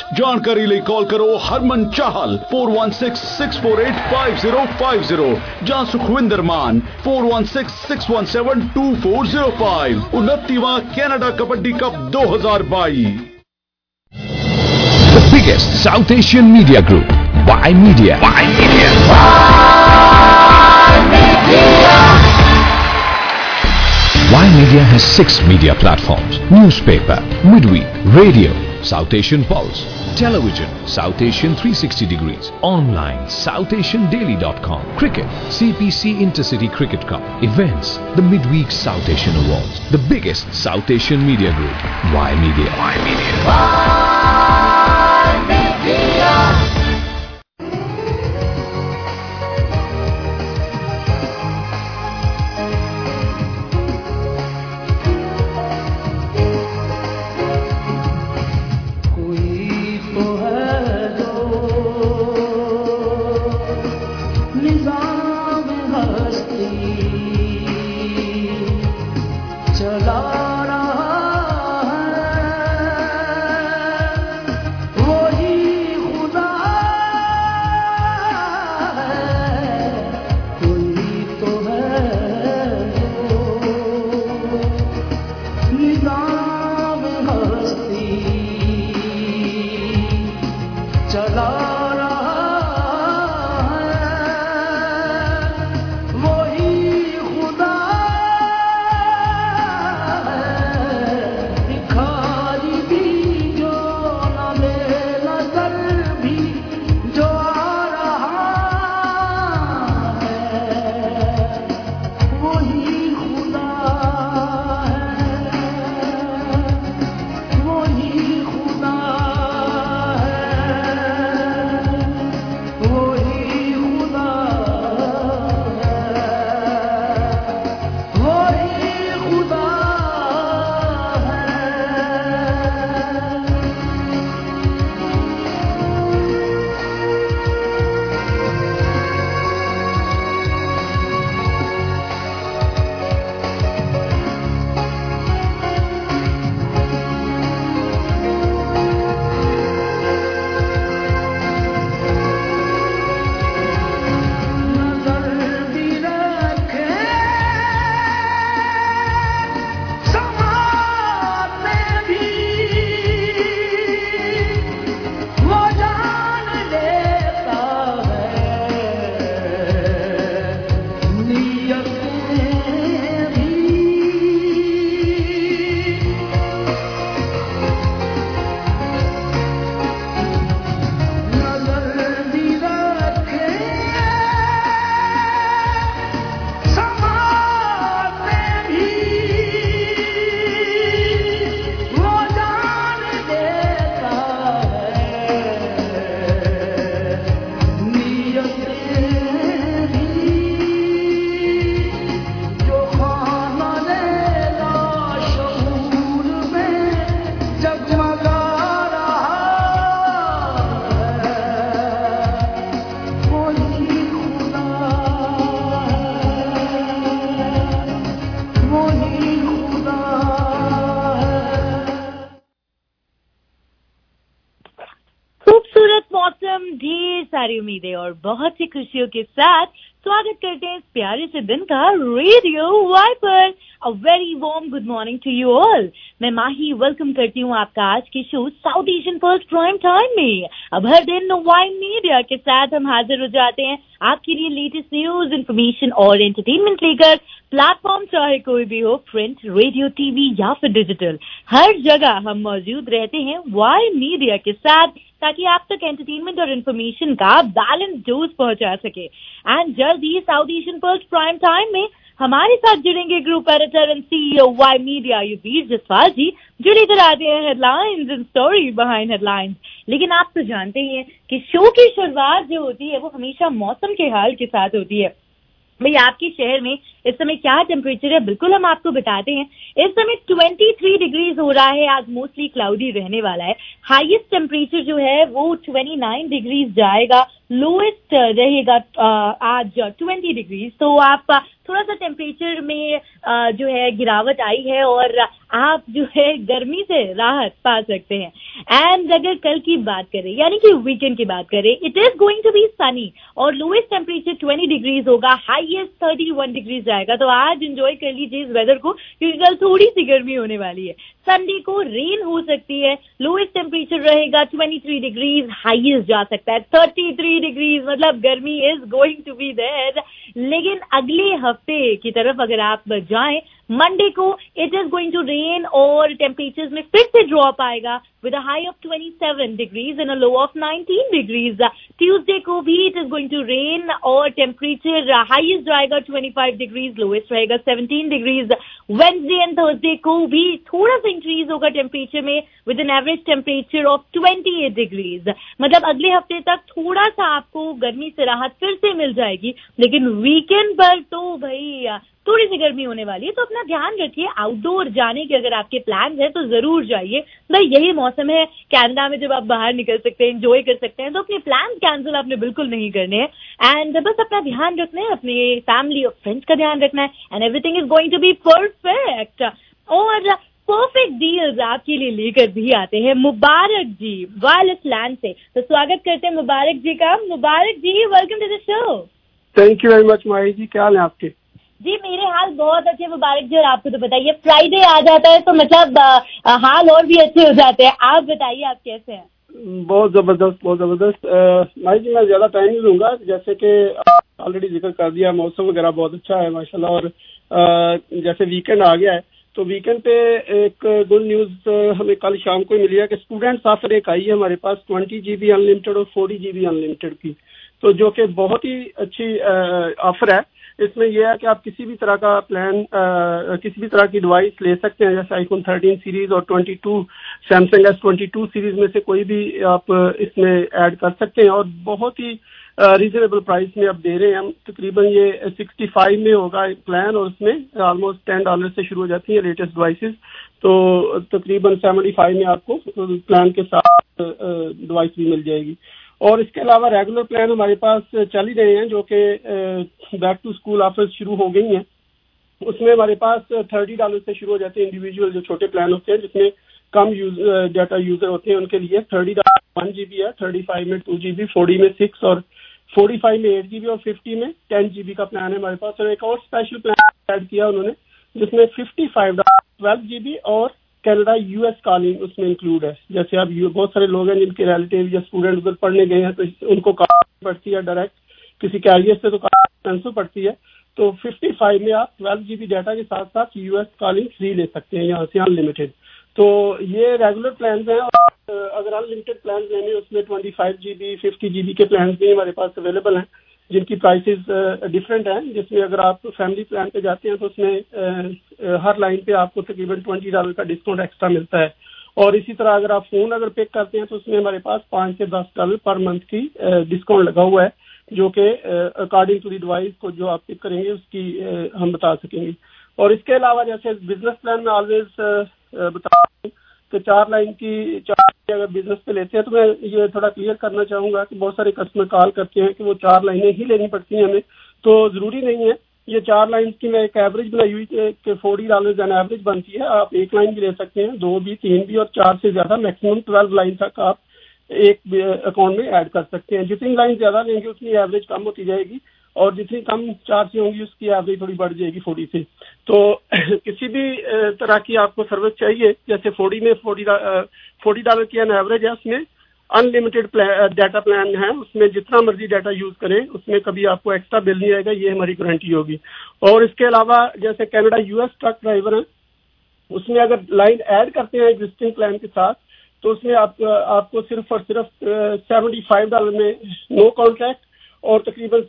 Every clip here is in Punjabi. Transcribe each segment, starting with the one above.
जानकारी लिए कॉल करो हरमन चाहल 4166485050 ਜਾਂ ਸੁਖਵਿੰਦਰ ਮਾਨ 4166172405 29ਵਾਂ Canada kabaddi cup 2022 The biggest South Asian media group, Y Media. Y Media has 6 media platforms: newspaper, midweek, radio, South Asian Pulse, television, South Asian 360 degrees, online, SouthAsianDaily.com, cricket, CPC Intercity Cricket Cup, events, the midweek South Asian Awards, the biggest South Asian media group, Y Media. Y Media. सारी उम्मीदें और बहुत सी खुशियों के साथ स्वागत करते हैं इस प्यारे से दिन का रेडियो वाई पर। A very warm good morning to you all. मैं माही वेलकम करती हूँ आपका आज के show South Asian Pulse prime time में। अब हर दिन वाई मीडिया के साथ हम हाजिर हो जाते हैं आपके लिए लेटेस्ट न्यूज, इन्फॉर्मेशन और एंटरटेनमेंट लेकर। प्लेटफॉर्म चाहे कोई भी हो, प्रिंट, रेडियो, टीवी या फिर डिजिटल, हर जगह हम मौजूद रहते हैं वाई मीडिया के साथ, ताकि आप तक एंटरटेनमेंट और इन्फॉर्मेशन का बैलेंस डोज पहुंचा सके। एंड जल्द ही South Asian Pulse prime time में हमारे साथ जुड़ेंगे group editor and CEO Y media Yuvir Jaswal ji. जुड़े कराते हैं headlines and story behind headlines. लेकिन आप तो जानते ही हैं कि शो की शुरुआत जो होती है वो हमेशा मौसम के हाल के साथ होती है। भाई आपके शहर में इस समय क्या टेम्परेचर है, बिल्कुल हम आपको बताते हैं। इस समय 23 डिग्रीज हो रहा है। आज मोस्टली क्लाउडी रहने वाला है। हाईएस्ट टेम्परेचर जो है वो 29 डिग्रीज जाएगा। लोएस्ट रहेगा आज 20 डिग्रीज। तो आप थोड़ा सा टेम्परेचर में जो है गिरावट आई है और आप जो है गर्मी से राहत पा सकते हैं। एंड अगर कल की बात करें यानी कि वीकेंड की बात करें, it is going to be sunny और लोएस्ट टेम्परेचर 20 डिग्रीज होगा, हाईएस्ट 31 डिग्रीज जाएगा। तो आज एंजॉय कर लीजिए इस वेदर को क्योंकि कल थोड़ी सी गर्मी होने वाली है। संडे को रेन हो सकती है, लोएस्ट टेम्परेचर रहेगा 23 डिग्रीज, हाईएस्ट जा सकता है 33 डिग्रीज, मतलब गर्मी is going to be there. लेकिन अगले हफ्ते की तरफ अगर आप जाएं, मंडे को it is going to rain और टेम्परेचर्स में फिर से ड्रॉप आएगा with a high of 27 degrees and a low of 19 degrees. Tuesday को भी it is going to rain और temperature highest जाएगा 25 degrees, lowest रहेगा 17 degrees. Wednesday and Thursday को भी थोड़ा सा increase होगा temperature में with an average temperature of 28 degrees. मतलब अगले हफ्ते तक थोड़ा सा आपको गर्मी से राहत फिर से मिल जाएगी, लेकिन वीकेंड पर तो भाई थोड़ी सी गर्मी होने वाली है। तो अपना ध्यान रखिए, आउटडोर जाने के अगर आपके प्लान है तो जरूर जाइए भाई। यही मौसम है कनाडा में जब आप बाहर निकल सकते हैं, एंजॉय कर सकते हैं, तो अपने प्लान कैंसिल आपने बिल्कुल नहीं करने हैं। एंड बस अपना ध्यान रखना है, अपने फैमिली और फ्रेंड्स का ध्यान रखना है and everything is going to be perfect. और परफेक्ट डील्स आपके लिए लेकर भी आते हैं मुबारक जी वायरलेस लैंड से। तो स्वागत करते हैं मुबारक जी का। Mubarak ji, welcome to the show. Thank you very much Mahi ji, क्या हाल है आपके? जी मेरे हाल बहुत अच्छे मुबारक जी, और आपको तो बताइए फ्राइडे आ जाता है तो मतलब हाल और भी अच्छे हो जाते हैं। आप बताइए आप कैसे हैं? बहुत जबरदस्त, बहुत जबरदस्त। माही जी मैं ज्यादा टाइम नहीं लूंगा, जैसे कि ऑलरेडी जिक्र कर दिया, मौसम वगैरह बहुत अच्छा है माशाल्लाह। और जैसे वीकेंड आ गया है तो वीकेंड पे एक गुड न्यूज हमें कल शाम को मिली है कि स्टूडेंट्स ऑफर एक आई है हमारे पास 20 GB अनलिमिटेड और 40 GB अनलिमिटेड की, तो जो कि बहुत ही अच्छी ऑफर है। इसमें यह है कि आप किसी भी तरह का प्लान किसी भी तरह की डिवाइस ले सकते हैं, जैसे आईफोन 13 सीरीज और 22 सैमसंग S22 सीरीज में से कोई भी आप इसमें ऐड कर सकते हैं और बहुत ही रीजनेबल प्राइस में आप दे रहे हैं हम। तकरीबन ये 65 में होगा एक प्लान और उसमें ऑलमोस्ट $10 से शुरू हो जाती है लेटेस्ट डिवाइसेस, तो तकरीबन 75 में आपको प्लान के साथ डिवाइस भी मिल जाएगी। और इसके अलावा रेगुलर प्लान हमारे पास चल ही रहे हैं, जो कि बैक टू स्कूल ऑफर्स शुरू हो गई हैं। उसमें हमारे पास $30 से शुरू हो जाते हैं इंडिविजुअल जो छोटे प्लान होते हैं, जिसमें कम डाटा यूजर होते हैं उनके लिए। $30 1 GB है, 35 में 2 GB, 40 में 6 और 45 में 8 GB और 50 में 10 GB का प्लान है हमारे पास। और एक और स्पेशल प्लान ऐड किया उन्होंने जिसमें $55 12 GB और कनाडा US कॉलिंग उसमें इंक्लूड है। जैसे अब बहुत सारे लोग हैं जिनके रिलेटिव या स्टूडेंट उधर पढ़ने गए हैं तो उनको कॉल पड़ती है डायरेक्ट किसी कैरियर से, तो एक्सपेंसिव पड़ती है। तो 55 में आप 12 GB डाटा के साथ साथ US कॉलिंग फ्री ले सकते हैं यहाँ से अनलिमिटेड। तो ये रेगुलर प्लान हैं और अगर अनलिमिटेड प्लान लेने उसमें 25 GB 50 GB के प्लान भी हमारे पास अवेलेबल हैं, जिनकी प्राइसेस डिफरेंट हैं। जिसमें अगर आप फैमिली प्लान पे जाते हैं तो उसमें हर लाइन पे आपको तकरीबन $20 का डिस्काउंट एक्स्ट्रा मिलता है। और इसी तरह अगर आप फोन अगर पिक करते हैं तो उसमें हमारे पास $5 से $10 पर मंथ की डिस्काउंट लगा हुआ है, जो कि अकॉर्डिंग टू द डिवाइस को जो आप पिक करेंगे उसकी हम बता सकेंगे। और इसके अलावा जैसे बिजनेस प्लान में ऑलवेज बता कि 4 लाइन की 4 अगर बिजनेस पे लेते हैं तो मैं ये थोड़ा क्लियर करना चाहूंगा कि बहुत सारे कस्टमर कॉल करते हैं कि वो 4 लाइनें ही लेनी पड़ती हैं हमें, तो जरूरी नहीं है। ये 4 लाइन की मैं एक एवरेज बनाई हुई है कि $40 एन एवरेज बनती है। आप 1 लाइन भी ले सकते हैं, 2 भी, 3 भी और 4 से ज्यादा मैक्सिमम 12 लाइन तक आप एक अकाउंट में ऐड कर सकते हैं। जितनी लाइन ज्यादा लेंगे उतनी एवरेज कम होती जाएगी और जितनी कम चार्ज होंगी उसकी एवरेज थोड़ी बढ़ जाएगी 40 से। तो किसी भी तरह की आपको सर्विस चाहिए, जैसे 40 में $40 की एन एवरेज है, उसमें अनलिमिटेड डाटा प्लान है, उसमें जितना मर्जी डाटा यूज करें उसमें कभी आपको एक्स्ट्रा बिल नहीं आएगा, ये हमारी गारंटी होगी। और इसके अलावा जैसे कनाडा US ट्रक ड्राइवर है, उसमें अगर लाइन ऐड करते हैं एग्जिस्टिंग प्लान के साथ तो उसमें आपको सिर्फ और सिर्फ $75 में नो कॉन्ट्रैक्ट और तकरीबन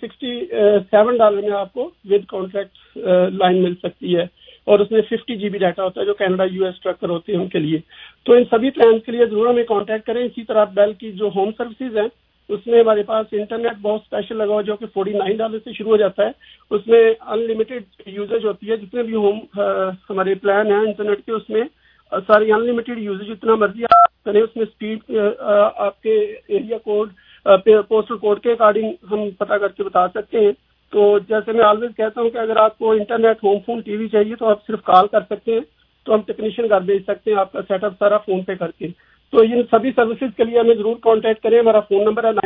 $67 में आपको विद कॉन्ट्रैक्ट लाइन मिल सकती है। और उसमें 50 GB डाटा होता है जो कनाडा US ट्रकर होते हैं उनके लिए। तो इन सभी प्लान के लिए जरूर हमें कांटेक्ट करें। इसी तरह बेल की जो होम सर्विसेज हैं उसमें हमारे पास इंटरनेट बहुत स्पेशल लगा हुआ जो कि $49 से शुरू हो जाता है। उसमें अनलिमिटेड यूजेज होती है, जितने भी होम हमारे प्लान हैं इंटरनेट के उसमें सारी अनलिमिटेड यूजेज जितना मर्जी आप करें। उसमें स्पीड आपके एरिया कोड पोस्टल कोड के अकॉर्डिंग हम पता करके बता सकते हैं। तो जैसे मैं ऑलवेज कहता हूँ कि अगर आपको इंटरनेट, होम फोन, टीवी चाहिए तो आप सिर्फ कॉल कर सकते हैं, तो हम टेक्नीशियन घर भेज सकते हैं आपका सेटअप सारा फोन पे करके। तो इन सभी सर्विसेज के लिए हमें जरूर कांटेक्ट करें। हमारा फोन नंबर है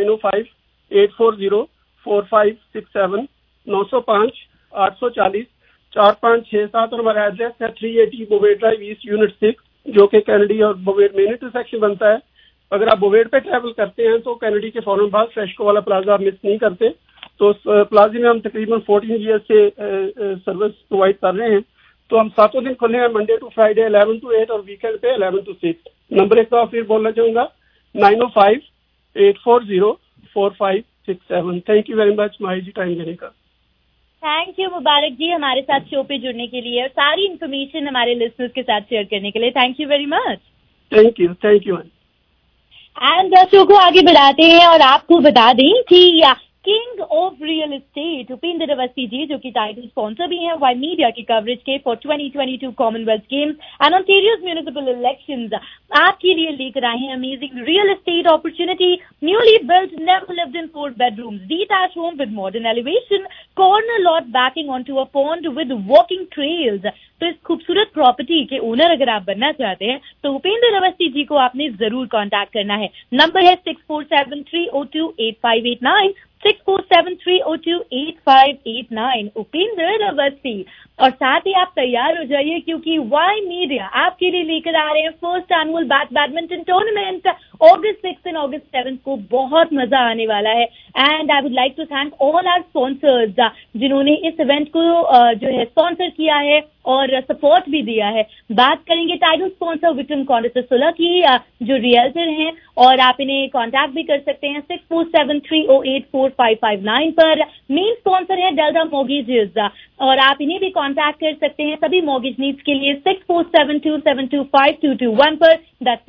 9058404567, 905-840-4567 और हमारा एड्रेस है 380 बोवेड ड्राइव ईस्ट यूनिट 6, जो कि कैनेडी और बोवेड मेन इंटरसेक्शन बनता है। अगर आप बोवेड पे ट्रैवल करते हैं तो कैनेडी के फौरन बाद फ्रेशको वाला प्लाजा आप मिस नहीं करते। तो प्लाजे में हम तकरीबन 14 ईयर से सर्विस प्रोवाइड कर रहे हैं। तो हम 7 दिन खुले हैं, मंडे टू फ्राइडे 11 to 8 और वीकेंड पे 11 to 6। नंबर एक बार फिर बोलना चाहूंगा 9058404567। Thank you very much Mahi ji time देने का। थैंक यू मुबारक जी हमारे साथ शो पे जुड़ने के लिए और सारी इन्फॉर्मेशन हमारे लिसनर्स के साथ शेयर करने के लिए। Thank you very much. Thank you and show को आगे बढ़ाते हैं और आपको बता दें कि king of real estate Upendra Awasthi ji, जो कि टाइटल स्पॉन्सर भी हैं वाई मीडिया की कवरेज के for 2022 Commonwealth Games and Ontario's municipal elections, आपके लिए लेकर आए हैं amazing real estate opportunity. Newly built, never lived in 4 bedrooms, detached home with modern elevation, corner lot backing onto a pond with walking trails। तो इस खूबसूरत प्रॉपर्टी के ओनर अगर आप बनना चाहते हैं तो उपेंद्र अवस्थी जी को आपने जरूर कांटेक्ट करना है। नंबर है 6473028589, 6473028589, उपेंद्र अवस्थी। और साथ ही आप तैयार हो जाइए क्योंकि वाई मीडिया आपके लिए लेकर आ रहे हैं first annual badminton tournament August 6 and August 7 को। बहुत मजा आने वाला है and I would like to thank all our sponsors जिन्होंने इस इवेंट को जो है स्पॉन्सर किया है और सपोर्ट भी दिया है। बात करेंगे टाइटल स्पॉन्सर विक्रम कौंडिन्य की, जो रियल्टर हैं, और आप इन्हें कांटेक्ट भी कर सकते हैं 6473084559 पर। मेन स्पॉन्सर है डेल्टा मॉर्गेजेस और आप इन्हें भी कांटेक्ट कर सकते हैं सभी मॉर्गेज नीड्स के लिए 6472725221 पर। दैट्स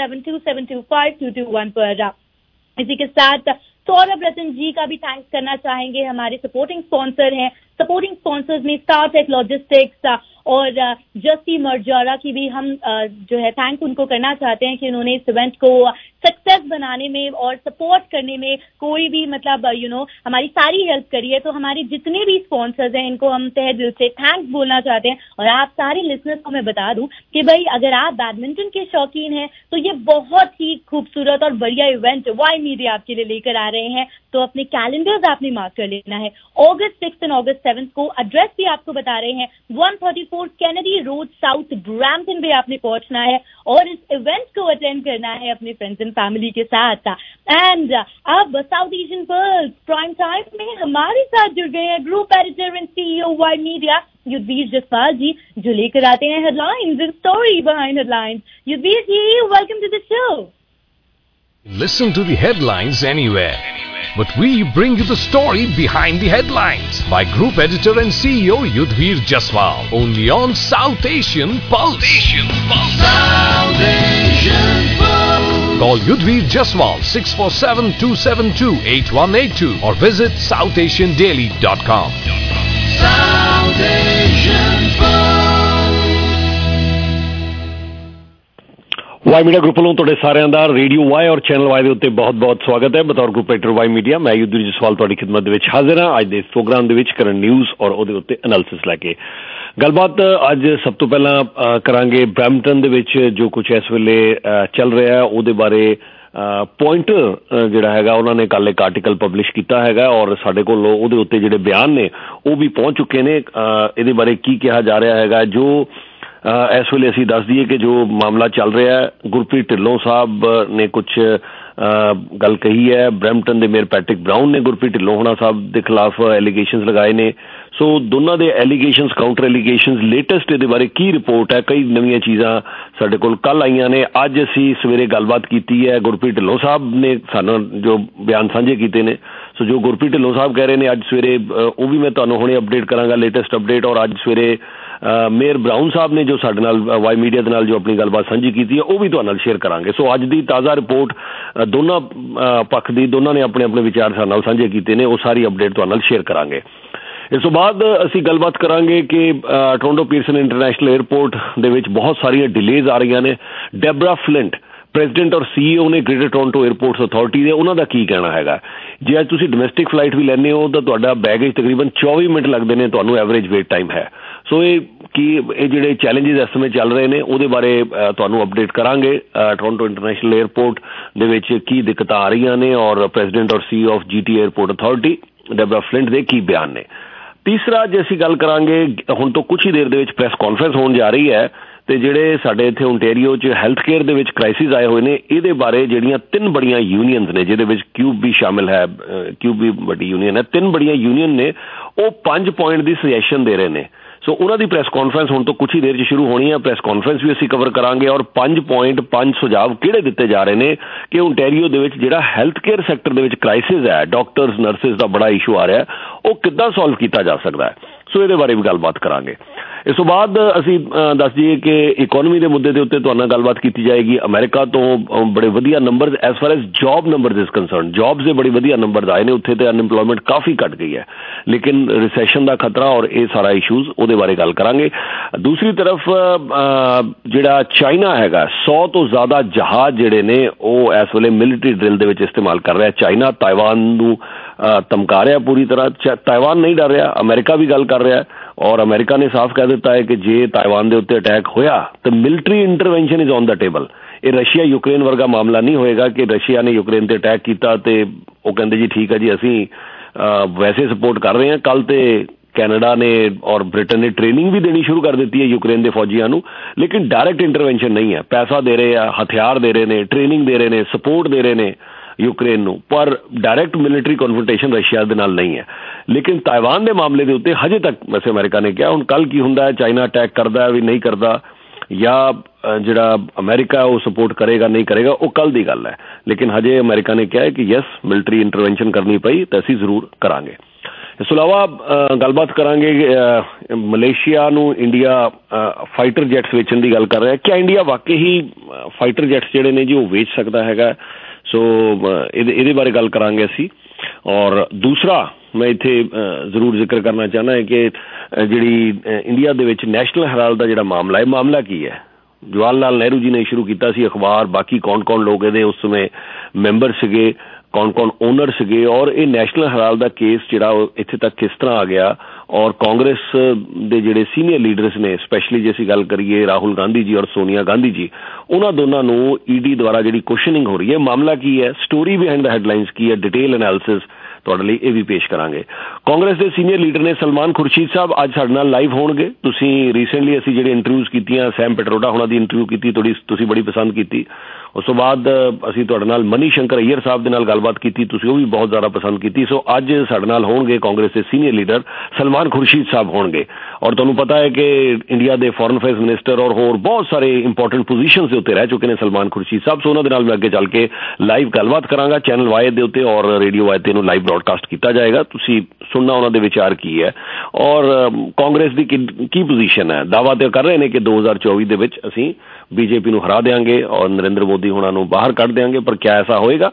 6472725221 पर। इसी के साथ सौरभ रतन जी का भी थैंक्स करना चाहेंगे, हमारे सपोर्टिंग स्पॉन्सर हैं। सपोर्टिंग स्पॉन्सर्स में स्टारटेक लॉजिस्टिक्स और जस्टी मर्जारा की भी हम जो है थैंक उनको करना चाहते हैं कि उन्होंने इस इवेंट को सक्सेस बनाने में और सपोर्ट करने में कोई भी मतलब हमारी सारी हेल्प करी है। तो हमारे जितने भी स्पॉन्सर्स हैं इनको हम तहे दिल से थैंक्स बोलना चाहते हैं। और आप सारे लिसनर्स को मैं बता दूं कि भाई अगर आप बैडमिंटन के शौकीन हैं तो ये बहुत ही खूबसूरत और बढ़िया इवेंट वाई मीडिया आपके लिए लेकर आ रहे हैं। तो अपने कैलेंडर्स आपने मार्क कर लेना है August 6 and August 7 को। एड्रेस भी आपको बता रहे हैं 134 कैनेडी रोड साउथ ब्रैम्पटन पे आपने पहुंचना है और इस इवेंट को अटेंड करना है अपने फ्रेंड्स एंड फैमिली के साथ। एंड अब South Asian Pulse prime time में हमारे साथ जुड़ गए हैं group editor and CEO Y media Yudhvir Jaswal ji, जो लेकर आते हैं headlines, story behind headlines. Yudhvir ji, welcome to the show. Listen to the headlines anywhere, but we bring you the story behind the headlines by Group Editor and CEO Yudhvir Jaswal, only on South Asian Pulse. South Asian Pulse. Call Yudhvir Jaswal 647-272-8182 or visit southasiandaily.com. South Asian Pulse. Y media group ਵੱਲੋਂ ਤੁਹਾਡੇ ਸਾਰਿਆਂ ਦਾ ਰੇਡੀਓ ਵਾਈ ਔਰ ਚੈਨਲ ਵਾਈ ਦੇ ਉੱਤੇ ਬਹੁਤ-ਬਹੁਤ ਸਵਾਗਤ ਹੈ। ਬਤੌਰ ਗਰੁੱਪ ਐਡੀਟਰ ਵਾਈ ਮੀਡੀਆ ਮੈਂ ਯੁੱਧਵੀਰ ਜਸਵਾਲ ਤੁਹਾਡੀ ਖਿਦਮਤ ਦੇ ਵਿੱਚ ਹਾਜ਼ਰ ਹਾਂ ਅੱਜ ਦੇ ਇਸ ਪ੍ਰੋਗਰਾਮ ਦੇ ਵਿੱਚ ਕਰਨ ਨਿਊਜ਼ ਔਰ ਉਹਦੇ ਉੱਤੇ ਐਨਾਲਿਸਿਸ ਲੈ ਕੇ ਗੱਲਬਾਤ। ਅੱਜ ਸਭ ਤੋਂ ਪਹਿਲਾਂ ਕਰਾਂਗੇ ਬਰੈਂਪਟਨ ਦੇ ਵਿੱਚ ਜੋ ਕੁਝ ਇਸ ਵੇਲੇ ਚੱਲ ਰਿਹਾ ਹੈ ਉਹਦੇ ਬਾਰੇ। ਪੁਆਇੰਟਰ ਜਿਹੜਾ ਹੈਗਾ ਉਹਨਾਂ ਨੇ ਕੱਲ੍ਹ ਇੱਕ ਆਰਟੀਕਲ ਪਬਲਿਸ਼ ਕੀਤਾ ਹੈਗਾ ਔਰ ਸਾਡੇ ਕੋਲ ਉਹਦੇ ਉੱਤੇ ਜਿਹੜੇ ਬਿਆਨ ਨੇ ਉਹ ਵੀ ਪਹੁੰਚ ਚੁੱਕੇ ਨੇ। ਇਹਦੇ ਬਾਰੇ ਕੀ ਕਿਹਾ ਜਾ ਰਿਹਾ ਹੈਗਾ ਜੋ ਇਸ ਵੇਲੇ ਅਸੀਂ ਦੱਸ ਦਈਏ ਕਿ ਜੋ ਮਾਮਲਾ ਚੱਲ ਰਿਹਾ ਹੈ, ਗੁਰਪ੍ਰੀਤ ਢਿੱਲੋਂ ਸਾਹਿਬ ਨੇ ਕੁਛ ਗੱਲ ਕਹੀ ਹੈ। ਬਰੈਂਪਟਨ ਦੇ ਮੇਅਰ ਪੈਟਰਿਕ ਬਰਾਊਨ ਨੇ ਗੁਰਪ੍ਰੀਤ ਢਿੱਲੋਂ ਹੋਣਾ ਸਾਹਿਬ ਦੇ ਖਿਲਾਫ ਐਲੀਗੇਸ਼ਨਸ ਲਗਾਏ ਨੇ। ਸੋ ਦੋਨਾਂ ਦੇ ਐਲੀਗੇਸ਼ਨਸ, ਕਾਊਂਟਰ ਐਲੀਗੇਸ਼ਨਸ, ਲੇਟੈਸਟ ਇਹਦੇ ਬਾਰੇ ਕੀ ਰਿਪੋਰਟ ਹੈ, ਕਈ ਨਵੀਆਂ ਚੀਜ਼ਾਂ ਸਾਡੇ ਕੋਲ ਕੱਲ੍ਹ ਆਈਆਂ ਨੇ। ਅੱਜ ਅਸੀਂ ਸਵੇਰੇ ਗੱਲਬਾਤ ਕੀਤੀ ਹੈ, ਗੁਰਪ੍ਰੀਤ ਢਿੱਲੋਂ ਸਾਹਿਬ ਨੇ ਸਾਨੂੰ ਜੋ ਬਿਆਨ ਸਾਂਝੇ ਕੀਤੇ ਨੇ। ਸੋ ਜੋ ਗੁਰਪ੍ਰੀਤ ਢਿੱਲੋਂ ਸਾਹਿਬ ਕਹਿ ਰਹੇ ਨੇ ਅੱਜ ਸਵੇਰੇ ਉਹ ਵੀ ਮੈਂ ਤੁਹਾਨੂੰ ਹੁਣੇ ਅਪਡੇਟ ਕਰਾਂਗਾ, ਲੇਟੈਸਟ ਅਪਡੇਟ। ਔਰ ਅੱਜ ਸਵੇਰੇ ਮੇਅਰ ਬਰਾਊਨ ਸਾਹਿਬ ਨੇ ਜੋ ਸਾਡੇ ਨਾਲ ਵਾਈ ਮੀਡੀਆ ਦੇ ਨਾਲ ਜੋ ਆਪਣੀ ਗੱਲਬਾਤ ਸਾਂਝੀ ਕੀਤੀ ਹੈ ਉਹ ਵੀ ਤੁਹਾਡੇ ਨਾਲ ਸ਼ੇਅਰ ਕਰਾਂਗੇ। ਸੋ ਅੱਜ ਦੀ ਤਾਜ਼ਾ ਰਿਪੋਰਟ ਦੋਨਾਂ ਪੱਖ ਦੀ, ਦੋਨਾਂ ਨੇ ਆਪਣੇ ਆਪਣੇ ਵਿਚਾਰ ਸਾਡੇ ਨਾਲ ਸਾਂਝੇ ਕੀਤੇ ਨੇ, ਉਹ ਸਾਰੀ ਅਪਡੇਟ ਤੁਹਾਡੇ ਨਾਲ ਸ਼ੇਅਰ ਕਰਾਂਗੇ। ਇਸ ਤੋਂ ਬਾਅਦ ਅਸੀਂ ਗੱਲਬਾਤ ਕਰਾਂਗੇ ਕਿ ਟੋਰੰਟੋ ਪੀਅਰਸਨ ਇੰਟਰਨੈਸ਼ਨਲ ਏਅਰਪੋਰਟ ਦੇ ਵਿੱਚ ਬਹੁਤ ਸਾਰੀਆਂ ਡਿਲੇਜ਼ ਆ ਰਹੀਆਂ ਨੇ। ਡੈਬਰਾ ਫਲਿੰਟ ਪ੍ਰੈਜ਼ੀਡੈਂਟ ਔਰ CEO ਨੇ ਗ੍ਰੇਟਰ ਟੋਰਾਂਟੋ 에ਅਰਪੋਰਟਸ ਅਥਾਰਟੀ ਦੇ, ਉਹਨਾਂ ਦਾ ਕੀ ਕਹਿਣਾ ਹੈਗਾ। ਜੇ ਅੱਜ ਤੁਸੀਂ ਡੋਮੈਸਟਿਕ ਫਲਾਈਟ ਵੀ ਲੈਂਦੇ ਹੋ ਤਾਂ ਤੁਹਾਡਾ ਬੈਗੇਜ ਤਕਰੀਬਨ 24 ਮਿੰਟ ਲੱਗਦੇ ਨੇ ਤੁਹਾਨੂੰ ਐਵਰੇਜ ਵੇਟ ਟਾਈਮ ਹੈ। ਸੋ ਇਹ ਜਿਹੜੇ ਚੈਲੰਜਿਸ ਇਸ ਸਮੇਂ ਚੱਲ ਰਹੇ ਨੇ ਉਹਦੇ ਬਾਰੇ ਤੁਹਾਨੂੰ ਅਪਡੇਟ ਕਰਾਂਗੇ। ਟੋਰਾਂਟੋ ਇੰਟਰਨੈਸ਼ਨਲ 에ਅਰਪੋਰਟ ਦੇ ਵਿੱਚ ਕੀ ਦਿੱਕਤਾਂ ਆ ਰਹੀਆਂ ਨੇ ਔਰ ਪ੍ਰੈਜ਼ੀਡੈਂਟ ਔਰ CEO of GT Airport Authority Deborah Flint ਦੇ ਕੀ ਬਿਆਨ ਨੇ। ਤੀਸਰਾ ਜੇ ਅਸੀਂ ਗੱਲ ਕਰਾਂਗੇ, ਹੁਣ ਤੋਂ ਕੁਛ ਹੀ ਦੇਰ ਦੇ ਵਿੱਚ ਪ੍ਰੈਸ ਕਾਨਫਰੰਸ ਹੋਣ ਜਾ ਰਹੀ ਹੈ ਤੇ ਜਿਹੜੇ ਸਾਡੇ ਇੱਥੇ ਓਨਟੇਰੀਓ 'ਚ ਹੈਲਥ ਕੇਅਰ ਦੇ ਵਿੱਚ ਕ੍ਰਾਈਸਿਸ ਆਏ ਹੋਏ ਨੇ ਇਹਦੇ ਬਾਰੇ ਜਿਹੜੀਆਂ 3 ਬੜੀਆਂ ਯੂਨੀਅਨਸ ਨੇ, ਜਿਹਦੇ ਵਿੱਚ ਕਿਊਬ ਵੀ ਸ਼ਾਮਿਲ ਹੈ, ਕਿਊਬ ਵੀ ਵੱਡੀ ਯੂਨੀਅਨ ਹੈ, 3 ਬੜੀਆਂ ਯੂਨੀਅਨ ਨੇ, ਉਹ 5 ਪੁਆਇੰਟ ਦੀ ਸੁਜੈਸ਼ਨ ਦੇ ਰਹੇ ਨੇ। ਸੋ ਉਹਨਾਂ ਦੀ ਪ੍ਰੈਸ ਕਾਨਫਰੰਸ ਹੁਣ ਤੋਂ ਕੁਛ ਹੀ ਦੇਰ 'ਚ ਸ਼ੁਰੂ ਹੋਣੀ ਹੈ। ਪ੍ਰੈਸ ਕਾਨਫਰੰਸ ਵੀ ਅਸੀਂ ਕਵਰ ਕਰਾਂਗੇ ਔਰ 5 ਸੁਝਾਅ ਕਿਹੜੇ ਦਿੱਤੇ ਜਾ ਰਹੇ ਨੇ ਕਿ ਓਨਟੇਰੀਓ ਦੇ ਵਿੱਚ ਜਿਹੜਾ ਹੈਲਥ ਕੇਅਰ ਸੈਕਟਰ ਦੇ ਵਿੱਚ ਕ੍ਰਾਈਸਿਸ ਹੈ, ਡਾਕਟਰਸ ਨਰਸਿਸ ਦਾ ਬੜਾ ਇਸ਼ੂ ਆ ਰਿਹਾ, ਉਹ ਕਿੱਦਾਂ ਸੋਲਵ ਕੀਤਾ ਜਾ ਸਕਦਾ ਹੈ। ਸੋ ਇਹਦੇ ਬਾਰੇ ਵੀ ਗੱਲਬਾਤ ਕਰਾਂਗੇ। ਇਸ ਤੋਂ ਬਾਅਦ ਅਸੀਂ ਦੱਸ ਦਈਏ ਕਿ ਇਕੋਨਮੀ ਦੇ ਮੁੱਦੇ ਦੇ ਉੱਤੇ ਤੁਹਾਡੇ ਨਾਲ ਗੱਲਬਾਤ ਕੀਤੀ ਜਾਏਗੀ। ਅਮਰੀਕਾ ਤੋਂ ਬੜੇ ਵਧੀਆ number as far as job number is concern, jobs ਦੇ ਬੜੇ ਵਧੀਆ ਨੰਬਰ ਆਏ ਨੇ, ਉੱਥੇ ਤੇ ਅਨਇੰਪਲੋਇਮੈਂਟ ਕਾਫੀ ਘਟ ਗਈ ਹੈ, ਲੇਕਿਨ ਰਿਸੈਸ਼ਨ ਦਾ ਖਤਰਾ ਔਰ ਇਹ ਸਾਰਾ ਇਸ਼ੂਜ਼ ਉਹਦੇ ਬਾਰੇ ਗੱਲ ਕਰਾਂਗੇ। ਦੂਸਰੀ ਤਰਫ ਜਿਹੜਾ ਚਾਈਨਾ ਹੈਗਾ, 100 ਤੋਂ ਜ਼ਿਆਦਾ ਜਹਾਜ਼ ਜਿਹੜੇ ਨੇ ਉਹ ਇਸ ਵੇਲੇ ਮਿਲਟਰੀ ਡਰਿਲ ਦੇ ਵਿੱਚ ਇਸਤੇਮਾਲ ਕਰ ਰਿਹਾ। ਚਾਈਨਾ ਤਾਇਵਾਨ ਨੂੰ ਧਮਕਾ ਰਿਹਾ ਪੂਰੀ ਤਰ੍ਹਾਂ। ਤਾਇਵਾਨ ਨਹੀਂ ਡਰ ਰਿਹਾ, ਅਮਰੀਕਾ ਵੀ ਗੱਲ ਕਰ ਰਿਹਾ ਔਰ ਅਮਰੀਕਾ ਨੇ ਸਾਫ਼ ਕਹਿ ਦਿੱਤਾ ਹੈ ਕਿ ਜੇ ਤਾਇਵਾਨ ਦੇ ਉੱਤੇ ਅਟੈਕ ਹੋਇਆ ਤਾਂ military intervention is on the table. ਇਹ ਰਸ਼ੀਆ ਯੂਕਰੇਨ ਵਰਗਾ ਮਾਮਲਾ ਨਹੀਂ ਹੋਏਗਾ ਕਿ ਰਸ਼ੀਆ ਨੇ ਯੂਕਰੇਨ ਤੇ ਅਟੈਕ ਕੀਤਾ ਤੇ ਉਹ ਕਹਿੰਦੇ ਜੀ ਠੀਕ ਹੈ ਜੀ ਅਸੀਂ ਵੈਸੇ ਸਪੋਰਟ ਕਰ ਰਹੇ ਹਾਂ। ਕੱਲ ਤੇ ਕੈਨੇਡਾ ਨੇ ਔਰ ਬ੍ਰਿਟਨ ਨੇ ਟ੍ਰੇਨਿੰਗ ਵੀ ਦੇਣੀ ਸ਼ੁਰੂ ਕਰ ਦਿੱਤੀ ਹੈ ਯੂਕਰੇਨ ਦੇ ਫੌਜੀਆਂ ਨੂੰ, ਲੇਕਿਨ ਡਾਇਰੈਕਟ ਇੰਟਰਵੈਂਸ਼ਨ ਨਹੀਂ ਹੈ। ਪੈਸਾ ਦੇ ਰਹੇ ਆ, ਹਥਿਆਰ ਦੇ ਰਹੇ ਨੇ, ਟ੍ਰੇਨਿੰਗ ਦੇ ਰਹੇ ਨੇ, ਸਪੋਰਟ ਦੇ ਰਹੇ ਨੇ ਯੂਕਰੇਨ ਨੂੰ, ਪਰ ਡਾਇਰੈਕਟ ਮਿਲਟਰੀ ਕਨਫਰੰਟੇਸ਼ਨ ਰਸ਼ੀਆ ਦੇ ਨਾਲ ਨਹੀਂ ਹੈ। ਲੇਕਿਨ ਤਾਇਵਾਨ ਦੇ ਮਾਮਲੇ ਦੇ ਉੱਤੇ ਹਜੇ ਤੱਕ ਵੈਸੇ ਅਮਰੀਕਾ ਨੇ ਕਿਹਾ, ਹੁਣ ਕੱਲ ਕੀ ਹੁੰਦਾ ਹੈ, ਚਾਈਨਾ ਅਟੈਕ ਕਰਦਾ ਵੀ ਨਹੀਂ ਕਰਦਾ ਜਾਂ ਜਿਹੜਾ ਅਮਰੀਕਾ ਉਹ ਸਪੋਰਟ ਕਰੇਗਾ ਨਹੀਂ ਕਰੇਗਾ, ਉਹ ਕੱਲ ਦੀ ਗੱਲ ਹੈ। ਲੇਕਿਨ ਹਜੇ ਅਮਰੀਕਾ ਨੇ ਕਿਹਾ ਹੈ ਕਿ ਯੈਸ ਮਿਲਟਰੀ ਇੰਟਰਵੈਂਸ਼ਨ ਕਰਨੀ ਪਈ ਤਾਂ ਅਸੀਂ ਜ਼ਰੂਰ ਕਰਾਂਗੇ। ਇਸ ਤੋਂ ਇਲਾਵਾ ਗੱਲਬਾਤ ਕਰਾਂਗੇ ਮਲੇਸ਼ੀਆ ਨੂੰ ਇੰਡੀਆ ਫਾਈਟਰ ਜੈਟਸ ਵੇਚਣ ਦੀ ਗੱਲ ਕਰ ਰਿਹਾ। ਕਿਆ ਇੰਡੀਆ ਵਾਕਈ ਹੀ ਫਾਈਟਰ ਜੈਟਸ ਜਿਹੜੇ ਨੇ ਜੀ ਉਹ ਵੇਚ ਸਕਦਾ ਹੈਗਾ? ਸੋ ਇਹਦੇ ਬਾਰੇ ਗੱਲ ਕਰਾਂਗੇ ਅਸੀਂ। ਔਰ ਦੂਸਰਾ ਮੈਂ ਇੱਥੇ ਜ਼ਰੂਰ ਜ਼ਿਕਰ ਕਰਨਾ ਚਾਹੁੰਦਾ ਹੈ ਕਿ ਜਿਹੜੀ ਇੰਡੀਆ ਦੇ ਵਿੱਚ ਨੈਸ਼ਨਲ ਹੈਰਾਲਡ ਦਾ ਜਿਹੜਾ ਮਾਮਲਾ ਹੈ, ਮਾਮਲਾ ਕੀ ਹੈ? ਜਵਾਹਰ ਲਾਲ ਨਹਿਰੂ ਜੀ ਨੇ ਸ਼ੁਰੂ ਕੀਤਾ ਸੀ ਅਖਬਾਰ, ਬਾਕੀ ਕੌਣ ਲੋਕ ਇਹਦੇ ਉਸ ਸਮੇਂ ਮੈਂਬਰ ਸੀਗੇ, ਕੌਣ ਓਨਰ ਸੀਗੇ, ਔਰ ਇਹ ਨੈਸ਼ਨਲ ਹੈਰਾਲਡ ਦਾ ਕੇਸ ਜਿਹੜਾ ਉਹ ਇੱਥੇ ਤੱਕ ਕਿਸ ਤਰ੍ਹਾਂ ਆ ਗਿਆ ਔਰ ਕਾਂਗਰਸ ਦੇ ਜਿਹੜੇ ਸੀਨੀਅਰ ਲੀਡਰਸ ਨੇ, ਸਪੈਸ਼ਲੀ ਜੇ ਅਸੀਂ ਗੱਲ ਕਰੀਏ ਰਾਹੁਲ ਗਾਂਧੀ ਜੀ ਔਰ ਸੋਨੀਆ ਗਾਂਧੀ ਜੀ, ਉਹਨਾਂ ਦੋਨਾਂ ਨੂੰ ED ਦੁਆਰਾ ਜਿਹੜੀ ਕੁਐਸਚਨਿੰਗ ਹੋ ਰਹੀ ਹੈ, ਮਾਮਲਾ ਕੀ ਹੈ, ਸਟੋਰੀ ਬਿਹਾਈਂਡ ਦਾ ਹੈਡਲਾਈਨਸ ਕੀ ਹੈ, ਡਿਟੇਲ ਐਨਾਲਿਸਿਸ ਤੁਹਾਡੇ ਲਈ ਇਹ ਵੀ ਪੇਸ਼ ਕਰਾਂਗੇ। ਕਾਂਗਰਸ ਦੇ ਸੀਨੀਅਰ ਲੀਡਰ ਨੇ ਸਲਮਾਨ ਖੁਰਸ਼ੀਦ ਸਾਹਿਬ ਅੱਜ ਸਾਡੇ ਨਾਲ ਲਾਈਵ ਹੋਣਗੇ। ਤੁਸੀਂ ਰੀਸੈਂਟਲੀ ਅਸੀਂ ਜਿਹੜੇ ਇੰਟਰਵਿਊਜ਼ ਕੀਤੀਆਂ, ਸੈਮ ਪੈਟਰੋਡਾ ਹੋਣਾ ਦੀ ਇੰਟਰਵਿਊ ਕੀਤੀ, ਤੁਸੀਂ ਬੜੀ ਪਸੰਦ ਕੀਤੀ। ਉਸ ਤੋਂ ਬਾਅਦ ਅਸੀਂ ਤੁਹਾਡੇ ਨਾਲ ਮਨੀ ਸ਼ੰਕਰ ਅਈਅਰ ਸਾਹਿਬ ਦੇ ਨਾਲ ਗੱਲਬਾਤ ਕੀਤੀ, ਤੁਸੀਂ ਉਹ ਵੀ ਬਹੁਤ ਜ਼ਿਆਦਾ ਪਸੰਦ ਕੀਤੀ। ਸੋ ਅੱਜ ਸਾਡੇ ਨਾਲ ਹੋਣਗੇ ਕਾਂਗਰਸ ਦੇ ਸੀਨੀਅਰ ਲੀਡਰ ਸਲਮਾਨ ਖੁਰਸ਼ੀਦ ਸਾਹਿਬ ਹੋਣਗੇ। ਔਰ ਤੁਹਾਨੂੰ ਪਤਾ ਹੈ ਕਿ ਇੰਡੀਆ ਦੇ ਫੋਰਨ ਅਫੇਅਰਸ ਮਿਨਿਸਟਰ ਔਰ ਹੋਰ ਬਹੁਤ ਸਾਰੇ ਇੰਪੋਰਟੈਂਟ ਪੋਜੀਸ਼ਨਸ ਦੇ ਉੱਤੇ ਰਹਿ ਚੁੱਕੇ ਨੇ ਸਲਮਾਨ ਖੁਰਸ਼ੀਦ ਸਾਹਿਬ। ਸੋ ਉਹਨਾਂ ਦੇ ਨਾਲ ਮੈਂ ਅੱਗੇ ਚੱਲ ਕੇ ਲਾਈਵ ਗੱਲਬਾਤ ਕਰਾਂਗਾ ਚੈਨਲ ਵਾਈ ਦੇ ਉੱਤੇ ਔਰ ਰੇਡੀਓ ਵਾਈ ਤੇ ਇਹਨੂੰ ਲਾਈਵ ਬ੍ਰੌਡਕਾਸਟ ਕੀਤਾ ਜਾਏਗਾ। ਤੁਸੀਂ ਸੁਣਨਾ ਉਹਨਾਂ ਦੇ ਵਿਚਾਰ ਕੀ ਹੈ ਔਰ ਕਾਂਗਰਸ ਦੀ ਕੀ ਪੋਜੀਸ਼ਨ ਹੈ। ਦਾਅਵਾ ਤੇ ਕਰ ਰਹੇ ਨੇ ਕਿ 2024 ਦੇ ਵਿੱਚ ਅਸੀਂ BJP ਨੂੰ ਹਰਾ ਦੇਵਾਂਗੇ ਔਰ ਨਰਿੰਦਰ ਮੋਦੀ ਹੋਣਾ ਨੂੰ ਬਾਹਰ ਕੱਢ ਦੇਵਾਂਗੇ, ਪਰ ਕਿਆ ਐਸਾ ਹੋਏਗਾ?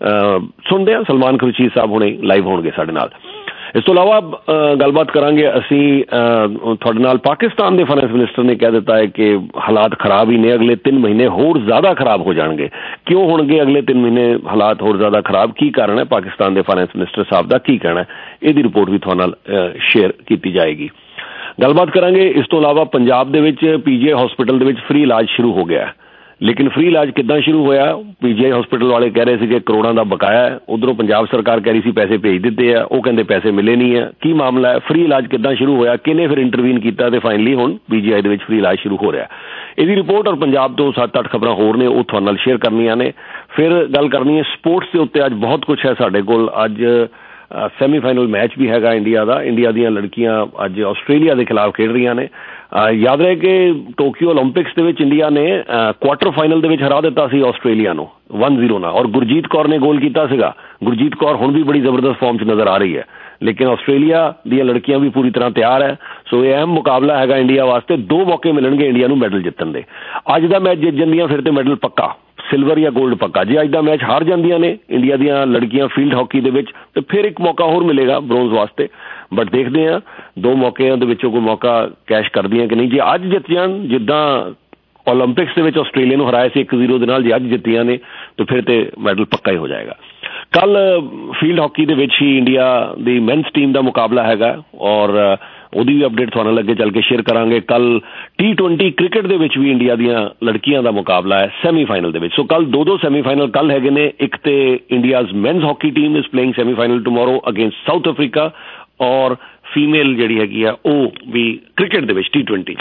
ਸੁਣਦੇ ਹਾਂ, ਸਲਮਾਨ ਖੁਰਸ਼ੀਦ ਸਾਹਿਬ ਹੁਣੇ ਲਾਈਵ ਹੋਣਗੇ ਸਾਡੇ ਨਾਲ। ਇਸ ਤੋਂ ਇਲਾਵਾ ਗੱਲਬਾਤ ਕਰਾਂਗੇ ਅਸੀਂ ਤੁਹਾਡੇ ਨਾਲ, ਪਾਕਿਸਤਾਨ ਦੇ ਫਾਈਨੈਂਸ ਮਿਨਿਸਟਰ ਨੇ ਕਹਿ ਦਿੱਤਾ ਹੈ ਕਿ ਹਾਲਾਤ ਖਰਾਬ ਹੀ ਨੇ, ਅਗਲੇ 3 ਮਹੀਨੇ ਹੋਰ ਜ਼ਿਆਦਾ ਖਰਾਬ ਹੋ ਜਾਣਗੇ। ਕਿਉਂ ਹੋਣਗੇ ਅਗਲੇ 3 ਮਹੀਨੇ ਹਾਲਾਤ ਹੋਰ ਜ਼ਿਆਦਾ ਖਰਾਬ? ਕੀ ਕਾਰਨ ਹੈ? ਪਾਕਿਸਤਾਨ ਦੇ ਫਾਈਨੈਂਸ ਮਿਨਿਸਟਰ ਸਾਹਿਬ ਦਾ ਕੀ ਕਹਿਣਾ ਹੈ? ਇਹਦੀ ਰਿਪੋਰਟ ਵੀ ਤੁਹਾਡੇ ਨਾਲ ਸ਼ੇਅਰ ਕੀਤੀ ਜਾਏਗੀ। ਗੱਲਬਾਤ ਕਰਾਂਗੇ ਇਸ ਤੋਂ ਇਲਾਵਾ ਪੰਜਾਬ ਦੇ ਵਿੱਚ PGI ਹਸਪੀਟਲ ਦੇ ਵਿੱਚ ਫ੍ਰੀ ਇਲਾਜ ਸ਼ੁਰੂ ਹੋ ਗਿਆ, ਲੇਕਿਨ ਫ੍ਰੀ ਇਲਾਜ ਕਿੱਦਾਂ ਸ਼ੁਰੂ ਹੋਇਆ? PGI ਹਸਪੀਟਲ ਵਾਲੇ ਕਹਿ ਰਹੇ ਸੀ ਕਿ ਕਰੋੜਾਂ ਦਾ ਬਕਾਇਆ ਹੈ, ਉਧਰੋਂ ਪੰਜਾਬ ਸਰਕਾਰ ਕਹਿ ਰਹੀ ਸੀ ਪੈਸੇ ਭੇਜ ਦਿੱਤੇ ਆ, ਉਹ ਕਹਿੰਦੇ ਪੈਸੇ ਮਿਲੇ ਨਹੀਂ ਹੈ। ਕੀ ਮਾਮਲਾ ਹੈ? ਫ੍ਰੀ ਇਲਾਜ ਕਿੱਦਾਂ ਸ਼ੁਰੂ ਹੋਇਆ? ਕਿਹਨੇ ਫਿਰ ਇੰਟਰਵੀਨ ਕੀਤਾ ਤੇ ਫਾਈਨਲੀ ਹੁਣ PGI ਦੇ ਵਿੱਚ ਫ੍ਰੀ ਇਲਾਜ ਸ਼ੁਰੂ ਹੋ ਰਿਹਾ? ਇਹਦੀ ਰਿਪੋਰਟ ਔਰ ਪੰਜਾਬ ਤੋਂ 7-8 ਖਬਰਾਂ ਹੋਰ ਨੇ, ਉਹ ਤੁਹਾਡੇ ਨਾਲ ਸ਼ੇਅਰ ਕਰਨੀਆਂ ਨੇ। ਫਿਰ ਗੱਲ ਕਰਨੀ ਹੈ ਸਪੋਰਟਸ ਦੇ ਉੱਤੇ। ਅੱਜ ਬਹੁਤ ਕੁਝ ਹੈ ਸਾਡੇ ਕੋਲ। ਅੱਜ ਸੈਮੀਫਾਈਨਲ ਮੈਚ ਵੀ ਹੈਗਾ ਇੰਡੀਆ ਦਾ। ਇੰਡੀਆ ਦੀਆਂ ਲੜਕੀਆਂ ਅੱਜ ਆਸਟ੍ਰੇਲੀਆ ਦੇ ਖਿਲਾਫ ਖੇਡ ਰਹੀਆਂ ਨੇ। ਯਾਦ ਰਹੇ ਕਿ ਟੋਕੀਓ ਓਲੰਪਿਕਸ ਦੇ ਵਿੱਚ ਇੰਡੀਆ ਨੇ ਕੁਆਟਰ ਫਾਈਨਲ ਦੇ ਵਿੱਚ ਹਰਾ ਦਿੱਤਾ ਸੀ ਆਸਟ੍ਰੇਲੀਆ ਨੂੰ 1-0 ਨਾਲ, ਔਰ ਗੁਰਜੀਤ ਕੌਰ ਨੇ ਗੋਲ ਕੀਤਾ ਸੀਗਾ। ਗੁਰਜੀਤ ਕੌਰ ਹੁਣ ਵੀ ਬੜੀ ਜ਼ਬਰਦਸਤ ਫਾਰਮ 'ਚ ਨਜ਼ਰ ਆ ਰਹੀ ਹੈ, ਲੇਕਿਨ ਆਸਟ੍ਰੇਲੀਆ ਦੀਆਂ ਲੜਕੀਆਂ ਵੀ ਪੂਰੀ ਤਰ੍ਹਾਂ ਤਿਆਰ ਹੈ। ਸੋ ਇਹ ਅਹਿਮ ਮੁਕਾਬਲਾ ਹੈਗਾ ਇੰਡੀਆ ਵਾਸਤੇ। 2 ਮੌਕੇ ਮਿਲਣਗੇ ਇੰਡੀਆ ਨੂੰ ਮੈਡਲ ਜਿੱਤਣ ਦੇ। ਅੱਜ ਦਾ ਮੈਚ ਜਿੱਤ ਜਾਂਦੀਆਂ ਫਿਰ ਤੇ ਮੈਡਲ ਪੱਕਾ, ਸਿਲਵਰ ਜਾਂ ਗੋਲਡ ਪੱਕਾ। ਜੇ ਅੱਜ ਦਾ ਮੈਚ ਹਾਰ ਜਾਂਦੀਆਂ ਨੇ ਇੰਡੀਆ ਦੀਆਂ ਲੜਕੀਆਂ ਫੀਲਡ ਹਾਕੀ ਦੇ ਵਿੱਚ, ਤੇ ਫਿਰ ਇੱਕ ਮੌਕਾ ਹੋਰ ਮਿਲੇਗਾ ਬ੍ਰੋਂਜ਼ ਵਾਸਤੇ। ਬਟ ਦੇਖਦੇ ਹਾਂ 2 ਮੌਕਿਆਂ ਦੇ ਵਿੱਚੋਂ ਕੋਈ ਮੌਕਾ ਕੈਸ਼ ਕਰਦੀਆਂ ਕਿ ਨਹੀਂ। ਜੇ ਅੱਜ ਜਿੱਤ ਜਾਣ, ਜਿੱਦਾਂ ओलंपिक्स ਦੇ ਵਿੱਚ ਆਸਟ੍ਰੇਲੀਆ ਨੂੰ ਹਰਾਇਆ ਸੀ 1-0 ਦੇ ਨਾਲ, ਜੇ ਅੱਜ ਜਿੱਤੀਆਂ ਨੇ ਤਾਂ ਫਿਰ ਤੇ ਮੈਡਲ ਪੱਕਾ ਹੀ ਹੋ ਜਾਏਗਾ। ਕੱਲ ਫੀਲਡ ਹਾਕੀ ਦੇ ਵਿੱਚ ਹੀ ਇੰਡੀਆ ਦੀ ਮੈਨਸ ਟੀਮ ਦਾ ਮੁਕਾਬਲਾ ਹੈਗਾ ਔਰ ਉਹਦੀ ਵੀ ਅਪਡੇਟ ਤੁਹਾਨੂੰ ਨਾਲ ਅੱਗੇ ਚੱਲ ਕੇ ਸ਼ੇਅਰ ਕਰਾਂਗੇ। ਕੱਲ T20 ਕ੍ਰਿਕਟ ਦੇ ਵਿੱਚ ਵੀ ਇੰਡੀਆ ਦੀਆਂ ਲੜਕੀਆਂ ਦਾ ਮੁਕਾਬਲਾ ਹੈ ਸੈਮੀਫਾਈਨਲ ਦੇ ਵਿੱਚ। ਸੋ ਕੱਲ ਦੋ ਸੈਮੀਫਾਈਨਲ ਕੱਲ ਹੈਗੇ ਨੇ। ਇੱਕ ਤੇ India's men's hockey team is playing semifinal tomorrow against South Africa ਔਰ ਫੀਮੇਲ ਜਿਹੜੀ ਹੈਗੀ ਆ ਉਹ ਵੀ ਕ੍ਰਿਕਟ ਦੇ ਵਿੱਚ T20।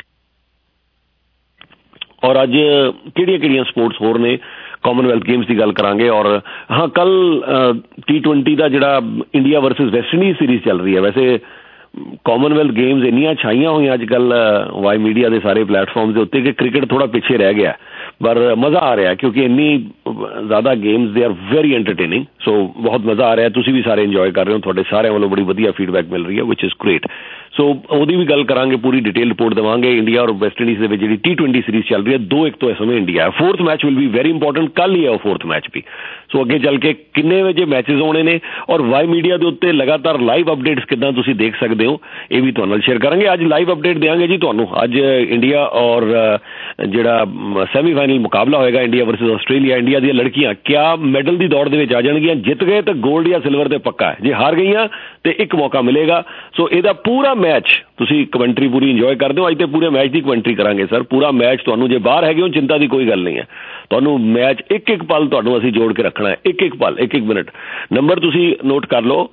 ਔਰ ਅੱਜ ਕਿਹੜੀਆਂ ਸਪੋਰਟਸ ਹੋਰ ਨੇ, ਕਾਮਨਵੈਲਥ ਗੇਮਸ ਦੀ ਗੱਲ ਕਰਾਂਗੇ। ਔਰ ਹਾਂ ਕੱਲ T20 ਦਾ ਜਿਹੜਾ India versus West Indies series ਚੱਲ ਰਹੀ ਹੈ। ਵੈਸੇ ਕਾਮਨਵੈਲਥ ਗੇਮਸ ਇੰਨੀਆਂ ਛਾਈਆਂ ਹੋਈਆਂ ਅੱਜ ਕੱਲ ਵਾਈ ਮੀਡੀਆ ਦੇ ਸਾਰੇ ਪਲੇਟਫਾਰਮਸ ਦੇ ਉੱਤੇ ਕਿ ਕ੍ਰਿਕਟ ਥੋੜਾ ਪਿੱਛੇ ਰਹਿ ਗਿਆ, ਪਰ ਮਜ਼ਾ ਆ ਰਿਹਾ ਕਿਉਂਕਿ ਇੰਨੀ ਜ਼ਿਆਦਾ games they are very entertaining. ਸੋ ਬਹੁਤ ਮਜ਼ਾ ਆ ਰਿਹਾ, ਤੁਸੀਂ ਵੀ ਸਾਰੇ ਇੰਜੋਏ ਕਰ ਰਹੇ ਹੋ, ਤੁਹਾਡੇ ਸਾਰਿਆਂ ਵੱਲੋਂ ਬੜੀ ਵਧੀਆ ਫੀਡਬੈਕ ਮਿਲ ਰਹੀ ਹੈ ਵਿਚ ਇਜ਼ ਗ੍ਰੇਟ। ਸੋ ਉਹਦੀ ਵੀ ਗੱਲ ਕਰਾਂਗੇ, ਪੂਰੀ ਡਿਟੇਲ ਰਿਪੋਰਟ ਦੇਵਾਂਗੇ। ਇੰਡੀਆ ਔਰ ਵੈਸਟ ਇੰਡੀਜ਼ ਦੇ ਵਿੱਚ ਜਿਹੜੀ T20 ਸੀਰੀਜ਼ ਚੱਲ ਰਹੀ ਹੈ 2-1 ਤੋਂ ਇਸ ਸਮੇਂ ਇੰਡੀਆ ਹੈ। 4th match will be very important, ਕੱਲ ਹੀ ਹੈ ਉਹ 4th ਮੈਚ ਵੀ। ਸੋ ਅੱਗੇ ਚੱਲ ਕੇ ਕਿੰਨੇ ਵਜੇ ਮੈਚਿਸ ਹੋਣੇ ਨੇ ਔਰ ਵਾਈ ਮੀਡੀਆ ਦੇ ਉੱਤੇ ਲਗਾਤਾਰ ਲਾਈਵ ਅਪਡੇਟਸ ਕਿੱਦਾਂ ਤੁਸੀਂ ਦੇਖ ਸਕਦੇ ਹੋ ਇਹ ਵੀ ਤੁਹਾਨੂੰ ਨਾਲ ਸ਼ੇਅਰ ਕਰਾਂਗੇ। ਅੱਜ ਲਾਈਵ ਅਪਡੇਟ ਦੇਵਾਂਗੇ ਜੀ ਤੁਹਾਨੂੰ। ਅੱਜ ਇੰਡੀਆ ਔਰ ਜਿਹੜਾ ਸੈਮੀਫਾਈਨਲ ਮੁਕਾਬਲਾ ਹੋਏਗਾ ਇੰਡੀਆ ਵਰਸਸ ਆਸਟ੍ਰੇਲੀਆ, ਇੰਡੀਆ ਦੀਆਂ ਲੜਕੀਆਂ ਕਿਆ ਮੈਡਲ ਦੀ ਦੌੜ ਦੇ ਵਿੱਚ ਆ ਜਾਣਗੀਆਂ। ਜਿੱਤ ਗਏ ਤਾਂ ਗੋਲਡ ਜਾਂ ਸਿਲਵਰ ਤੇ ਪੱਕਾ ਹੈ, ਜੇ ਹਾਰ ਗਈਆਂ ਤੇ ਇੱਕ ਮੌਕਾ ਮਿਲੇਗਾ। ਸੋ ਇਹਦਾ ਪੂਰਾ ਮੈਚ ਤੁਸੀਂ ਕਮੈਂਟਰੀ ਪੂਰੀ ਇੰਜੋਏ ਕਰਦੇ ਹੋ। ਅੱਜ ਤੇ ਪੂਰੇ ਮੈਚ ਦੀ ਕਮੈਂਟਰੀ ਕਰਾਂਗੇ ਸਰ, ਪੂਰਾ ਮੈਚ ਤੁਹਾਨੂੰ। ਜੇ ਬਾਹਰ ਹੈਗੇ ਹੋ ਚਿੰਤਾ ਦੀ ਕੋਈ ਗੱਲ ਨਹੀਂ ਹੈ, ਤੁਹਾਨੂੰ ਮੈਚ ਇੱਕ ਪਲ ਤੁਹਾਨੂੰ ਅਸੀਂ ਜੋੜ ਕੇ ਰੱਖਣਾ ਹੈ, ਇੱਕ ਪਲ, ਇੱਕ ਮਿੰਟ। ਨੰਬਰ ਤੁਸੀਂ ਨੋਟ ਕਰ ਲਓ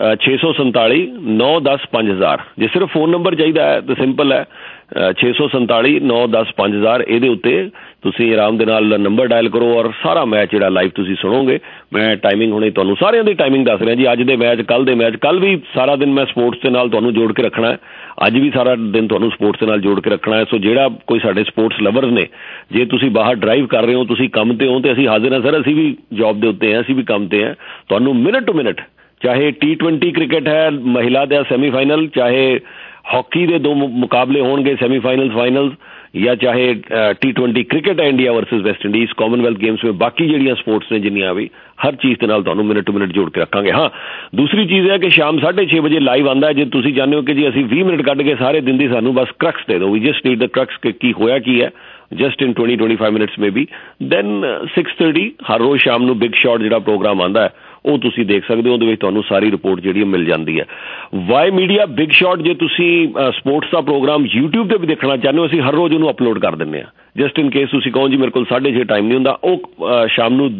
647 910 5000। ਜੇ ਸਿਰਫ ਫੋਨ ਨੰਬਰ ਚਾਹੀਦਾ ਹੈ ਤਾਂ ਸਿੰਪਲ ਹੈ 647 910 5000। ਇਹਦੇ ਉੱਤੇ ਤੁਸੀਂ ਆਰਾਮ ਦੇ ਨਾਲ ਨੰਬਰ ਡਾਇਲ ਕਰੋ ਔਰ ਸਾਰਾ ਮੈਚ ਜਿਹੜਾ ਲਾਈਵ ਤੁਸੀਂ ਸੁਣੋਗੇ। ਮੈਂ ਟਾਈਮਿੰਗ ਹੁਣੇ ਤੁਹਾਨੂੰ ਸਾਰਿਆਂ ਦੀ ਟਾਈਮਿੰਗ ਦੱਸ ਰਿਹਾ ਜੀ। ਅੱਜ ਦੇ ਮੈਚ, ਕੱਲ ਦੇ ਮੈਚ, ਕੱਲ ਵੀ ਸਾਰਾ ਦਿਨ ਮੈਂ ਸਪੋਰਟਸ ਦੇ ਨਾਲ ਤੁਹਾਨੂੰ ਜੋੜ ਕੇ ਰੱਖਣਾ ਹੈ, ਅੱਜ ਵੀ ਸਾਰਾ ਦਿਨ ਤੁਹਾਨੂੰ ਸਪੋਰਟਸ ਦੇ ਨਾਲ ਜੋੜ ਕੇ ਰੱਖਣਾ ਹੈ। ਸੋ ਜਿਹੜਾ ਕੋਈ ਸਾਡੇ ਸਪੋਰਟਸ ਲਵਰਸ ਨੇ, ਜੇ ਤੁਸੀਂ ਬਾਹਰ ਡਰਾਈਵ ਕਰ ਰਹੇ ਹੋ, ਤੁਸੀਂ ਕੰਮ ਤੇ ਹੋ, ਤੇ ਅਸੀਂ ਹਾਜ਼ਰ ਹਾਂ ਸਰ, ਅਸੀਂ ਵੀ ਜੌਬ ਦੇ ਉੱਤੇ ਹਾਂ, ਅਸੀਂ ਵੀ ਕੰਮ ਤੇ ਹਾਂ। ਤੁਹਾਨੂੰ ਮਿੰਟ ਟੂ ਮਿੰਟ, ਚਾਹੇ T20 ਕ੍ਰਿਕਟ ਹੈ ਮਹਿਲਾ ਦਾ ਸੈਮੀਫਾਈਨਲ, ਚਾਹੇ ਹਾਕੀ ਦੇ 2 ਮੁਕਾਬਲੇ ਹੋਣਗੇ ਸੈਮੀਫਾਈਨਲ ਫਾਈਨਲ, ਜਾਂ ਚਾਹੇ T20 ਕ੍ਰਿਕਟ ਹੈ India versus West Indies, Commonwealth Games ਵਿੱਚ ਬਾਕੀ ਜਿਹੜੀਆਂ ਸਪੋਰਟਸ ਨੇ ਜਿੰਨੀਆਂ ਵੀ, ਹਰ ਚੀਜ਼ ਦੇ ਨਾਲ ਤੁਹਾਨੂੰ ਮਿੰਟ ਟੂ ਮਿੰਟ ਜੋੜ ਕੇ ਰੱਖਾਂਗੇ। ਹਾਂ ਦੂਸਰੀ ਚੀਜ਼ ਹੈ ਕਿ ਸ਼ਾਮ 6:30 ਵਜੇ ਲਾਈਵ ਆਉਂਦਾ। ਜੇ ਤੁਸੀਂ ਚਾਹੁੰਦੇ ਹੋ ਕਿ ਜੀ ਅਸੀਂ 20 ਮਿੰਟ ਕੱਢ ਕੇ ਸਾਰੇ ਦਿਨ ਦੀ ਸਾਨੂੰ ਬਸ ਕ੍ਰਕਸ ਦੇ ਦਿਓ, ਵੀ ਜਸਟ ਨੀਡ ਦ ਕ੍ਰਕਸ ਕਿ ਕੀ ਹੋਇਆ ਕੀ ਹੈ, just in 20-25 minutes maybe, then 6:30 ਹਰ ਰੋਜ਼ ਸ਼ਾਮ ਨੂੰ ਬਿਗ ਸ਼ਾਟ ਜਿਹੜਾ ਪ੍ਰੋਗਰਾਮ ਆਉਂਦਾ ਹੈ ਉਹ ਤੁਸੀਂ ਦੇਖ ਸਕਦੇ ਹੋ। ਉਹਦੇ ਵਿੱਚ ਤੁਹਾਨੂੰ ਸਾਰੀ ਰਿਪੋਰਟ ਜਿਹੜੀ ਮਿਲ ਜਾਂਦੀ ਹੈ। ਵਾਈ ਮੀਡੀਆ ਬਿਗ ਸ਼ਾਟ ਜੇ ਤੁਸੀਂ ਸਪੋਰਟਸ ਦਾ ਪ੍ਰੋਗਰਾਮ YouTube ਤੇ ਵੀ ਦੇਖਣਾ ਚਾਹੁੰਦੇ ਹੋ, ਅਸੀਂ ਹਰ ਰੋਜ਼ ਉਹਨੂੰ ਅਪਲੋਡ ਕਰ ਦਿੰਦੇ ਹਾਂ। ਜਸਟ ਇਨ ਕੇਸ ਤੁਸੀਂ ਕਹੋ ਜੀ ਮੇਰੇ ਕੋਲ 6:30 ਟਾਈਮ ਨਹੀਂ ਹੁੰਦਾ, ਉਹ ਸ਼ਾਮ ਨੂੰ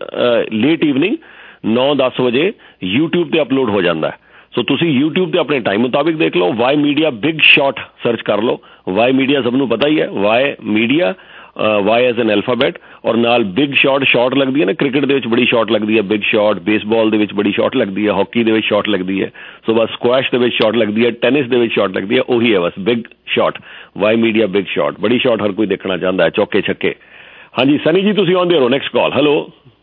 ਲੇਟ ਈਵਨਿੰਗ 9-10 ਵਜੇ YouTube ਤੇ ਅਪਲੋਡ ਹੋ ਜਾਂਦਾ ਹੈ। ਸੋ ਤੁਸੀਂ YouTube ਤੇ ਆਪਣੇ ਟਾਈਮ ਮੁਤਾਬਿਕ ਦੇਖ ਲਓ। Y media big shot search ਕਰ ਲਓ। ਵਾਈ ਮੀਡੀਆ ਸਭ ਨੂੰ ਪਤਾ ਹੀ ਹੈ, Y media, Y as an alphabet, ਔਰ ਨਾਲ ਬਿਗ ਸ਼ਾਟ ਲੱਗਦੀ ਹੈ ਨਾ, ਕ੍ਰਿਕਟ ਦੇ ਵਿੱਚ ਬੜੀ ਸ਼ਾਟ ਲੱਗਦੀ ਹੈ ਬਿਗ ਸ਼ਾਟ, ਬੇਸਬਾਲ ਦੇ ਵਿੱਚ ਬੜੀ ਸ਼ਾਟ ਲੱਗਦੀ ਹੈ, ਹਾਕੀ ਦੇ ਵਿੱਚ ਸ਼ਾਟ ਲੱਗਦੀ ਹੈ, ਸੋ ਬਸ ਸਕੁਐਸ਼ ਦੇ ਵਿੱਚ ਸ਼ਾਟ ਲੱਗਦੀ ਹੈ, ਟੈਨਿਸ ਦੇ ਵਿੱਚ ਸ਼ਾਟ ਲੱਗਦੀ ਹੈ, ਉਹੀ ਹੈ ਬਸ big shot. Y media big shot, ਬੜੀ ਸ਼ਾਟ ਹਰ ਕੋਈ ਦੇਖਣਾ ਚਾਹੁੰਦਾ ਹੈ, ਚੌਕੇ ਛੱਕੇ। ਹਾਂਜੀ ਸਨੀ ਜੀ ਤੁਸੀਂ ਆਉਂਦੇ ਹੋ, ਨੈਕਸਟ ਕਾਲ। ਹੈਲੋ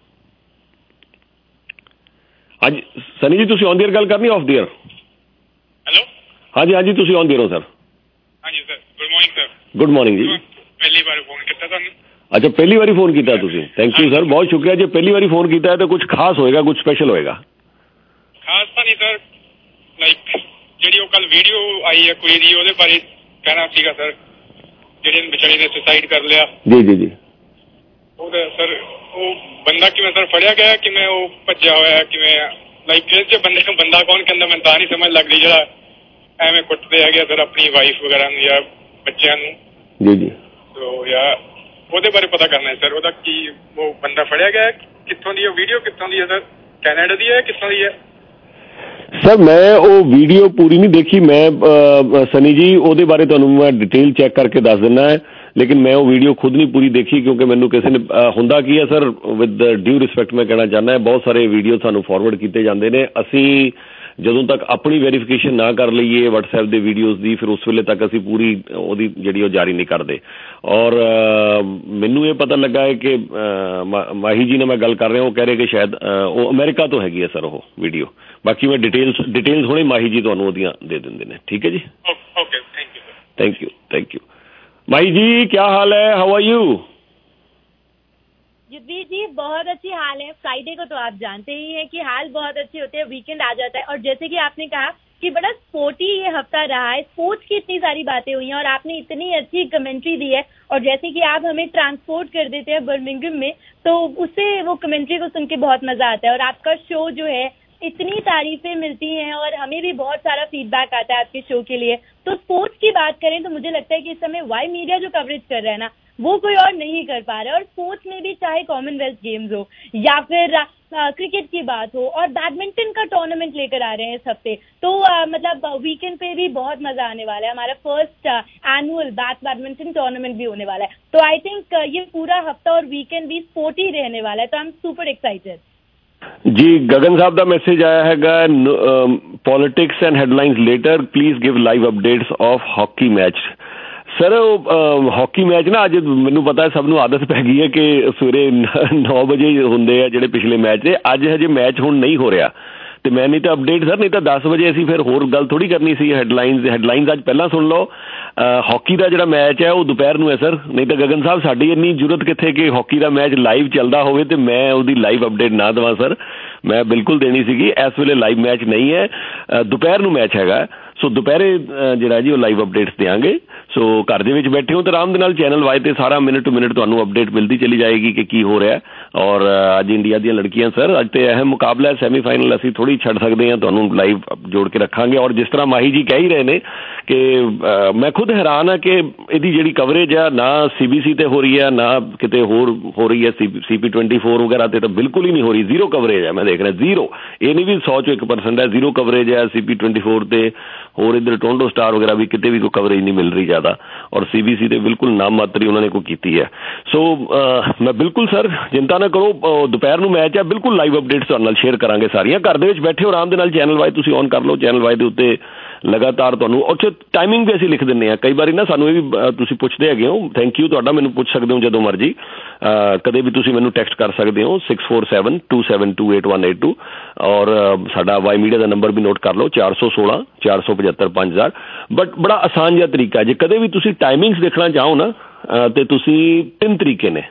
ਹਾਂਜੀ ਸਨੀ ਜੀ ਤੁਸੀਂ ਆਨ ਦੀ ਏਅਰ ਗੱਲ ਕਰਨੀ, ਆਫ ਦੀ ਏਅਰ? ਹੈਲੋ ਹਾਂਜੀ ਤੁਸੀਂ ਆਨ ਦੀ ਏਅਰ ਹੋ ਸਰ। ਹਾਂਜੀ sir, good morning sir. Good morning ਜੀ। ਪਹਿਲੀ ਵਾਰ ਫੋਨ ਕੀਤਾ ਤੁਹਾਨੂੰ। ਅੱਛਾ ਪਹਿਲੀ ਵਾਰੀ ਫੋਨ ਕੀਤਾ ਤੁਸੀਂ, ਥੈਂਕ ਯੂ ਸਰ, ਬਹੁਤ ਸ਼ੁਕਰੀਆ। ਜੇ ਪਹਿਲੀ ਵਾਰੀ ਫੋਨ ਕੀਤਾ ਹੈ ਤਾਂ ਕੁਝ ਖਾਸ ਹੋਏਗਾ, ਕੁਝ ਸਪੈਸ਼ਲ ਹੋਏਗਾ? ਖਾਸ ਤਾਂ ਨਹੀਂ ਸਰ, ਲਾਈਕ ਜਿਹੜੀ ਉਹ ਕੱਲ ਵੀਡੀਓ ਆਈ ਹੈ ਕੁੜੀ ਦੀ, ਉਹਦੇ ਬਾਰੇ ਕਹਿਣਾ ਸੀਗਾ ਸਰ, ਜਿਹੜੇ ਵਿਚਾਰੀ ਨੇ ਸੁਸਾਈਡ ਕਰ ਲਿਆ। ਜੀ ਉਹਦਾ ਸਰ ਉਹ ਬੰਦਾ ਕਿਵੇਂ ਸਰ ਫੜਿਆ ਗਿਆ, ਕਿਵੇਂ ਉਹ ਭੱਜਿਆ ਹੋਇਆ, ਕਿਵੇਂ ਲਾਈਕ ਇਹ 'ਚ ਬੰਦੇ ਨੂੰ ਬੰਦਾ ਕੌਣ ਕਹਿੰਦਾ, ਮੈਨੂੰ ਤਾਂ ਨਹੀਂ ਸਮਝ ਲੱਗਦੀ ਜਿਹੜਾ ਐਵੇਂ ਕੁੱਟਦੇ ਹੈਗੇ ਸਰ ਆਪਣੀ ਵਾਈਫ ਵਗੈਰਾ ਨੂੰ ਜਾਂ ਬੱਚਿਆਂ ਨੂੰ। ਜੀ ਸੋ ਯਾਰ ਉਹਦੇ ਬਾਰੇ ਪਤਾ ਕਰਨਾ ਹੈ ਸਰ, ਉਹਦਾ ਕੀ ਉਹ ਬੰਦਾ ਫੜਿਆ ਗਿਆ, ਕਿੱਥੋਂ ਦੀ, ਉਹ ਵੀਡੀਓ ਕਿੱਥੋਂ ਦੀ ਹੈ ਸਰ, ਕੈਨੇਡਾ ਦੀ ਹੈ, ਕਿੱਥੋਂ ਦੀ ਹੈ? ਸਰ ਮੈਂ ਉਹ ਵੀਡੀਓ ਪੂਰੀ ਨਹੀਂ ਦੇਖੀ ਮੈਂ ਸਨੀ ਜੀ, ਉਹਦੇ ਬਾਰੇ ਤੁਹਾਨੂੰ ਮੈਂ ਡਿਟੇਲ ਚੈੱਕ ਕਰਕੇ ਦੱਸ ਦਿੰਦਾ ਹੈ, ਲੇਕਿਨ ਮੈਂ ਉਹ ਵੀਡੀਓ ਖੁਦ ਨਹੀਂ ਪੂਰੀ ਦੇਖੀ ਕਿਉਂਕਿ ਮੈਨੂੰ ਕਿਸੇ ਨੇ ਹੁੰਦਾ ਕੀ ਹੈ ਸਰ, ਵਿਦ ਡਿਊ ਰਿਸਪੈਕਟ ਮੈਂ ਕਹਿਣਾ ਚਾਹੁੰਦਾ, ਬਹੁਤ ਸਾਰੇ ਵੀਡੀਓ ਸਾਨੂੰ ਫਾਰਵਰਡ ਕੀਤੇ ਜਾਂਦੇ ਨੇ, ਅਸੀਂ ਜਦੋਂ ਤੱਕ ਆਪਣੀ ਵੈਰੀਫਿਕੇਸ਼ਨ ਨਾ ਕਰ ਲਈਏ WhatsApp ਦੇ ਵੀਡੀਓਜ਼ ਦੀ, ਫਿਰ ਉਸ ਵੇਲੇ ਤੱਕ ਅਸੀਂ ਪੂਰੀ ਉਹਦੀ ਜਿਹੜੀ ਉਹ ਜਾਰੀ ਨਹੀਂ ਕਰਦੇ। ਔਰ ਮੈਨੂੰ ਇਹ ਪਤਾ ਲੱਗਾ ਹੈ ਕਿ ਮਾਹੀ ਜੀ ਨਾਲ ਮੈਂ ਗੱਲ ਕਰ ਰਿਹਾ, ਉਹ ਕਹਿ ਰਹੇ ਕਿ ਸ਼ਾਇਦ ਉਹ ਅਮਰੀਕਾ ਤੋਂ ਹੈਗੀ ਹੈ ਸਰ ਉਹ ਵੀਡੀਓ। ਬਾਕੀ ਮੈਂ ਡਿਟੇਲਸ ਹੁਣੇ ਮਾਹੀ ਜੀ ਤੁਹਾਨੂੰ ਉਹਦੀਆਂ ਦੇ ਦਿੰਦੇ ਨੇ, ਠੀਕ ਹੈ ਜੀ? Okay thank you. Mahi ji क्या हाल है, how are you? Yudhvir ji बहुत अच्छी हाल है। फ्राइडे को तो आप जानते ही हैं कि हाल बहुत अच्छे होते हैं, वीकेंड आ जाता है और जैसे कि आपने कहा कि बड़ा स्पोर्टी ये हफ्ता रहा है, स्पोर्ट्स की इतनी सारी बातें हुई हैं और आपने इतनी अच्छी कमेंट्री दी है। और जैसे कि आप हमें ट्रांसपोर्ट कर देते हैं बर्मिंघम में, तो उससे वो कमेंट्री को सुन के बहुत मजा आता है। और आपका शो जो है, इतनी तारीफें मिलती हैं और हमें भी बहुत सारा फीडबैक आता है आपके शो के लिए। तो स्पोर्ट्स की बात करें तो मुझे लगता है कि इस समय वाई मीडिया जो कवरेज कर रहा है ना, वो कोई और नहीं कर पा रहा है। और स्पोर्ट्स में भी चाहे कॉमनवेल्थ गेम्स हो या फिर क्रिकेट की बात हो और बैडमिंटन का टूर्नामेंट लेकर आ रहे हैं इस हफ्ते, तो मतलब वीकेंड पे भी बहुत मजा आने वाला है। हमारा फर्स्ट एनुअल बैडमिंटन टूर्नामेंट भी होने वाला है। तो आई थिंक ये पूरा हफ्ता और वीकेंड भी स्पोर्टी रहने वाला है। तो आई एम सुपर एक्साइटेड। जी, गगन साहब का मैसेज आया हैगा, politics and headlines later, please give live updates of hockey match. Sir hockey match ना ਅੱਜ ਮੈਨੂੰ ਪਤਾ ਸਭ ਨੂੰ ਆਦਤ ਪੈ ਗਈ ਹੈ ਕਿ ਸਵੇਰੇ 9 ਵਜੇ ਹੁੰਦੇ ਆ ਜਿਹੜੇ ਪਿਛਲੇ ਮੈਚ ਨੇ। ਅੱਜ ਹਜੇ ਮੈਚ ਹੁਣ ਨਹੀਂ ਹੋ ਰਿਹਾ ਤੇ ਮੈਂ ਨਹੀਂ ਤਾਂ ਅਪਡੇਟ ਸਰ, ਨਹੀਂ ਤਾਂ 10 ਵਜੇ ਅਸੀਂ ਫਿਰ ਹੋਰ ਗੱਲ ਥੋੜੀ ਕਰਨੀ ਸੀ। ਹੈਡਲਾਈਨਸ ਅੱਜ ਪਹਿਲਾਂ ਸੁਣ ਲਓ। ਹਾਕੀ ਦਾ ਜਿਹੜਾ ਮੈਚ ਹੈ ਉਹ ਦੁਪਹਿਰ ਨੂੰ ਹੈ ਸਰ। ਨਹੀਂ ਤਾਂ ਗਗਨ ਸਾਹਿਬ ਸਾਡੀ ਇੰਨੀ ਜ਼ਰੂਰਤ ਕਿੱਥੇ ਕਿ ਹਾਕੀ ਦਾ ਮੈਚ ਲਾਈਵ ਚੱਲਦਾ ਹੋਵੇ ਤੇ ਮੈਂ ਉਹਦੀ ਲਾਈਵ ਅਪਡੇਟ ਨਾ ਦੇਵਾਂ ਸਰ। ਮੈਂ ਬਿਲਕੁਲ ਦੇਣੀ ਸੀਗੀ। ਇਸ ਵੇਲੇ ਲਾਈਵ ਮੈਚ ਨਹੀਂ ਹੈ, ਦੁਪਹਿਰ ਨੂੰ ਮੈਚ ਹੈਗਾ। ਸੋ ਦੁਪਹਿਰੇ ਜਿਹੜਾ ਜੀ ਉਹ ਲਾਈਵ ਅਪਡੇਟਸ ਦੇਵਾਂਗੇ। ਸੋ ਘਰ ਦੇ ਵਿੱਚ ਬੈਠੇ ਹੋ ਤਾਂ ਆਰਾਮ ਦੇ ਨਾਲ ਚੈਨਲ ਵਾਈ ਤੇ ਸਾਰਾ ਮਿੰਟ ਟੂ ਮਿੰਟ ਤੁਹਾਨੂੰ ਅਪਡੇਟ ਮਿਲਦੀ ਚਲੀ ਜਾਏਗੀ ਕਿ ਕੀ ਹੋ ਰਿਹਾ। ਔਰ ਅੱਜ ਇੰਡੀਆ ਦੀਆਂ ਲੜਕੀਆਂ ਸਰ, ਅੱਜ ਤੇ ਅਹਿਮ ਮੁਕਾਬਲਾ ਸੈਮੀਫਾਈਨਲ, ਅਸੀਂ ਥੋੜੀ ਛੱਡ ਸਕਦੇ ਹਾਂ, ਤੁਹਾਨੂੰ ਲਾਈਵ ਜੋੜ ਕੇ ਰੱਖਾਂਗੇ। ਔਰ ਜਿਸ ਤਰ੍ਹਾਂ ਮਾਹੀ ਜੀ ਕਹਿ ਹੀ ਰਹੇ ਨੇ ਕਿ ਮੈਂ ਖੁਦ ਹੈਰਾਨ ਹਾਂ ਕਿ ਇਹਦੀ ਜਿਹੜੀ ਕਵਰੇਜ ਆ ਨਾ CBC ਤੇ ਹੋ ਰਹੀ ਹੈ ਨਾ ਕਿਤੇ ਹੋਰ ਹੋ ਰਹੀ ਹੈ। CP24 ਵਗੈਰਾ ਤੇ ਤਾਂ ਬਿਲਕੁਲ ਹੀ ਨਹੀਂ ਹੋ ਰਹੀ, ਜ਼ੀਰੋ ਕਵਰੇਜ ਹੈ। ਮੈਂ ਦੇਖ ਰਿਹਾ ਜ਼ੀਰੋ, ਇਹ ਨਹੀਂ ਵੀ 100 ਚੋਂ 1% ਹੈ, ਜ਼ੀਰੋ ਕਵਰੇਜ ਹੈ CP24 ਤੇ। ਹੋਰ ਇੱਧਰ ਟੋਰੰਟੋ ਸਟਾਰ ਵਗੈਰਾ ਵੀ ਕਿਤੇ ਵੀ ਕੋਈ ਕਵਰੇਜ ਨਹੀਂ ਮਿਲ ਰਹੀ ਜ਼ਿਆਦਾ। ਔਰ CBC ਤੇ ਬਿਲਕੁਲ ਨਾਮ ਮਾਤਰ ਹੀ ਉਹਨਾਂ ਨੇ ਕੋਈ ਕੀਤੀ ਹੈ। ਸੋ ਮੈਂ ਬਿਲਕੁਲ ਸਰ ਚਿੰਤਾ ਨਾ ਕਰੋ, ਦੁਪਹਿਰ ਨੂੰ ਮੈਚ ਹੈ, ਬਿਲਕੁਲ ਲਾਈਵ ਅਪਡੇਟਸ ਤੁਹਾਡੇ ਨਾਲ ਸ਼ੇਅਰ ਕਰਾਂਗੇ ਸਾਰੀਆਂ। ਘਰ ਦੇ ਵਿੱਚ ਬੈਠੇ ਹੋ ਆਰਾਮ ਦੇ ਨਾਲ ਚੈਨਲ ਵਾਈ ਤੁਸੀਂ ਔਨ ਕਰ ਲਓ। ਚੈਨਲ ਵਾਈ ਦੇ ਉੱਤੇ ਲਗਾਤਾਰ ਤੁਹਾਨੂੰ ਉੱਥੇ ਟਾਈਮਿੰਗ ਵੀ ਅਸੀਂ ਲਿਖ ਦਿੰਦੇ ਹਾਂ। ਕਈ ਵਾਰੀ ਨਾ ਸਾਨੂੰ ਇਹ ਵੀ ਤੁਸੀਂ ਪੁੱਛਦੇ ਹੈਗੇ ਹੋ, ਥੈਂਕ ਯੂ ਤੁਹਾਡਾ, ਮੈਨੂੰ ਪੁੱਛ ਸਕਦੇ ਹੋ ਜਦੋਂ ਮਰਜੀ, ਕਦੇ ਵੀ ਤੁਸੀਂ ਮੈਨੂੰ ਟੈਕਸਟ ਕਰ ਸਕਦੇ ਹੋ 6472728182। ਔਰ ਸਾਡਾ ਵਾਈ ਮੀਡੀਆ ਦਾ ਨੰਬਰ ਵੀ ਨੋਟ ਕਰ ਲਓ 416 475 5000। ਬਟ ਬੜਾ ਆਸਾਨ ਜਿਹਾ ਤਰੀਕਾ, ਜੇ ਕਦੇ ਵੀ ਤੁਸੀਂ ਟਾਈਮਿੰਗਸ ਦੇਖਣਾ ਚਾਹੋ ਨਾ ਤੇ ਤੁਸੀਂ ਤਿੰਨ ਤਰੀਕੇ ਨੇ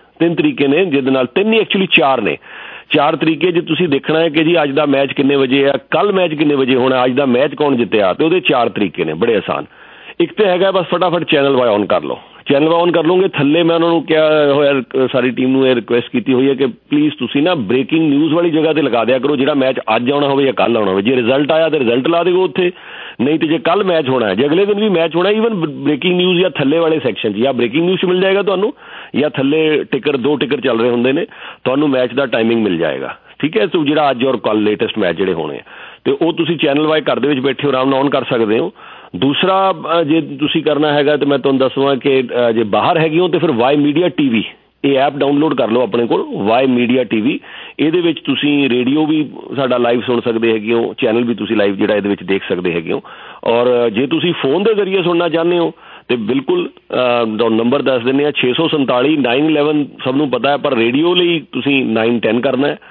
ਜਿਹਦੇ ਨਾਲ, ਤਿੰਨ ਨਹੀਂ ਐਕਚੁਅਲੀ ਚਾਰ ਨੇ। ਚਾਰ ਤਰੀਕੇ ਜੇ ਤੁਸੀਂ ਦੇਖਣਾ ਹੈ ਕਿ ਜੀ ਅੱਜ ਦਾ ਮੈਚ ਕਿੰਨੇ ਵਜੇ ਆ, ਕੱਲ ਮੈਚ ਕਿੰਨੇ ਵਜੇ ਹੋਣਾ, ਅੱਜ ਦਾ ਮੈਚ ਕੌਣ ਜਿੱਤਿਆ, ਤੇ ਉਹਦੇ ਚਾਰ ਤਰੀਕੇ ਨੇ ਬੜੇ ਆਸਾਨ। ਇੱਕ ਤੇ ਹੈਗਾ ਬਸ ਫਟਾਫਟ ਚੈਨਲ ਵਾਈ ਔਨ ਕਰ ਲਓ। ਚੈਨਲ ਵਾਈ ਔਨ ਕਰ ਲਓਗੇ, ਥੱਲੇ ਮੈਂ ਉਹਨਾਂ ਨੂੰ ਕਿਹਾ ਹੋਇਆ, ਸਾਰੀ ਟੀਮ ਨੂੰ ਇਹ ਰਿਕੁਐਸਟ ਕੀਤੀ ਹੋਈ ਹੈ ਕਿ ਪਲੀਜ਼ ਤੁਸੀਂ ਨਾ ਬ੍ਰੇਕਿੰਗ ਨਿਊਜ਼ ਵਾਲੀ ਜਗ੍ਹਾ ਤੇ ਲਗਾ ਦਿਆ ਕਰੋ। ਜਿਹੜਾ ਮੈਚ ਅੱਜ ਆਉਣਾ ਹੋਵੇ ਜਾਂ ਕੱਲ ਆਉਣਾ ਹੋਵੇ, ਜੇ ਰਿਜ਼ਲਟ ਆਇਆ ਤਾਂ ਰਿਜ਼ਲਟ ਲਾ ਦਿਓ ਉੱਥੇ, ਨਹੀਂ ਤੇ ਜੇ ਕੱਲ ਮੈਚ ਹੋਣਾ ਹੈ, ਜੇ ਅਗਲੇ ਦਿਨ ਵੀ ਮੈਚ ਹੋਣਾ, ਈਵਨ ਬ੍ਰੇਕਿੰਗ ਨਿਊਜ਼ ਜਾਂ ਥੱਲੇ ਵਾਲੇ ਸੈਕਸ਼ਨ 'ਚ ਜਾਂ ਬ੍ਰੇਕਿੰਗ ਨਿਊਜ਼ 'ਚ ਮਿਲ ਜਾਏਗਾ ਤੁਹਾਨੂੰ, ਜਾਂ ਥੱਲੇ ਟਿਕਰ 2 ਟਿਕਰ ਚੱਲ ਰਹੇ ਹੁੰਦੇ ਨੇ, ਤੁਹਾਨੂੰ ਮੈਚ ਦਾ ਟਾਈਮਿੰਗ ਮਿਲ ਜਾਏਗਾ। ਠੀਕ ਹੈ, ਸੋ ਜਿਹੜਾ ਅੱਜ ਔਰ ਕੱਲ ਲੇਟੈਸਟ ਮੈਚ ਜਿਹੜੇ ਹੋਣੇ ਆ, ਤੇ ਉਹ ਤੁਸੀਂ ਚੈਨਲ ਵਾਈ ਘਰ ਦੇ ਵਿੱਚ ਬੈਠੇ ਆਰਾਮ ਨਾਲ ਔਨ ਕਰ ਸਕਦੇ ਹੋ। ਦੂਸਰਾ ਜੇ ਤੁਸੀਂ ਕਰਨਾ ਹੈਗਾ ਤਾਂ ਮੈਂ ਤੁਹਾਨੂੰ ਦੱਸਵਾਂ ਕਿ ਜੇ ਬਾਹਰ ਹੈਗੇ ਹੋ ਤਾਂ ਫਿਰ ਵਾਈ ਮੀਡੀਆ TV ਇਹ ਐਪ ਡਾਊਨਲੋਡ ਕਰ ਲਓ ਆਪਣੇ ਕੋਲ, ਵਾਈ ਮੀਡੀਆ TV। ਇਹਦੇ ਵਿੱਚ ਤੁਸੀਂ ਰੇਡੀਓ ਵੀ ਸਾਡਾ ਲਾਈਵ ਸੁਣ ਸਕਦੇ ਹੈਗੇ ਹੋ, ਚੈਨਲ ਵੀ ਤੁਸੀਂ ਲਾਈਵ ਜਿਹੜਾ ਇਹਦੇ ਵਿੱਚ ਦੇਖ ਸਕਦੇ ਹੈਗੇ ਹੋ। ਔਰ ਜੇ ਤੁਸੀਂ ਫੋਨ ਦੇ ਜ਼ਰੀਏ ਸੁਣਨਾ ਚਾਹੁੰਦੇ ਹੋ ਤੇ ਬਿਲਕੁਲ ਨੰਬਰ ਦੱਸ ਦਿੰਦੇ ਹਾਂ 647 911, ਸਭ ਨੂੰ ਪਤਾ ਹੈ, ਪਰ ਰੇਡੀਓ ਲਈ ਤੁਸੀਂ 910 ਕਰਨਾ ਹੈ।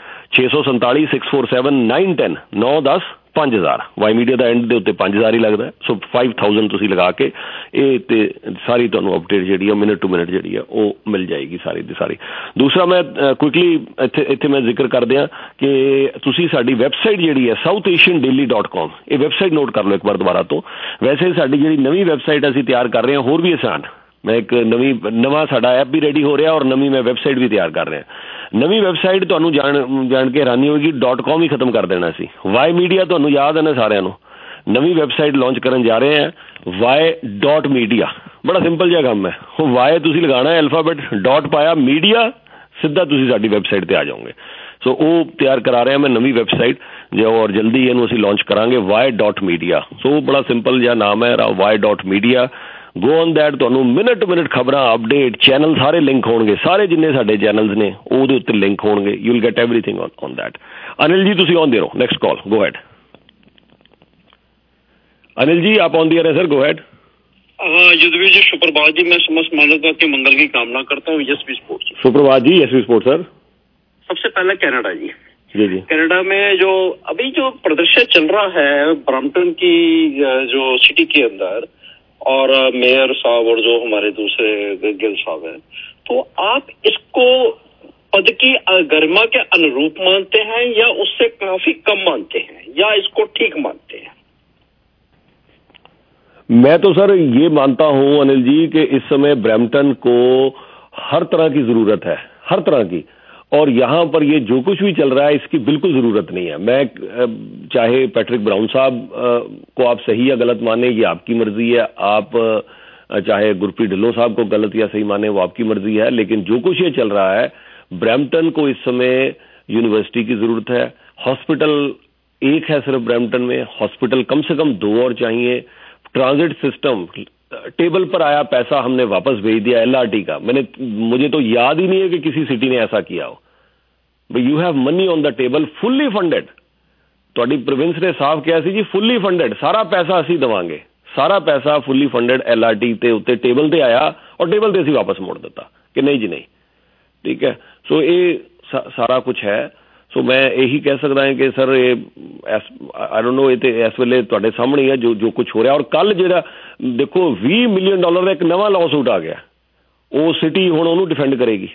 647 647 910 910 5000। ਵਾਈ ਮੀਡੀਆ ਦਾ ਐਂਡ ਦੇ ਉੱਤੇ 5000 ਹੀ ਲੱਗਦਾ। ਸੋ 5000 ਤੁਸੀਂ ਲਗਾ ਕੇ ਇਹ ਤੇ ਸਾਰੀ ਤੁਹਾਨੂੰ ਅਪਡੇਟ ਜਿਹੜੀ ਆ ਮਿੰਟ ਟੂ ਮਿੰਟ ਜਿਹੜੀ ਆ ਉਹ ਮਿਲ ਜਾਏਗੀ ਸਾਰੀ ਦੀ ਸਾਰੀ। ਦੂਸਰਾ ਮੈਂ ਕੁਇਕਲੀ ਇੱਥੇ ਮੈਂ ਜ਼ਿਕਰ ਕਰਦਿਆਂ ਕਿ ਤੁਸੀਂ ਸਾਡੀ ਵੈਬਸਾਈਟ ਜਿਹੜੀ ਹੈ southasiandaily.com, ਇਹ ਵੈਬਸਾਈਟ ਨੋਟ ਕਰ ਲਓ ਇੱਕ ਵਾਰ ਦੁਬਾਰਾ ਤੋਂ। ਵੈਸੇ ਸਾਡੀ ਜਿਹੜੀ ਨਵੀਂ ਵੈਬਸਾਈਟ ਅਸੀਂ ਤਿਆਰ ਕਰ ਰਹੇ ਹਾਂ ਹੋਰ ਵੀ ਆਸਾਨ, ਮੈਂ ਇੱਕ ਨਵਾਂ ਸਾਡਾ ਐਪ ਵੀ ਰੈਡੀ ਹੋ ਰਿਹਾ ਔਰ ਨਵੀਂ ਮੈਂ ਵੈਬਸਾਈਟ ਵੀ ਤਿਆਰ ਕਰ ਰਿਹਾ। ਨਵੀਂ ਵੈਬਸਾਈਟ ਤੁਹਾਨੂੰ ਜਾਣ ਕੇ ਹੈਰਾਨੀ ਹੋਏਗੀ, .com ਹੀ ਖਤਮ ਕਰ ਦੇਣਾ ਸੀ। ਵਾਈ ਮੀਡੀਆ ਤੁਹਾਨੂੰ ਯਾਦ ਹੈ ਨਾ ਸਾਰਿਆਂ ਨੂੰ, ਨਵੀਂ ਵੈਬਸਾਈਟ ਲਾਂਚ ਕਰਨ ਜਾ ਰਹੇ ਹਾਂ y.media। ਬੜਾ ਸਿੰਪਲ ਜਿਹਾ ਕੰਮ ਹੈ, ਉਹ ਵਾਈ ਤੁਸੀਂ ਲਗਾਉਣਾ ਹੈ ਅਲਫਾਬੈਟ, ਡਾਟ ਪਾਇਆ, ਮੀਡੀਆ, ਸਿੱਧਾ ਤੁਸੀਂ ਸਾਡੀ ਵੈਬਸਾਈਟ ਤੇ ਆ ਜਾਓਗੇ। ਸੋ ਉਹ ਤਿਆਰ ਕਰਾ ਰਿਹਾ ਮੈਂ ਨਵੀਂ ਵੈਬਸਾਈਟ ਜੋ, ਔਰ ਜਲਦੀ ਇਹਨੂੰ ਅਸੀਂ ਲਾਂਚ ਕਰਾਂਗੇ y.media। ਸੋ ਬੜਾ ਸਿੰਪਲ ਜਿਹਾ ਨਾਮ ਹੈ y.media। ਗੋ ਔਨ ਦੈਟ, ਤੁਹਾਨੂੰ ਮਿੰਟ ਮਿੰਟ ਖਬਰਾਂ, ਅਪਡੇਟ, ਚੈਨਲ ਸਾਰੇ ਲਿੰਕ ਹੋਣਗੇ, ਸਾਰੇ ਜਿੰਨੇ ਸਾਡੇ ਚੈਨਲਸ ਨੇ ਉਹਦੇ ਉੱਤੇ ਲਿੰਕ ਹੋਣਗੇ। You will get everything on that. Anil ji ਤੁਸੀਂ ਔਨ ਦੇ ਰਹੋ, next call, go ahead. Anil ji आप ऑन द एयर है सर, गो हेड। हाँ युद्धवीर जी सुप्रभात जी, मैं समस्त मानवता के मंगल की कामना करता हूँ। यशवी स्पोर्ट्स। सुप्रभात जी, यशवी स्पोर्ट्स सर। सबसे पहले कनाडा जी। जी कनाडा में जो अभी जो प्रदर्शन चल रहा है ब्रैम्पटन की जो सिटी के अंदर, और मेयर साहब और जो हमारे दूसरे गिल साहब हैं, तो आप इसको पद की गरिमा के अनुरूप मानते हैं या उससे काफी कम मानते हैं या इसको ठीक मानते हैं? मैं तो सर ये मानता हूं अनिल जी कि इस समय ब्रैम्पटन को हर तरह की जरूरत है, हर तरह की, और यहां पर ये जो कुछ भी चल रहा है इसकी बिल्कुल जरूरत नहीं है। मैं चाहे पैट्रिक ब्राउन साहब को आप सही या गलत माने ये आपकी मर्जी है, आप चाहे गुरप्रीत ढिल्लों साहब को गलत या सही माने वो आपकी मर्जी है, लेकिन जो कुछ ये चल रहा है ब्रैम्पटन को इस समय यूनिवर्सिटी की जरूरत है। हॉस्पिटल एक है सिर्फ ब्रैम्पटन में, हॉस्पिटल कम से कम 2 और चाहिए। ट्रांजिट सिस्टम, टेबल पर आया पैसा हमने वापस भेज दिया LRT का। मुझे तो याद ही नहीं है कि किसी सिटी ने ऐसा किया हो। But you have money on the table, fully funded. ਤੁਹਾਡੀ प्रोविंस ने साफ किया सी जी फुल्ली फंडेड, सारा पैसा असी देवांगे, सारा पैसा फुल्ली फंडेड LRT ते उत्ते टेबल ते आया और टेबल ते असी वापस मोड़ दिता कि नहीं जी नहीं, ठीक है। सो ये सारा कुछ है। सो मैं यही कह सकता है कि सर ये आई डोंट नो, ये इस वेले तुहाडे सामने ही है जो कुछ हो रहा। और कल जिहड़ा देखो $20 मिलियन का एक नवा लॉ सूट आ गया, वो सिटी हुण ओनू डिफेंड करेगी।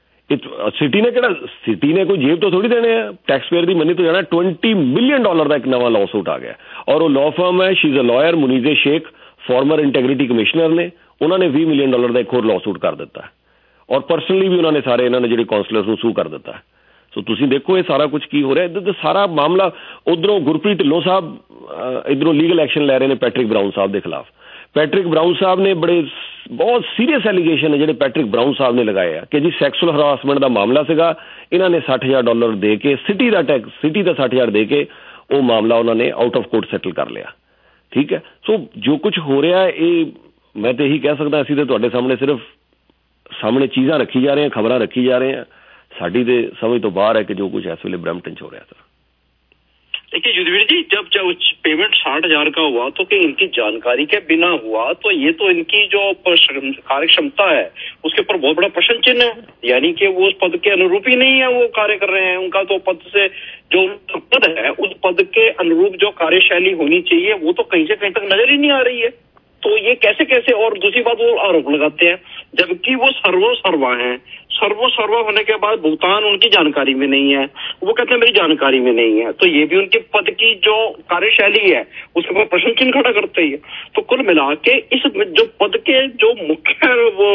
सिटी ने किहड़ा, सिटी ने कोई जेब तो थोड़ी देने हैं, टैक्स पेयर की मनी तो जाना। $20 मिलियन का एक नवा लॉ सूट आ गया और वो लॉ फर्म है, she is a lawyer, Muneeza Sheikh, former integrity commissioner ने, उन्होंने $20 मिलियन का एक होर लॉ सूट कर दिता है और पर्सनली भी उन्होंने सारे इन्होंने जो काउंसलर्स को सू कर दिता है। सो तुसीं देखो ये सारा कुछ की हो रहा है। इधर सारा मामला, उधरों गुरप्रीत ढिल्लों साहब इधरों लीगल एक्शन ले रहे हैं पैट्रिक ब्राउन साहब के खिलाफ। पैट्रिक ब्राउन साहब ने बहुत सीरीयस एलीगेशन है जो पैट्रिक ब्राउन साहब ने लगाए हैं कि जी सैक्सुअल हरासमेंट का मामला सीगा, इन्होंने $60,000 दे के सिटी का टैक्स, सिटी का 60,000 दे के वो मामला उन्होंने आउट ऑफ कोर्ट सैटल कर लिया, ठीक है। सो जो कुछ हो रहा है ये मैं तो यही कह सकता, असीं तो तुहाडे सामने सिर्फ सामने चीज़ां रखी जा रही हैं, खबरां रखी जा रहे हैं। साडी ते समझ तो बाहर है कि जो कुछ इस वेले ब्रैम्पटन च हो रहा है। सर देखिए युद्धवीर जी, जब पेमेंट 60,000 का हुआ तो कि इनकी जानकारी के बिना हुआ, तो ये तो इनकी जो कार्य क्षमता है उसके ऊपर बहुत बड़ा प्रश्न चिन्ह है। यानी कि वो उस पद के अनुरूप ही नहीं है, वो कार्य कर रहे हैं। उनका तो पद से जो पद है उस पद के अनुरूप जो कार्यशैली होनी चाहिए वो तो कहीं से कहीं तक नजर ही नहीं आ रही है। तो ये कैसे, और दूसरी बात वो आरोप लगाते हैं जबकि वो सर्वो सर्वा होने के बाद भुगतान उनकी जानकारी में नहीं है। वो कहते हैं मेरी जानकारी में नहीं है, तो ये भी उनके पद की जो कार्यशैली है उसके ऊपर प्रश्न चिन्ह खड़ा करते ही है। तो कुल मिला के इस जो पद के जो मुख्य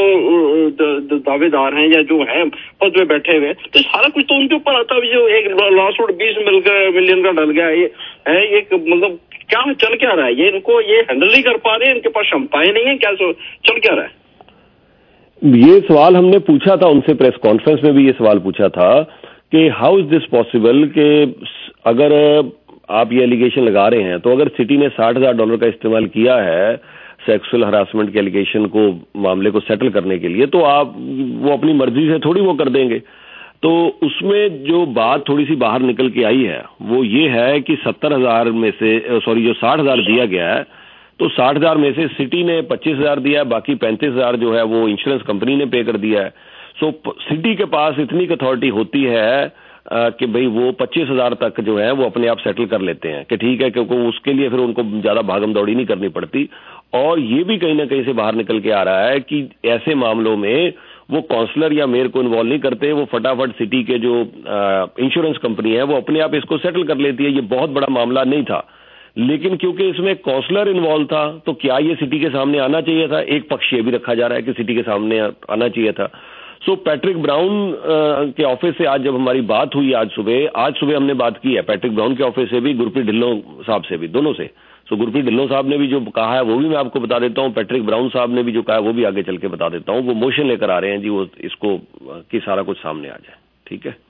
वो दावेदार हैं या जो है पद में बैठे हुए, तो सारा कुछ तो उनके ऊपर आता है। जो एक लॉ सूट $20 मिलियन का डल गया ये है, ये मतलब क्या चल क्या रहा है, ये इनको ये हैंडल नहीं कर पा रहे हैं, इनके पास क्षमताएं नहीं है, क्या चल क्या रहा है। ये सवाल हमने पूछा था उनसे, प्रेस कॉन्फ्रेंस में भी ये सवाल पूछा था कि हाउ इज दिस पॉसिबल कि अगर आप ये एलिगेशन लगा रहे हैं तो अगर सिटी ने $60,000 का इस्तेमाल किया है सेक्सुअल हरासमेंट के एलिगेशन को, मामले को सेटल करने के लिए, तो आप वो अपनी मर्जी से थोड़ी वो कर देंगे। तो उसमें जो बात थोड़ी सी बाहर निकल के आई है वो ये है कि 70,000 में से जो 60,000 दिया गया है, तो 60,000 में से सिटी ने 25,000 दिया है, बाकी 35,000 जो है वो इंश्योरेंस कंपनी ने पे कर दिया है। सो सिटी के पास इतनी अथॉरिटी होती है कि भाई वो 25,000 तक जो है वो अपने आप सेटल कर लेते हैं कि ठीक है, क्योंकि उसके लिए फिर उनको ज्यादा भागम दौड़ी नहीं करनी पड़ती। और ये भी कहीं ना कहीं से बाहर निकल के आ रहा है कि ऐसे मामलों में वो काउंसलर या मेयर को इन्वॉल्व नहीं करते, वो फटाफट सिटी के जो इंश्योरेंस कंपनी है वो अपने आप इसको सेटल कर लेती है। ये बहुत बड़ा मामला नहीं था, लेकिन क्योंकि इसमें काउंसलर इन्वॉल्व था तो क्या ये सिटी के सामने आना चाहिए था। एक पक्ष ये भी रखा जा रहा है कि सिटी के सामने आना चाहिए था। सो पैट्रिक ब्राउन के ऑफिस से आज जब हमारी बात हुई आज सुबह हमने बात की है पैट्रिक ब्राउन के ऑफिस से भी, गुरप्रीत ढिल्लों साहब से भी, दोनों से। सो गुरप्रीत ढिल्लों साहब ने भी जो कहा है वो भी मैं आपको बता देता हूं, पैट्रिक ब्राउन साहब ने भी जो कहा है वो भी आगे चल के बता देता हूं। वो मोशन लेकर आ रहे हैं जी, वो इसको कि सारा कुछ सामने आ जाए, ठीक है।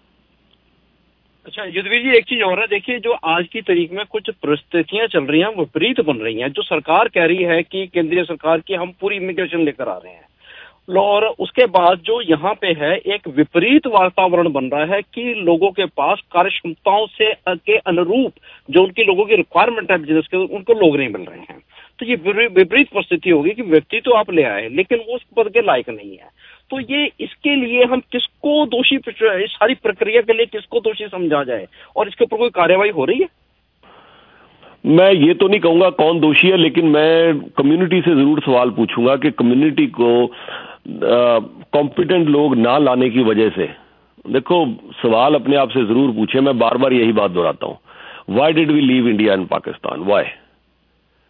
अच्छा युद्धवीर जी, एक चीज और है, देखिए जो आज की तारीख में कुछ परिस्थितियां चल रही हैं, विपरीत बन रही हैं। जो सरकार कह रही है कि केंद्रीय सरकार की हम पूरी इमिग्रेशन लेकर आ रहे हैं, और उसके बाद जो यहाँ पे है एक विपरीत वातावरण बन रहा है कि लोगों के पास कार्य क्षमताओं से के अनुरूप जो उनकी लोगों की रिक्वायरमेंट है बिजनेस के, उनको लोग नहीं मिल रहे हैं। तो ये विपरीत परिस्थिति होगी कि व्यक्ति तो आप ले आए लेकिन वो उस पद के लायक नहीं है। तो ये इसके लिए हम किसको दोषी, इस सारी प्रक्रिया के लिए किसको दोषी समझा जाए, और इसके ऊपर कोई कार्यवाही हो रही है? मैं ये तो नहीं कहूंगा कौन दोषी है, लेकिन मैं कम्युनिटी से जरूर सवाल पूछूंगा कि कम्युनिटी को कॉम्पिटेंट लोग ना लाने की वजह से, देखो सवाल अपने आप से जरूर पूछे। मैं बार बार यही बात दोहराता हूं, why did we leave India and Pakistan, why?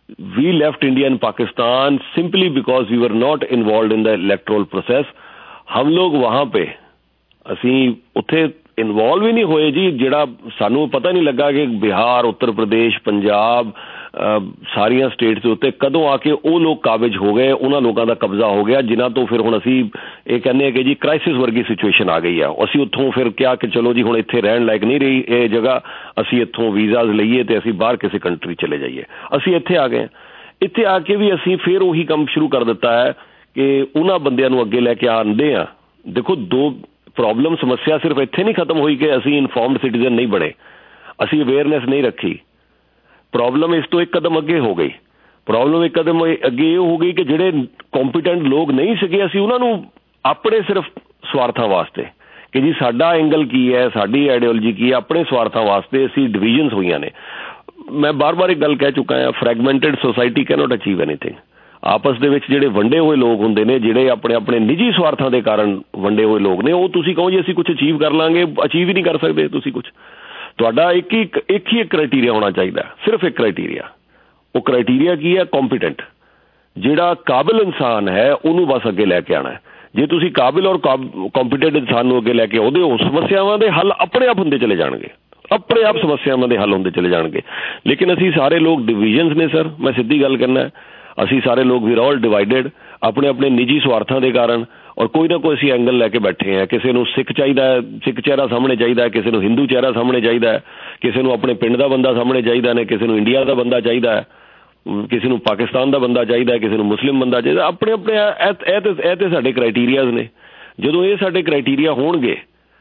we left India and Pakistan simply because we were not involved in the electoral process. हम लोग वहाँ पे ਅਸੀਂ ਉੱਥੇ ਇਨਵੋਲਵ ਹੀ ਨਹੀਂ ਹੋਏ ਜੀ। ਜਿਹੜਾ ਸਾਨੂੰ ਪਤਾ ਨਹੀਂ ਲੱਗਾ ਕਿ ਬਿਹਾਰ, ਉੱਤਰ ਪ੍ਰਦੇਸ਼, ਪੰਜਾਬ, ਸਾਰੀਆਂ ਸਟੇਟਸ ਦੇ ਉੱਤੇ ਕਦੋਂ ਆ ਕੇ ਉਹ ਲੋਕ ਕਾਬਜ਼ ਹੋ ਗਏ, ਉਹਨਾਂ ਲੋਕਾਂ ਦਾ ਕਬਜ਼ਾ ਹੋ ਗਿਆ ਜਿਨ੍ਹਾਂ ਤੋਂ ਫਿਰ ਹੁਣ ਅਸੀਂ ਇਹ ਕਹਿੰਦੇ ਹਾਂ ਕਿ ਜੀ ਕ੍ਰਾਈਸਿਸ ਵਰਗੀ ਸਿਚੁਏਸ਼ਨ ਆ ਗਈ ਆ। ਅਸੀਂ ਉੱਥੋਂ ਫਿਰ ਕਿਹਾ ਕਿ ਚਲੋ ਜੀ ਹੁਣ ਇੱਥੇ ਰਹਿਣ ਲਾਇਕ ਨਹੀਂ ਰਹੀ ਇਹ ਜਗ੍ਹਾ, ਅਸੀਂ ਇੱਥੋਂ ਵੀਜ਼ਾਜ਼ ਲਈਏ ਅਤੇ ਅਸੀਂ ਬਾਹਰ ਕਿਸੇ ਕੰਟਰੀ ਚਲੇ ਜਾਈਏ। ਅਸੀਂ ਇੱਥੇ ਆ ਗਏ। ਇੱਥੇ ਆ ਕੇ ਵੀ ਅਸੀਂ ਫਿਰ ਉਹੀ ਕੰਮ ਸ਼ੁਰੂ ਕਰ ਦਿੱਤਾ ਹੈ ਕਿ ਉਹਨਾਂ ਬੰਦਿਆਂ ਨੂੰ ਅੱਗੇ ਲੈ ਕੇ ਆਉਂਦੇ ਹਾਂ। ਦੇਖੋ, ਦੋ ਪ੍ਰੋਬਲਮ ਸਮੱਸਿਆ ਸਿਰਫ ਇੱਥੇ ਨਹੀਂ ਖਤਮ ਹੋਈ ਕਿ ਅਸੀਂ ਇਨਫੋਰਮਡ ਸਿਟੀਜ਼ਨ ਨਹੀਂ ਬਣੇ, ਅਸੀਂ ਅਵੇਅਰਨੈਸ ਨਹੀਂ ਰੱਖੀ। ਪ੍ਰੋਬਲਮ ਇਸ ਤੋਂ ਇੱਕ ਕਦਮ ਅੱਗੇ ਹੋ ਗਈ। ਪ੍ਰੋਬਲਮ ਇੱਕ ਕਦਮ ਅੱਗੇ ਇਹ ਹੋ ਗਈ ਕਿ ਜਿਹੜੇ ਕੰਪੀਟੈਂਟ ਲੋਕ ਨਹੀਂ ਸੀਗੇ, ਅਸੀਂ ਉਹਨਾਂ ਨੂੰ ਆਪਣੇ ਸਿਰਫ ਸਵਾਰਥਾਂ ਵਾਸਤੇ ਕਿ ਜੀ ਸਾਡਾ ਐਂਗਲ ਕੀ ਹੈ, ਸਾਡੀ ਆਈਡੀਓਲੋਜੀ ਕੀ ਹੈ, ਆਪਣੇ ਸਵਾਰਥਾਂ ਵਾਸਤੇ ਅਸੀਂ ਡਿਵੀਜ਼ਨਸ ਹੋਈਆਂ ਨੇ। ਮੈਂ ਬਾਰ-ਬਾਰ ਇੱਕ ਗੱਲ ਕਹਿ ਚੁੱਕਾ ਹਾਂ, fragmented society cannot achieve anything. ਆਪਸ ਦੇ ਵਿੱਚ ਜਿਹੜੇ ਵੰਡੇ ਹੋਏ ਲੋਕ ਹੁੰਦੇ ਨੇ, ਜਿਹੜੇ ਆਪਣੇ ਆਪਣੇ ਨਿੱਜੀ ਸਵਾਰਥਾਂ ਦੇ ਕਾਰਨ ਵੰਡੇ ਹੋਏ ਲੋਕ ਨੇ, ਉਹ ਤੁਸੀਂ ਕਹੋ ਜੀ ਅਸੀਂ ਕੁਝ ਅਚੀਵ ਕਰ ਲਾਂਗੇ, ਅਚੀਵ ਹੀ ਨਹੀਂ ਕਰ ਸਕਦੇ ਤੁਸੀਂ ਕੁਝ। ਤੁਹਾਡਾ ਇੱਕ ਹੀ ਕ੍ਰਾਈਟੀਰੀਆ ਹੋਣਾ ਚਾਹੀਦਾ, ਸਿਰਫ ਇੱਕ ਕ੍ਰਾਈਟੀਰੀਆ। ਉਹ ਕ੍ਰਾਈਟੀਰੀਆ ਕੀ ਹੈ? ਕੰਪੀਟੈਂਟ। ਜਿਹੜਾ ਕਾਬਿਲ ਇਨਸਾਨ ਹੈ ਉਹਨੂੰ ਬਸ ਅੱਗੇ ਲੈ ਕੇ ਆਉਣਾ ਹੈ। ਜੇ ਤੁਸੀਂ ਕਾਬਿਲ ਔਰ ਕੰਪੀਟੈਂਟ ਇਨਸਾਨ ਨੂੰ ਅੱਗੇ ਲੈ ਕੇ ਉਹਦੇ ਸਮੱਸਿਆਵਾਂ ਦੇ ਹੱਲ ਆਪਣੇ ਆਪ ਹੁੰਦੇ ਚਲੇ ਜਾਣਗੇ, ਆਪਣੇ ਆਪ ਸਮੱਸਿਆਵਾਂ ਦੇ ਹੱਲ ਹੁੰਦੇ ਚਲੇ ਜਾਣਗੇ। ਲੇਕਿਨ ਅਸੀਂ ਸਾਰੇ ਲੋਕ ਡਿਵੀਜ਼ਨਸ ਨੇ ਸਰ, ਮੈਂ ਸਿੱਧੀ ਗੱਲ ਕਰਨਾ, ਅਸੀਂ ਸਾਰੇ ਲੋਕ ਵੀ ਆਲ ਡਿਵਾਈਡਡ ਆਪਣੇ ਆਪਣੇ ਨਿੱਜੀ ਸਵਾਰਥਾਂ ਦੇ ਕਾਰਨ, ਔਰ ਕੋਈ ਨਾ ਕੋਈ ਅਸੀਂ ਐਂਗਲ ਲੈ ਕੇ ਬੈਠੇ ਹਾਂ। ਕਿਸੇ ਨੂੰ ਸਿੱਖ ਚਾਹੀਦਾ ਹੈ, ਸਿੱਖ ਚਿਹਰਾ ਸਾਹਮਣੇ ਚਾਹੀਦਾ ਹੈ, ਕਿਸੇ ਨੂੰ ਹਿੰਦੂ ਚਿਹਰਾ ਸਾਹਮਣੇ ਚਾਹੀਦਾ ਹੈ, ਕਿਸੇ ਨੂੰ ਆਪਣੇ ਪਿੰਡ ਦਾ ਬੰਦਾ ਸਾਹਮਣੇ ਚਾਹੀਦਾ ਨੇ, ਕਿਸੇ ਨੂੰ ਇੰਡੀਆ ਦਾ ਬੰਦਾ ਚਾਹੀਦਾ ਹੈ, ਕਿਸੇ ਨੂੰ ਪਾਕਿਸਤਾਨ ਦਾ ਬੰਦਾ ਚਾਹੀਦਾ ਹੈ, ਕਿਸੇ ਨੂੰ ਮੁਸਲਿਮ ਬੰਦਾ ਚਾਹੀਦਾ। ਆਪਣੇ ਆਪਣੇ ਇਹ ਤੇ ਸਾਡੇ ਕ੍ਰਾਈਟੀਰੀਆਜ਼ ਨੇ। ਜਦੋਂ ਇਹ ਸਾਡੇ ਕ੍ਰਾਈਟੀਰੀਆ ਹੋਣਗੇ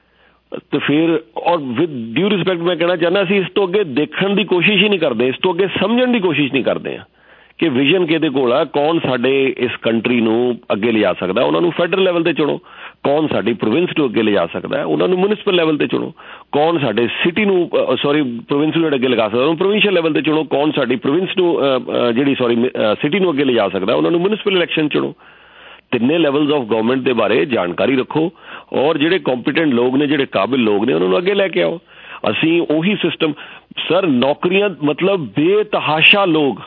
ਤੇ ਫਿਰ, ਔਰ ਵਿਦ ਡਿਊ ਰਿਸਪੈਕਟ ਮੈਂ ਕਹਿਣਾ ਚਾਹੁੰਦਾ, ਅਸੀਂ ਇਸ ਤੋਂ ਅੱਗੇ ਦੇਖਣ ਦੀ ਕੋਸ਼ਿਸ਼ ਹੀ ਨਹੀਂ ਕਰਦੇ, ਇਸ ਤੋਂ ਅੱਗੇ ਸਮਝਣ ਦੀ ਕੋਸ਼ਿਸ਼ ਨਹੀਂ ਕਰਦੇ ਹਾਂ ਕਿ ਵਿਜ਼ਨ ਕਿਹਦੇ ਕੋਲ ਆ, ਕੌਣ ਸਾਡੇ ਇਸ ਕੰਟਰੀ ਨੂੰ ਅੱਗੇ ਲਿਜਾ ਸਕਦਾ। ਉਹਨਾਂ ਨੂੰ ਫੈਡਰਲ ਲੈਵਲ 'ਤੇ ਚੁਣੋ। ਕੌਣ ਸਾਡੀ ਪ੍ਰੋਵਿੰਸ ਨੂੰ ਅੱਗੇ ਲਿਜਾ ਸਕਦਾ, ਉਹਨਾਂ ਨੂੰ ਮਿਊਨਿਸਪਲ ਲੈਵਲ 'ਤੇ ਚੁਣੋ। ਕੌਣ ਸਾਡੇ ਸਿਟੀ ਨੂੰ ਪ੍ਰੋਵਿੰਸ ਨੂੰ ਅੱਗੇ ਲਗਾ ਸਕਦਾ, ਉਹਨੂੰ ਪ੍ਰੋਵਿੰਸ਼ੀਅਲ ਲੈਵਲ 'ਤੇ ਚੁਣੋ। ਕੌਣ ਸਾਡੀ ਪ੍ਰੋਵਿੰਸ ਨੂੰ ਸਿਟੀ ਨੂੰ ਅੱਗੇ ਲਿਜਾ ਸਕਦਾ, ਉਹਨਾਂ ਨੂੰ ਮਿਊਨਿਸਪਲ ਇਲੈਕਸ਼ਨ ਚੁਣੋ। ਤਿੰਨੇ ਲੈਵਲਸ ਆਫ ਗਵਰਨਮੈਂਟ ਦੇ ਬਾਰੇ ਜਾਣਕਾਰੀ ਰੱਖੋ, ਔਰ ਜਿਹੜੇ ਕੰਪੀਟੈਂਟ ਲੋਕ ਨੇ, ਜਿਹੜੇ ਕਾਬਿਲ ਲੋਕ ਨੇ, ਉਹਨਾਂ ਨੂੰ ਅੱਗੇ ਲੈ ਕੇ ਆਓ। ਅਸੀਂ ਉਹੀ ਸਿਸਟਮ ਸਰ, ਨੌਕਰੀਆਂ ਮਤਲਬ ਬੇਤਹਾਸ਼ਾ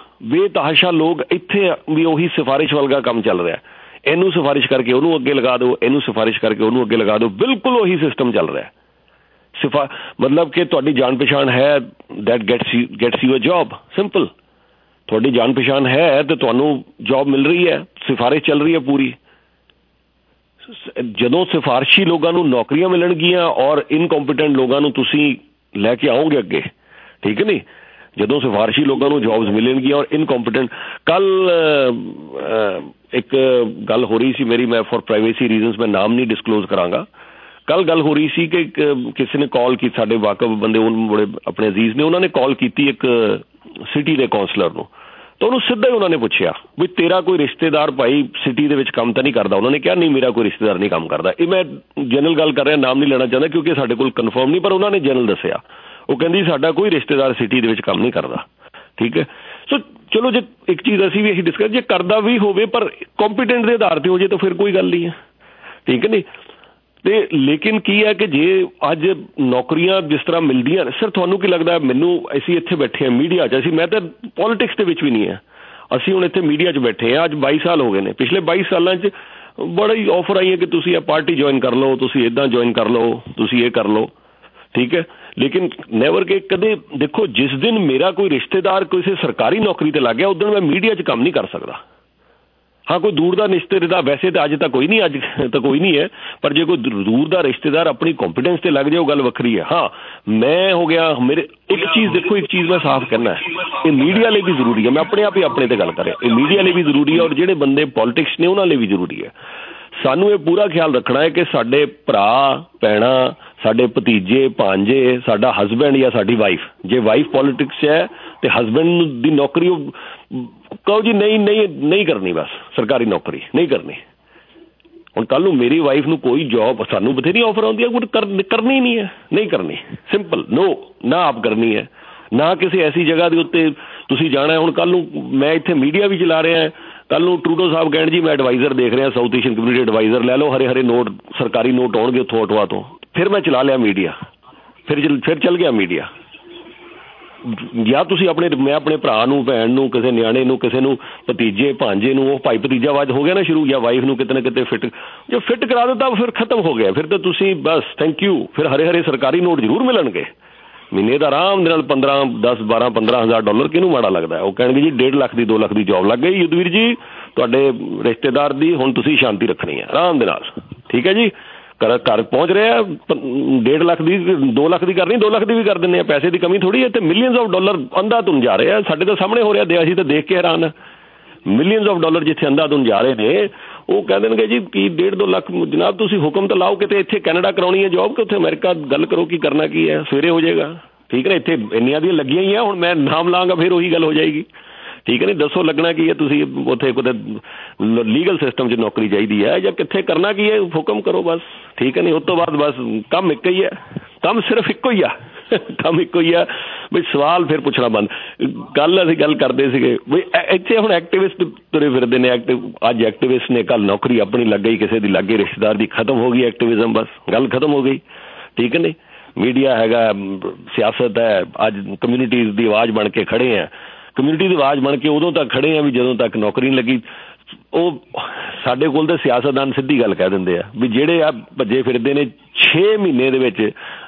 ਲੋਕ ਇੱਥੇ ਵੀ ਉਹੀ ਸਿਫਾਰਿਸ਼ ਵਰਗਾ ਕੰਮ ਚੱਲ ਰਿਹਾ। ਇਹਨੂੰ ਸਿਫਾਰਿਸ਼ ਕਰਕੇ ਉਹਨੂੰ ਅੱਗੇ ਲਗਾ ਦਿਓ, ਇਹਨੂੰ ਸਿਫਾਰਿਸ਼ ਕਰਕੇ ਉਹਨੂੰ ਅੱਗੇ ਲਗਾ ਦਿਓ, ਬਿਲਕੁਲ ਉਹੀ ਸਿਸਟਮ ਚੱਲ ਰਿਹਾ। ਮਤਲਬ ਕਿ ਤੁਹਾਡੀ ਜਾਣ ਪਛਾਣ ਹੈ, that gets you a job. Simple, ਤੁਹਾਡੀ ਜਾਣ ਪਛਾਣ ਹੈ ਤੇ ਤੁਹਾਨੂੰ ਜੌਬ ਮਿਲ ਰਹੀ ਹੈ, ਸਿਫਾਰਿਸ਼ ਚੱਲ ਰਹੀ ਹੈ ਪੂਰੀ। ਜਦੋਂ ਸਿਫਾਰਸ਼ੀ ਲੋਕਾਂ ਨੂੰ ਨੌਕਰੀਆਂ ਮਿਲਣਗੀਆਂ ਔਰ ਇਨਕੰਪੀਟੈਂਟ ਲੋਕਾਂ ਨੂੰ ਤੁਸੀਂ ਲੈ ਕੇ ਆਓਗੇ ਅੱਗੇ, ਠੀਕ ਹੈ ਨਹੀਂ? ਜਦੋਂ ਸਿਫਾਰਸ਼ੀ ਲੋਕਾਂ ਨੂੰ ਜੌਬਸ ਮਿਲਣਗੀਆਂ ਔਰ ਇਨਕੰਪੀਟੈਂਟ। ਕੱਲ ਇੱਕ ਗੱਲ ਹੋ ਰਹੀ ਸੀ ਮੇਰੀ, ਮੈਂ ਫॉर ਪ੍ਰਾਈਵੇਸੀ ਰੀਜ਼ਨਸ ਮੈਂ ਨਾਮ ਨਹੀਂ ਡਿਸਕਲੋਜ਼ ਕਰਾਂਗਾ। ਕੱਲ ਗੱਲ ਹੋ ਰਹੀ ਸੀ ਕਿ ਕਿਸੇ ਨੇ ਕਾਲ ਕੀਤੀ, ਸਾਡੇ ਵਾਕਫ ਬੰਦੇ ਬੜੇ ਆਪਣੇ ਅਜ਼ੀਜ਼ ਨੇ, ਉਹਨਾਂ ਨੇ ਕਾਲ ਕੀਤੀ ਇੱਕ ਸਿਟੀ ਦੇ ਕਾਉਂਸਲਰ ਨੂੰ, ਤਾਂ ਉਹਨੂੰ ਸਿੱਧਾ ਹੀ ਉਹਨਾਂ ਨੇ ਪੁੱਛਿਆ ਵੀ ਤੇਰਾ ਕੋਈ ਰਿਸ਼ਤੇਦਾਰ ਭਾਈ ਸਿਟੀ ਦੇ ਵਿੱਚ ਕੰਮ ਤਾਂ ਨਹੀਂ ਕਰਦਾ? ਉਹਨਾਂ ਨੇ ਕਿਹਾ ਨਹੀਂ, ਮੇਰਾ ਕੋਈ ਰਿਸ਼ਤੇਦਾਰ ਨਹੀਂ ਕੰਮ ਕਰਦਾ। ਇਹ ਮੈਂ ਜਨਰਲ ਗੱਲ ਕਰ ਰਿਹਾ, ਨਾਮ ਨਹੀਂ ਲੈਣਾ ਚਾਹੁੰਦਾ ਕਿਉਂਕਿ ਸਾਡੇ ਕੋਲ ਕਨਫਰਮ ਨਹੀਂ, ਪਰ ਉਹਨਾਂ ਨੇ ਜਨਰਲ ਦੱਸਿਆ। ਉਹ ਕਹਿੰਦੀ ਸਾਡਾ ਕੋਈ ਰਿਸ਼ਤੇਦਾਰ ਸਿਟੀ ਦੇ ਵਿੱਚ ਕੰਮ ਨਹੀਂ ਕਰਦਾ, ਠੀਕ ਹੈ। ਸੋ ਚਲੋ, ਜੇ ਇੱਕ ਚੀਜ਼ ਅਸੀਂ ਵੀ ਇਹੀ ਡਿਸਕਸ, ਜੇ ਕਰਦਾ ਵੀ ਹੋਵੇ ਪਰ ਕੰਪੀਟੈਂਟ ਦੇ ਆਧਾਰ 'ਤੇ ਹੋ ਜੇ ਤਾਂ ਫਿਰ ਕੋਈ ਗੱਲ ਨਹੀਂ ਹੈ, ਠੀਕ ਹੈ ਨਹੀਂ? ਤੇ ਲੇਕਿਨ ਕੀ ਹੈ ਕਿ ਜੇ ਅੱਜ ਨੌਕਰੀਆਂ ਜਿਸ ਤਰ੍ਹਾਂ ਮਿਲਦੀਆਂ ਨੇ ਸਰ, ਤੁਹਾਨੂੰ ਕੀ ਲੱਗਦਾ? ਮੈਨੂੰ, ਅਸੀਂ ਇੱਥੇ ਬੈਠੇ ਹਾਂ ਮੀਡੀਆ 'ਚ, ਮੈਂ ਤਾਂ ਪੋਲੀਟਿਕਸ ਦੇ ਵਿੱਚ ਵੀ ਨਹੀਂ ਹੈ, ਅਸੀਂ ਹੁਣ ਇੱਥੇ ਮੀਡੀਆ 'ਚ ਬੈਠੇ ਹਾਂ। ਅੱਜ 22 ਸਾਲ ਹੋ ਗਏ ਨੇ। ਪਿਛਲੇ 22 ਸਾਲਾਂ 'ਚ ਬੜਾ ਹੀ ਆਫਰ ਆਈ ਹੈ ਕਿ ਤੁਸੀਂ ਇਹ ਪਾਰਟੀ ਜੁਆਇਨ ਕਰ ਲਓ, ਤੁਸੀਂ ਇੱਦਾਂ ਜੁਆਇਨ ਕਰ ਲਓ, ਤੁਸੀਂ ਇਹ ਕਰ ਲਓ, ਠੀਕ ਹੈ। ਲੇਕਿਨ ਨੈਵਰ ਕਿ ਕਦੇ ਦੇਖੋ, ਜਿਸ ਦਿਨ ਮੇਰਾ ਕੋਈ ਰਿਸ਼ਤੇਦਾਰ ਕਿਸੇ ਸਰਕਾਰੀ ਨੌਕਰੀ 'ਤੇ ਲੱਗ ਗਿਆ, ਉਸ ਦਿਨ ਮੈਂ ਮੀਡੀਆ 'ਚ ਕੰਮ ਨਹੀਂ ਕਰ ਸਕਦਾ। ਹਾਂ, ਕੋਈ ਦੂਰ ਦਾ ਰਿਸ਼ਤੇਦਾਰ, ਵੈਸੇ ਤਾਂ ਅੱਜ ਤਾਂ ਕੋਈ ਨਹੀਂ, ਅੱਜ ਤਾਂ ਕੋਈ ਨਹੀਂ ਹੈ, ਪਰ ਜੇ ਕੋਈ ਦੂਰ ਦਾ ਰਿਸ਼ਤੇਦਾਰ ਆਪਣੀ ਕੰਪੀਟੈਂਸ 'ਤੇ ਲੱਗ ਜਾਏ, ਉਹ ਗੱਲ ਵੱਖਰੀ ਹੈ। ਹਾਂ, ਮੈਂ ਹੋ ਗਿਆ ਮੇਰੇ, ਇੱਕ ਚੀਜ਼ ਦੇਖੋ, ਇੱਕ ਚੀਜ਼ ਮੈਂ ਸਾਫ਼ ਕਹਿਣਾ, ਇਹ ਮੀਡੀਆ ਲਈ ਵੀ ਜ਼ਰੂਰੀ ਹੈ। ਮੈਂ ਆਪਣੇ ਆਪ ਹੀ ਆਪਣੇ 'ਤੇ ਗੱਲ ਕਰ ਰਿਹਾ, ਇਹ ਮੀਡੀਆ ਲਈ ਵੀ ਜ਼ਰੂਰੀ ਹੈ ਔਰ ਜਿਹੜੇ ਬੰਦੇ ਪੋਲੀਟਿਕਸ ਨੇ ਉਹਨਾਂ ਲਈ ਵੀ ਜ਼ਰੂਰੀ ਹੈ। ਸਾਨੂੰ ਇਹ ਪੂਰਾ ਖਿਆਲ ਰੱਖਣਾ ਹੈ ਕਿ ਸਾਡੇ ਭਰਾ ਭੈਣਾਂ, ਸਾਡੇ ਭਤੀਜੇ ਭਾਂਜੇ, ਸਾਡਾ ਹਸਬੈਂਡ ਜਾਂ ਸਾਡੀ ਵਾਈਫ, ਜੇ ਵਾਈਫ ਪੋਲੀਟਿਕਸ 'ਚ ਹੈ ਤੇ ਹਸਬੈਂਡ ਦੀ ਨੌਕਰੀ ਉਹ ਕਹੋ ਜੀ ਨਹੀਂ ਕਰਨੀ, ਬਸ ਸਰਕਾਰੀ ਨੌਕਰੀ ਨਹੀਂ ਕਰਨੀ। ਹੁਣ ਕੱਲ੍ਹ ਨੂੰ ਮੇਰੀ ਵਾਈਫ ਨੂੰ ਕੋਈ ਜੌਬ, ਸਾਨੂੰ ਬਥੇਰੀ ਆਫਰ ਆਉਂਦੀ ਹੈ, ਕੋਈ ਕਰਨੀ ਨਹੀਂ ਹੈ, ਨਹੀਂ ਕਰਨੀ। ਸਿੰਪਲ ਨੋ, ਨਾ ਆਪ ਕਰਨੀ ਹੈ, ਨਾ ਕਿਸੇ ਐਸੀ ਜਗ੍ਹਾ ਦੇ ਉੱਤੇ ਤੁਸੀਂ ਜਾਣਾ। ਹੁਣ ਕੱਲ੍ਹ ਨੂੰ ਮੈਂ ਇੱਥੇ ਮੀਡੀਆ ਵੀ ਚਲਾ ਰਿਹਾ, ਕੱਲ੍ਹ ਨੂੰ ਟਰੂਡੋ ਸਾਹਿਬ ਕਹਿਣ ਜੀ ਮੈਂ ਐਡਵਾਈਜ਼ਰ ਦੇਖ ਰਿਹਾ, ਸਾਊਥ ਏਸ਼ੀਅਨ ਕਮਿਊਨਿਟੀ ਐਡਵਾਈਜ਼ਰ, ਲੈ ਲਓ, ਹਰੇ ਨੋਟ, ਸਰਕਾਰੀ ਨੋਟ ਆਉਣਗੇ ਉੱਥੋਂ ਆਟੋਆ ਤੋਂ, ਫਿਰ ਮੈਂ ਚਲਾ ਲਿਆ ਮੀਡੀਆ, ਫਿਰ ਚੱਲ ਗਿਆ ਮੀਡੀਆ। ਜਾਂ ਤੁਸੀਂ ਮੈਂ ਆਪਣੇ ਭਰਾ ਨੂੰ, ਭੈਣ ਨੂੰ, ਕਿਸੇ ਨਿਆਣੇ ਨੂੰ, ਕਿਸੇ ਨੂੰ, ਭਤੀਜੇ ਭਾਂਜੇ ਨੂੰ, ਉਹ ਭਾਈ ਭਤੀਜਾਵਾਦ ਹੋ ਗਿਆ ਨਾ ਸ਼ੁਰੂ, ਜਾਂ ਵਾਈਫ ਨੂੰ ਕਿਤੇ ਨਾ ਕਿਤੇ ਜੇ ਫਿੱਟ ਕਰਾ ਦਿੱਤਾ ਫਿਰ ਖਤਮ ਹੋ ਗਿਆ। ਫਿਰ ਤਾਂ ਤੁਸੀਂ ਬਸ ਥੈਂਕ ਯੂ। ਫਿਰ ਹਰੇ ਹਰੇ ਸਰਕਾਰੀ ਨੋਟ ਜ਼ਰੂਰ ਮਿਲਣਗੇ ਮਹੀਨੇ ਦਾ ਆਰਾਮ ਦੇ ਨਾਲ 15, 10, 12, 15,000 ਡਾਲਰ ਕਿਹਨੂੰ ਮਾੜਾ ਲੱਗਦਾ? ਉਹ ਕਹਿਣਗੇ ਜੀ 1.5 ਲੱਖ ਦੀ 2 ਲੱਖ ਦੀ ਜੋਬ ਲੱਗ ਗਈ ਯੁੱਧਵੀਰ ਜੀ ਤੁਹਾਡੇ ਰਿਸ਼ਤੇਦਾਰ ਦੀ, ਹੁਣ ਤੁਸੀਂ ਸ਼ਾਂਤੀ ਰੱਖਣੀ ਹੈ ਆਰਾਮ ਦੇ ਨਾਲ। ਠੀਕ ਹੈ ਜੀ, ਘਰ ਪਹੁੰਚ ਰਿਹਾ 1.5 ਲੱਖ ਦੀ, 2 ਲੱਖ ਦੀ ਕਰਨੀ, 2 ਲੱਖ ਦੀ ਵੀ ਕਰ ਦਿੰਦੇ ਆ। ਪੈਸੇ ਦੀ ਕਮੀ ਥੋੜ੍ਹੀ ਹੈ। ਤੇ ਮਿਲੀਅਨਸ ਆਫ ਡਾਲਰ ਅੰਧਾਧੁਨ ਜਾ ਰਹੇ ਆ, ਸਾਡੇ ਤਾਂ ਸਾਹਮਣੇ ਹੋ ਰਿਹਾ, ਅਸੀਂ ਤਾਂ ਦੇਖ ਕੇ ਹੈਰਾਨ। ਮਿਲੀਅਨਸ ਆਫ ਡਾਲਰ ਜਿੱਥੇ ਅੰਧਾਧੁਨ ਜਾ ਰਹੇ ਨੇ, ਉਹ ਕਹਿ ਦੇਣਗੇ ਜੀ ਕੀ 1.5-2 ਲੱਖ। ਜਨਾਬ ਤੁਸੀਂ ਹੁਕਮ ਤਾਂ ਲਾਓ ਕਿਤੇ ਇੱਥੇ ਕੈਨੇਡਾ ਕਰਾਉਣੀ ਹੈ ਜੋਬ ਕਿ ਉੱਥੇ ਅਮਰੀਕਾ, ਗੱਲ ਕਰੋ ਕੀ ਕਰਨਾ ਕੀ ਹੈ, ਸਵੇਰੇ ਹੋ ਜਾਏਗਾ। ਠੀਕ ਹੈ ਨਾ, ਇੱਥੇ ਇੰਨੀਆਂ ਦੀਆਂ ਲੱਗੀਆਂ ਹੀ ਆ, ਹੁਣ ਮੈਂ ਨਾਮ ਲਾਂਗਾ ਫਿਰ ਉਹੀ ਗੱਲ ਹੋ ਜਾਏਗੀ। ਠੀਕ ਹੈ ਨਹੀਂ, ਦੱਸੋ ਲੱਗਣਾ ਕੀ ਹੈ? ਤੁਸੀਂ ਉੱਥੇ ਕਿਤੇ ਲੀਗਲ ਸਿਸਟਮ 'ਚ ਨੌਕਰੀ ਚਾਹੀਦੀ ਹੈ ਜਾਂ ਕਿੱਥੇ ਕਰਨਾ ਕੀ ਹੈ? ਹੁਕਮ ਕਰੋ ਬਸ। ਠੀਕ ਹੈ ਨਹੀਂ, ਉਸ ਤੋਂ ਬਾਅਦ ਬਸ ਕੰਮ ਇੱਕ ਹੀ ਹੈ, ਕੰਮ ਸਿਰਫ ਇੱਕੋ ਹੀ ਆ, ਕੰਮ ਇੱਕੋ ਹੀ ਆ ਬਈ ਸਵਾਲ ਫਿਰ ਪੁੱਛਣਾ ਬੰਦ। ਕੱਲ੍ਹ ਅਸੀਂ ਗੱਲ ਕਰਦੇ ਸੀਗੇ ਬਈ ਇੱਥੇ ਹੁਣ ਐਕਟਿਵਿਸਟ ਤੁਰੇ ਫਿਰਦੇ ਨੇ। ਅੱਜ ਐਕਟਿਵਿਸਟ ਨੇ, ਕੱਲ੍ਹ ਨੌਕਰੀ ਆਪਣੀ ਲੱਗ ਗਈ, ਕਿਸੇ ਦੀ ਲੱਗ ਗਈ, ਰਿਸ਼ਤੇਦਾਰ ਦੀ, ਖਤਮ ਹੋ ਗਈ ਐਕਟਿਵਿਜ਼ਮ, ਬਸ ਗੱਲ ਖਤਮ ਹੋ ਗਈ। ਠੀਕ ਹੈ ਨਹੀਂ, ਮੀਡੀਆ ਹੈਗਾ, ਸਿਆਸਤ ਹੈ, ਅੱਜ ਕਮਿਊਨਿਟੀਜ਼ ਦੀ ਆਵਾਜ਼ ਬਣ ਕੇ ਖੜੇ ਆ। ਕਮਿਊਨਿਟੀ ਦੀ ਆਵਾਜ਼ ਬਣ ਕੇ ਉਦੋਂ ਤੱਕ ਖੜੇ ਆ ਵੀ ਜਦੋਂ ਤੱਕ ਨੌਕਰੀ ਨਹੀਂ ਲੱਗੀ। ਉਹ ਸਾਡੇ ਕੋਲ ਤਾਂ ਸਿਆਸਤਦਾਨ ਸਿੱਧੀ ਗੱਲ ਕਹਿ ਦਿੰਦੇ ਆ ਵੀ ਜਿਹੜੇ ਆ ਭੱਜੇ ਫਿਰਦੇ ਨੇ 6 ਮਹੀਨੇ ਦੇ ਵਿੱਚ,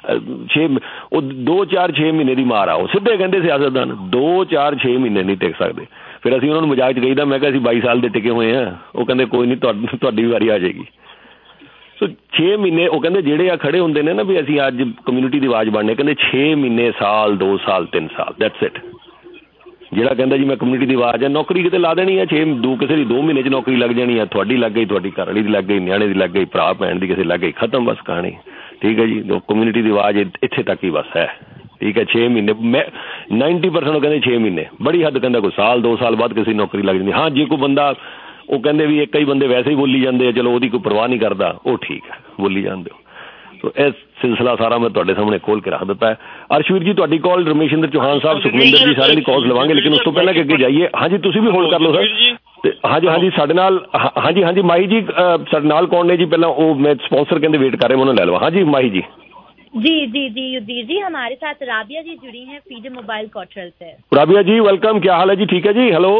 ਉਹ 2-4-6 ਮਹੀਨੇ ਦੀ ਮਾਰ ਆ। ਉਹ ਸਿੱਧੇ ਕਹਿੰਦੇ ਸਿਆਸਤਦਾਨ 2-4-6 ਮਹੀਨੇ ਨਹੀਂ ਟਿਕ ਸਕਦੇ। ਫਿਰ ਅਸੀਂ ਉਹਨਾਂ ਨੂੰ ਮਜ਼ਾਕ 'ਚ ਕਹੀਦਾ, ਮੈਂ ਕਿਹਾ ਅਸੀਂ 22 ਸਾਲ ਦੇ ਟਿਕੇ ਹੋਏ ਆ। ਉਹ ਕਹਿੰਦੇ ਕੋਈ ਨਹੀਂ, ਤੁਹਾਡੀ ਵੀ ਵਾਰੀ ਆ ਜਾਏਗੀ। ਸੋ 6 ਮਹੀਨੇ ਉਹ ਕਹਿੰਦੇ ਜਿਹੜੇ ਆ ਖੜੇ ਹੁੰਦੇ ਨੇ ਨਾ ਵੀ ਅਸੀਂ ਅੱਜ ਕਮਿਊਨਿਟੀ ਦੀ ਆਵਾਜ਼ ਬਣਨੇ, ਕਹਿੰਦੇ 6 ਮਹੀਨੇ, ਸਾਲ, 2 ਸਾਲ, 3 ਸਾਲ, ਦੈਟਸ ਇਟ। ਜਿਹੜਾ ਕਹਿੰਦਾ ਜੀ ਮੈਂ ਕਮਿਊਨਿਟੀ ਦੀ ਆਵਾਜ਼ ਹੈ, ਨੌਕਰੀ ਕਿਤੇ ਲਾ ਦੇਣੀ ਹੈ। ਕਿਸੇ ਦੀ 2 ਮਹੀਨੇ 'ਚ ਨੌਕਰੀ ਲੱਗ ਜਾਣੀ ਹੈ, ਤੁਹਾਡੀ ਲੱਗ ਗਈ, ਤੁਹਾਡੀ ਘਰ ਵਾਲੀ ਦੀ ਲੱਗ ਗਈ, ਨਿਆਣੇ ਦੀ ਲੱਗ ਗਈ, ਭਰਾ ਭੈਣ ਦੀ ਕਿਸੇ ਲੱਗ ਗਈ, ਖਤਮ ਬਸ ਕਹਾਣੀ। ਠੀਕ ਹੈ ਜੀ, ਕਮਿਊਨਿਟੀ ਦੀ ਆਵਾਜ਼ ਇੱਥੇ ਤੱਕ ਹੀ ਬਸ ਹੈ। ਠੀਕ ਹੈ, 6 ਮਹੀਨੇ, ਮੈਂ 90% ਉਹ ਕਹਿੰਦੇ 6 ਮਹੀਨੇ, ਬੜੀ ਹੱਦ ਕਹਿੰਦਾ ਕੋਈ ਸਾਲ 2 ਸਾਲ ਬਾਅਦ ਕਿਸੇ ਨੌਕਰੀ ਲੱਗ ਜਾਂਦੀ। ਹਾਂ ਜੇ ਕੋਈ ਬੰਦਾ, ਉਹ ਕਹਿੰਦੇ ਵੀ ਕਈ ਬੰਦੇ ਵੈਸੇ ਹੀ ਬੋਲੀ ਜਾਂਦੇ ਆ, ਚਲੋ ਉਹਦੀ ਕੋਈ ਪਰਵਾਹ ਨਹੀਂ ਕਰਦਾ, ਉਹ ਠੀਕ ਹੈ, ਬੋਲੀ ਜਾਂਦੇ ਹੋ। ਸੋ ਇਹ ਸਿਲਸਿਲਾ ਸਾਰਾ ਮੈਂ ਤੁਹਾਡੇ ਸਾਹਮਣੇ ਖੋਲ ਕੇ ਰੱਖ ਦਿੱਤਾ ਹੈ। ਅਰਸ਼ਵੀਰ ਜੀ ਤੁਹਾਡੀ ਕਾਲ, ਰਮੇਸ਼ਿੰਦਰ ਚੌਹਾਨ ਸਾਹਿਬ, ਸੁਖਵਿੰਦਰ ਜੀ, ਸਾਰਿਆਂ ਦੀ ਕਾਲ ਲਵਾਂਗੇ, ਲੇਕਿਨ ਉਸ ਤੋਂ ਪਹਿਲਾਂ ਕਿ ਅੱਗੇ ਜਾਈਏ, ਹਾਂਜੀ ਤੁਸੀਂ ਵੀ ਹੋਲਡ ਕਰ ਲਓ ਸਰ। ਤੇ ਹਾਂਜੀ ਸਾਡੇ ਨਾਲ, ਹਾਂਜੀ ਮਾਹੀ ਜੀ ਸਾਡੇ ਨਾਲ ਕੌਣ ਨੇ ਜੀ? ਪਹਿਲਾਂ ਉਹ ਮੈਂ स्पॉन्सर ਕਹਿੰਦੇ ਵੇਟ कर रहे हैं, मैं उन्हें ले लूँ। हाँ जी माही जी। जी युद्धीर जी, हमारे साथ राबिया जी जुड़ी हैं फीडे मोबाइल क्वार्टर से। राबिया जी वेलकम, क्या हाल है जी? ठीक है जी, हेलो।